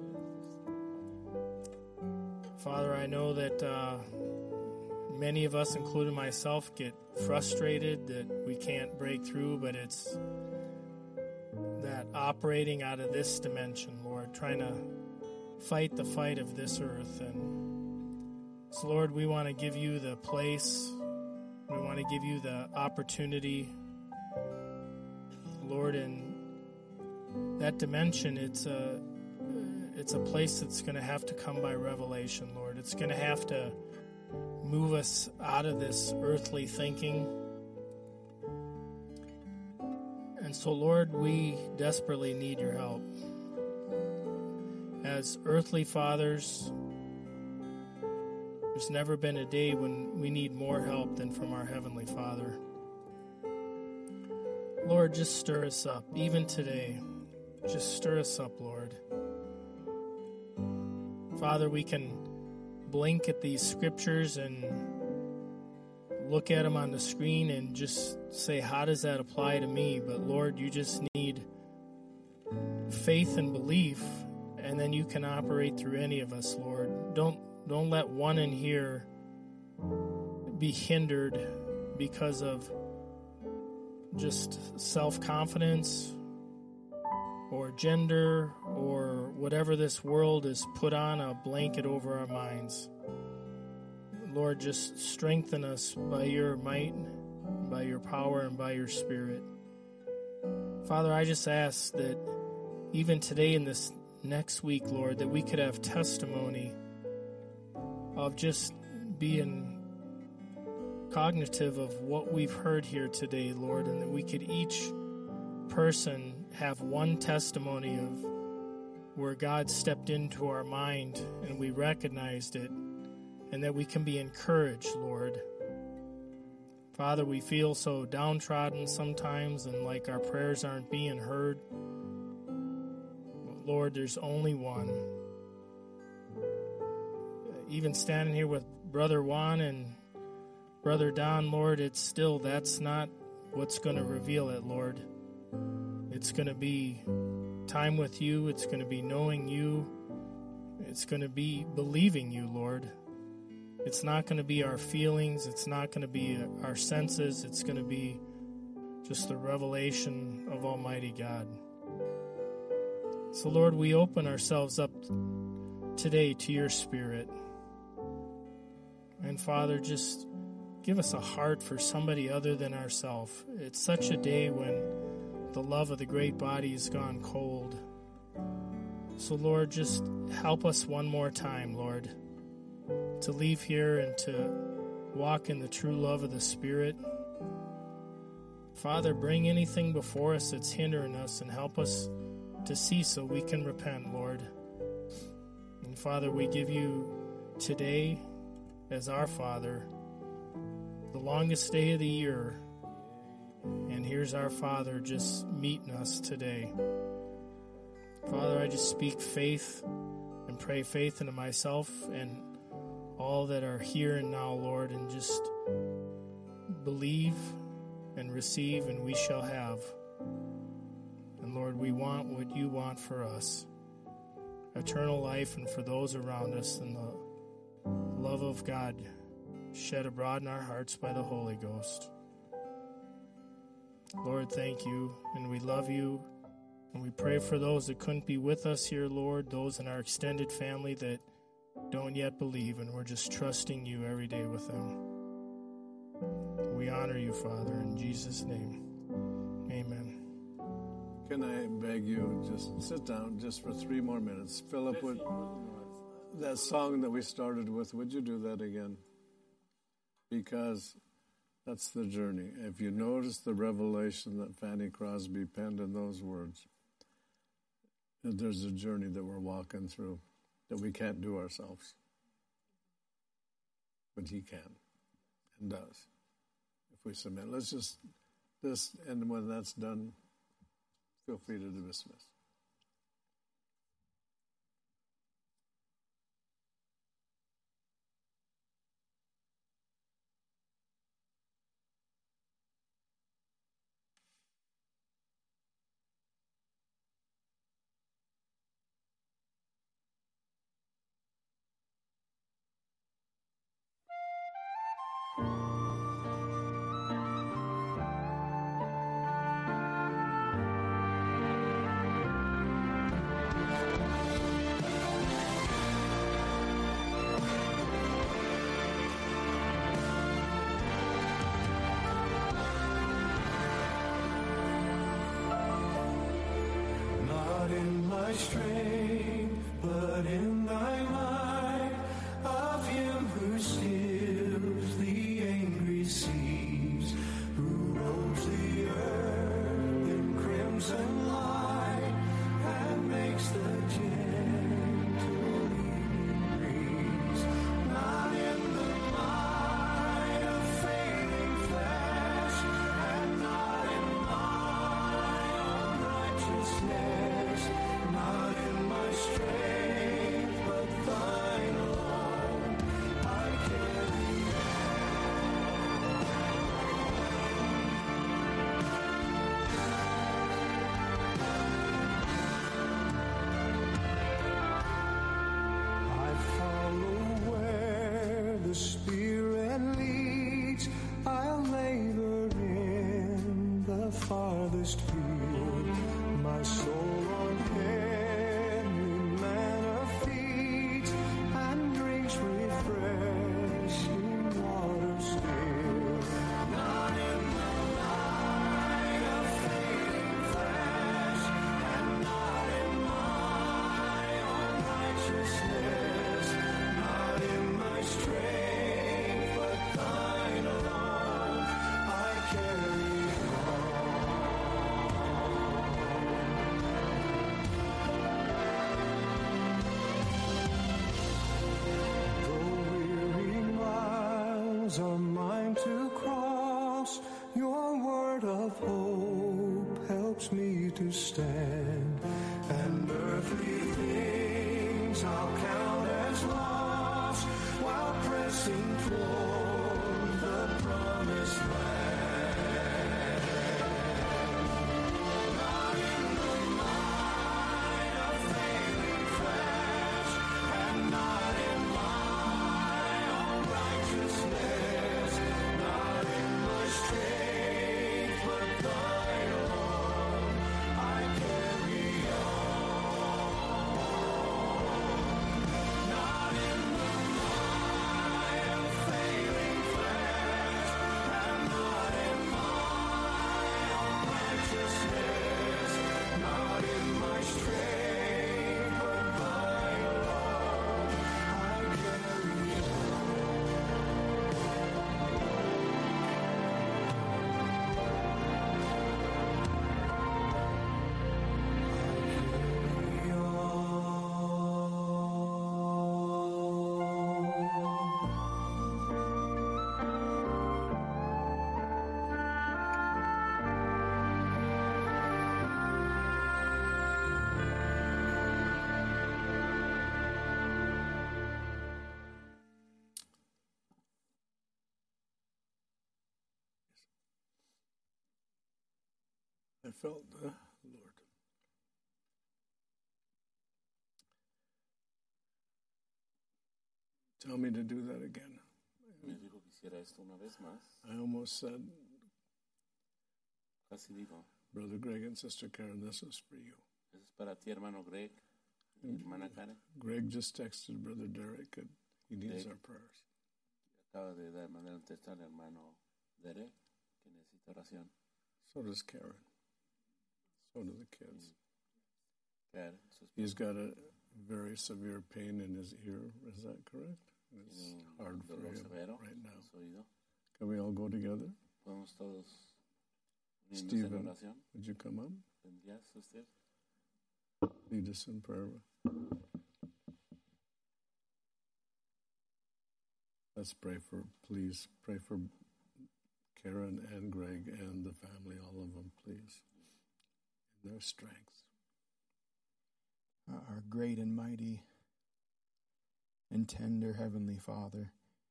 Speaker 4: Father, I know that uh, many of us, including myself, get frustrated that we can't break through, but it's that operating out of this dimension, Lord, trying to fight the fight of this earth. And so, Lord, we want to give you the place. We want to give you the opportunity, Lord, in that dimension. It's a it's a place that's going to have to come by revelation, Lord. It's going to have to move us out of this earthly thinking. And so, Lord, we desperately need your help. As earthly fathers, there's never been a day when we need more help than from our Heavenly Father. Lord, just stir us up, even today. Just stir us up, Lord. Father, we can blink at these scriptures and look at them on the screen and just say, how does that apply to me? But Lord, you just need faith and belief, and then you can operate through any of us, Lord. Don't don't let one in here be hindered because of just self-confidence or gender or whatever this world has put on a blanket over our minds. Lord, just strengthen us by your might, by your power, and by your Spirit. Father, I just ask that even today in this next week, Lord, that we could have testimony of just being cognitive of what we've heard here today, Lord, and that we could each person have one testimony of where God stepped into our mind and we recognized it, and that we can be encouraged, Lord. Father, we feel so downtrodden sometimes and like our prayers aren't being heard. But Lord, there's only one. Even standing here with Brother Juan and Brother Don, Lord, it's still, that's not what's going to reveal it, Lord. It's going to be time with you. It's going to be knowing you. It's going to be believing you, Lord. It's not going to be our feelings. It's not going to be our senses. It's going to be just the revelation of Almighty God. So, Lord, we open ourselves up today to your Spirit. And, Father, just give us a heart for somebody other than ourselves. It's such a day when the love of the great body has gone cold. So, Lord, just help us one more time, Lord, to leave here and to walk in the true love of the Spirit. Father, bring anything before us that's hindering us and help us to see so we can repent, Lord. And Father, we give you today as our Father, the longest day of the year. And here's our Father just meeting us today. Father, I just speak faith and pray faith into myself and all that are here and now, Lord, and just believe and receive, and we shall have. And Lord, we want what you want for us, eternal life, and for those around us, and the love of God shed abroad in our hearts by the Holy Ghost. Lord, thank you, and we love you, and we pray for those that couldn't be with us here, Lord, those in our extended family that don't yet believe, and we're just trusting you every day with them. We honor you, Father, in Jesus' name. Amen.
Speaker 1: Can I beg you, just sit down just for three more minutes. Philip, would, that song that we started with, would you do that again? Because that's the journey. If you notice the revelation that Fanny Crosby penned in those words, that there's a journey that we're walking through that we can't do ourselves. But he can and does if we submit. Let's just, this, and when that's done, feel free to dismiss.
Speaker 3: Not in my strength, but in thy might, of him who stills the angry seas, who robes the earth in crimson light, and makes the gentle evening breeze. Not in the might of fading flesh, and not in my own righteousness, not in my strength, but thine alone I carry I follow where the Spirit leads. I'll labor in the farthest field. My soul on heavenly manna feeds and drinks refreshing water still. Not in the light of fading flesh, and not in my own righteousness, not in my strength, but thine alone I carry Though weary miles are mine to cross, your word of hope helps me to stand. And earthly things I'll count as loss, while pressing toward the promised land. Not in the might of failing flesh, and not in my own righteousness, not in my strength, but thine alone I carry on. Not in the might of failing flesh, and not in my own righteousness, not in my strength, but thine alone I carry
Speaker 1: I felt, uh, Lord. Tell me to do that again.
Speaker 2: Me dijo que hiciera esto una vez más.
Speaker 1: I almost said,
Speaker 2: Casi digo,
Speaker 1: Brother Greg and Sister Karen, this is for you.
Speaker 2: eso es para ti, hermano Greg y hermana Karen.
Speaker 1: Greg just texted Brother Derek and he needs
Speaker 2: Greg.
Speaker 1: our prayers.
Speaker 2: Acaba de dar mandar un texto al hermano Derek que necesita oración.
Speaker 1: So does Karen. So do the kids.
Speaker 2: Karen, su
Speaker 1: He's
Speaker 2: esposa,
Speaker 1: got a very severe pain in his ear. Is that correct? It's
Speaker 2: tiene un
Speaker 1: hard for
Speaker 2: dolor
Speaker 1: him
Speaker 2: severo
Speaker 1: right now.
Speaker 2: en su oído.
Speaker 1: Can we all go together?
Speaker 2: Podemos todos unirnos en
Speaker 1: Stephen,
Speaker 2: oración.
Speaker 1: would you come up?
Speaker 2: ¿Vendrías usted?
Speaker 1: Lead us in prayer. Let's pray for, please, pray for Karen and Greg and the family, all of them, please, in their strength.
Speaker 5: Our great and mighty and tender Heavenly Father,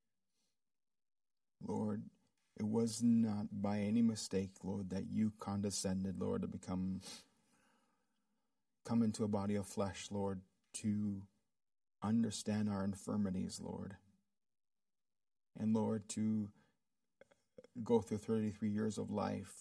Speaker 5: Lord, it was not by any mistake, Lord, that you condescended, Lord, to become, come into a body of flesh, Lord, to understand our infirmities, Lord. And Lord, to go through thirty-three years of life,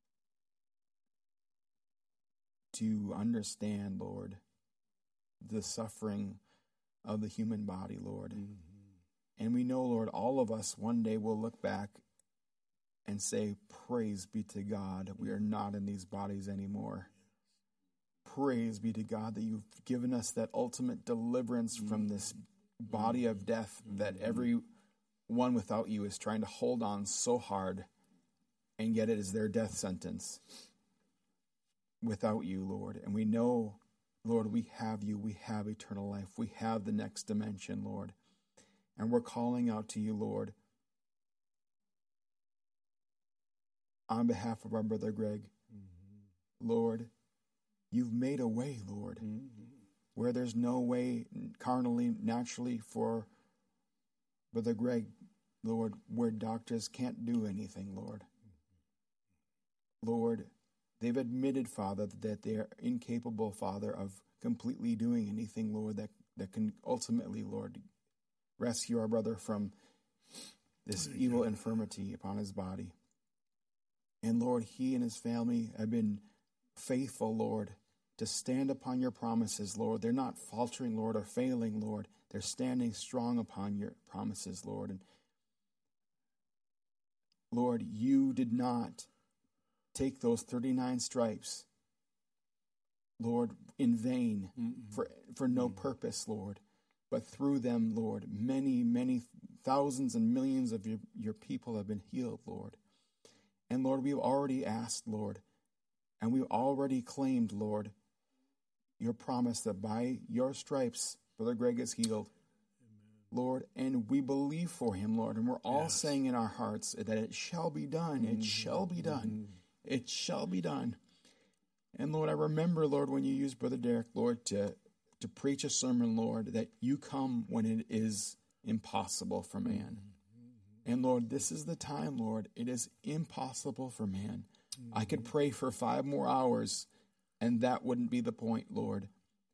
Speaker 5: to understand, Lord, the suffering of the human body, Lord. Mm-hmm. And we know, Lord, all of us one day will look back and say, praise be to God, we are not in these bodies anymore. Praise be to God that you've given us that ultimate deliverance mm-hmm. from this body of death mm-hmm. that every one without you is trying to hold on so hard, and yet it is their death sentence without you, Lord. And we know, Lord, we have you, we have eternal life, we have the next dimension, Lord. And we're calling out to you, Lord, on behalf of our brother Greg. Mm-hmm. Lord, you've made a way, Lord, mm-hmm. where there's no way carnally, naturally for Brother Greg, Lord, where doctors can't do anything, Lord. Lord, they've admitted, Father, that they are incapable, Father, of completely doing anything, Lord, that, that can ultimately, Lord, rescue our brother from this evil infirmity upon his body. And Lord, he and his family have been faithful, Lord, to stand upon your promises, Lord. They're not faltering, Lord, or failing, Lord. They're standing strong upon your promises, Lord. And Lord, you did not take those thirty-nine stripes, Lord, in vain, mm-mm. for for no mm-mm. purpose, Lord. But through them, Lord, many, many thousands and millions of your, your people have been healed, Lord. And Lord, we've already asked, Lord, and we've already claimed, Lord, your promise that by your stripes, Brother Greg is healed. Amen. Lord, and we believe for him, Lord, and we're all yes. saying in our hearts that it shall be done, mm-hmm. it shall be done, mm-hmm. it shall be done. And Lord, I remember, Lord, when you used Brother Derek, Lord, to, to preach a sermon, Lord, that you come when it is impossible for man. Mm-hmm. And Lord, this is the time, Lord, it is impossible for man. Mm-hmm. I could pray for five more hours, and that wouldn't be the point, Lord.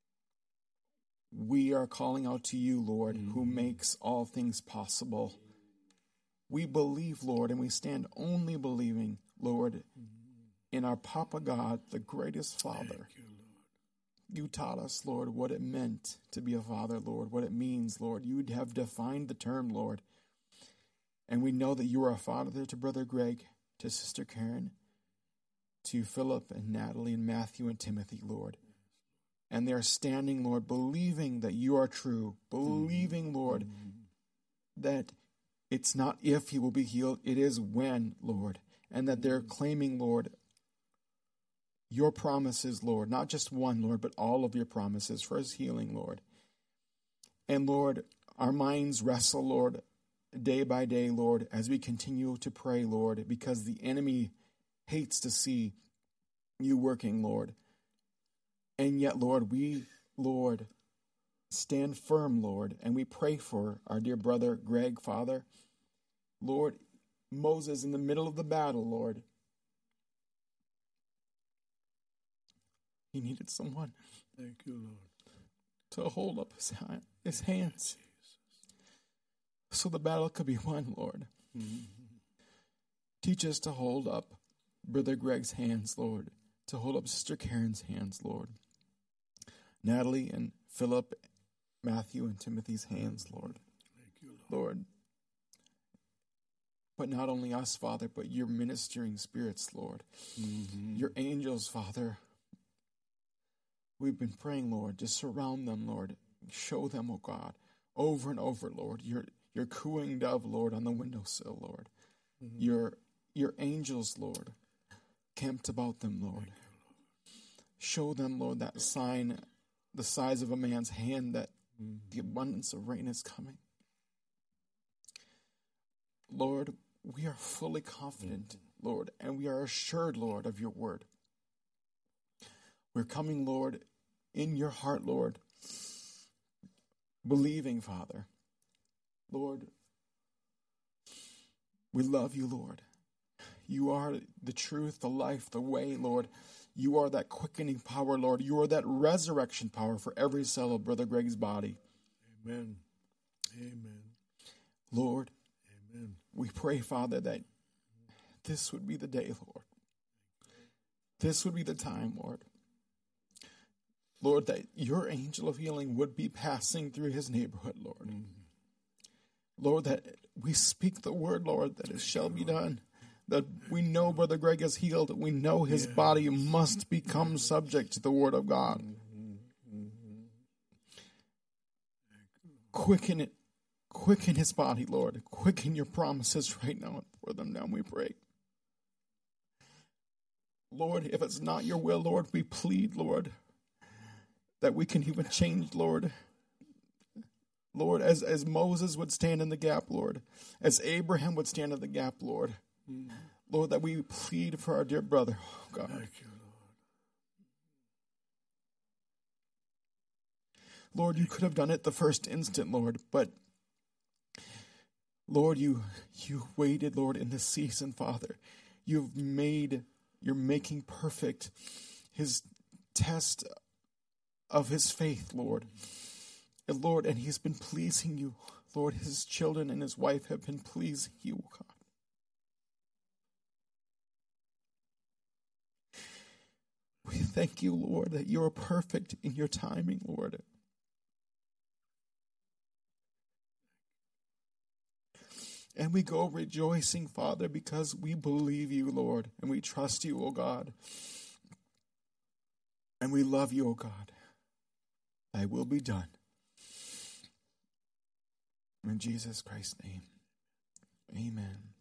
Speaker 5: We are calling out to you, Lord, mm-hmm. who makes all things possible. We believe, Lord, and we stand only believing, Lord, mm-hmm. in our Papa God, the greatest Father. You, you taught us, Lord, what it meant to be a father, Lord, what it means, Lord. You have defined the term, Lord. And we know that you are a father to Brother Greg, to Sister Karen, to Philip and Natalie and Matthew and Timothy, Lord. And they are standing, Lord, believing that you are true, believing, Lord, mm-hmm. that it's not if he will be healed, it is when, Lord. And that they're claiming, Lord, your promises, Lord, not just one, Lord, but all of your promises for his healing, Lord. And Lord, our minds wrestle, Lord, day by day, Lord, as we continue to pray, Lord, because the enemy hates to see you working, Lord. And yet, Lord, we, Lord, stand firm, Lord, and we pray for our dear brother Greg, Father. Lord, Moses in the middle of the battle, Lord, he needed someone.
Speaker 1: Thank you, Lord.
Speaker 5: To hold up his, hand, his hands so the battle could be won, Lord. Mm-hmm. Teach us to hold up Brother Greg's hands, Lord, to hold up Sister Karen's hands, Lord. Natalie and Philip, Matthew and Timothy's hands, Lord.
Speaker 1: Thank you, Lord.
Speaker 5: Lord. But not only us, Father, but your ministering spirits, Lord. Mm-hmm. Your angels, Father, We've been praying, Lord, just surround them, Lord. Show them, oh God, over and over, Lord, your your cooing dove, Lord, on the windowsill, Lord. Mm-hmm. Your your angels, Lord, camped about them, Lord. You, Lord. Show them, Lord, that sign the size of a man's hand that mm-hmm. the abundance of rain is coming. Lord, we are fully confident, mm-hmm. Lord, and we are assured, Lord, of your word. We're coming, Lord, in your heart, Lord, believing, Father. Lord, we love you, Lord. You are the truth, the life, the way, Lord. You are that quickening power, Lord. You are that resurrection power for every cell of Brother Greg's body.
Speaker 1: Amen. Amen.
Speaker 5: Lord,
Speaker 1: amen.
Speaker 5: We pray, Father, that this would be the day, Lord. This would be the time, Lord. Lord, that your angel of healing would be passing through his neighborhood, Lord. Mm-hmm. Lord, that we speak the word, Lord, that it shall be done. That we know Brother Greg is healed. We know his yes. body must become subject to the word of God. Mm-hmm. Mm-hmm. Quicken it. Quicken his body, Lord. Quicken your promises right now and pour them down, we pray. Lord, if it's not your will, Lord, we plead, Lord, that we can even change, Lord. Lord, as, as Moses would stand in the gap, Lord, as Abraham would stand in the gap, Lord, mm. Lord, that we plead for our dear brother, oh God.
Speaker 1: Thank you, Lord.
Speaker 5: Lord, you could have done it the first instant, Lord, but Lord, you you waited, Lord, in this season, Father. You've made, you're making perfect his test of his faith, Lord. And Lord, and he's been pleasing you. Lord, his children and his wife have been pleasing you, God. We thank you, Lord, that you are perfect in your timing, Lord. And we go rejoicing, Father, because we believe you, Lord, and we trust you, O God. And we love you, O God. Thy will be done. In Jesus Christ's name, amen.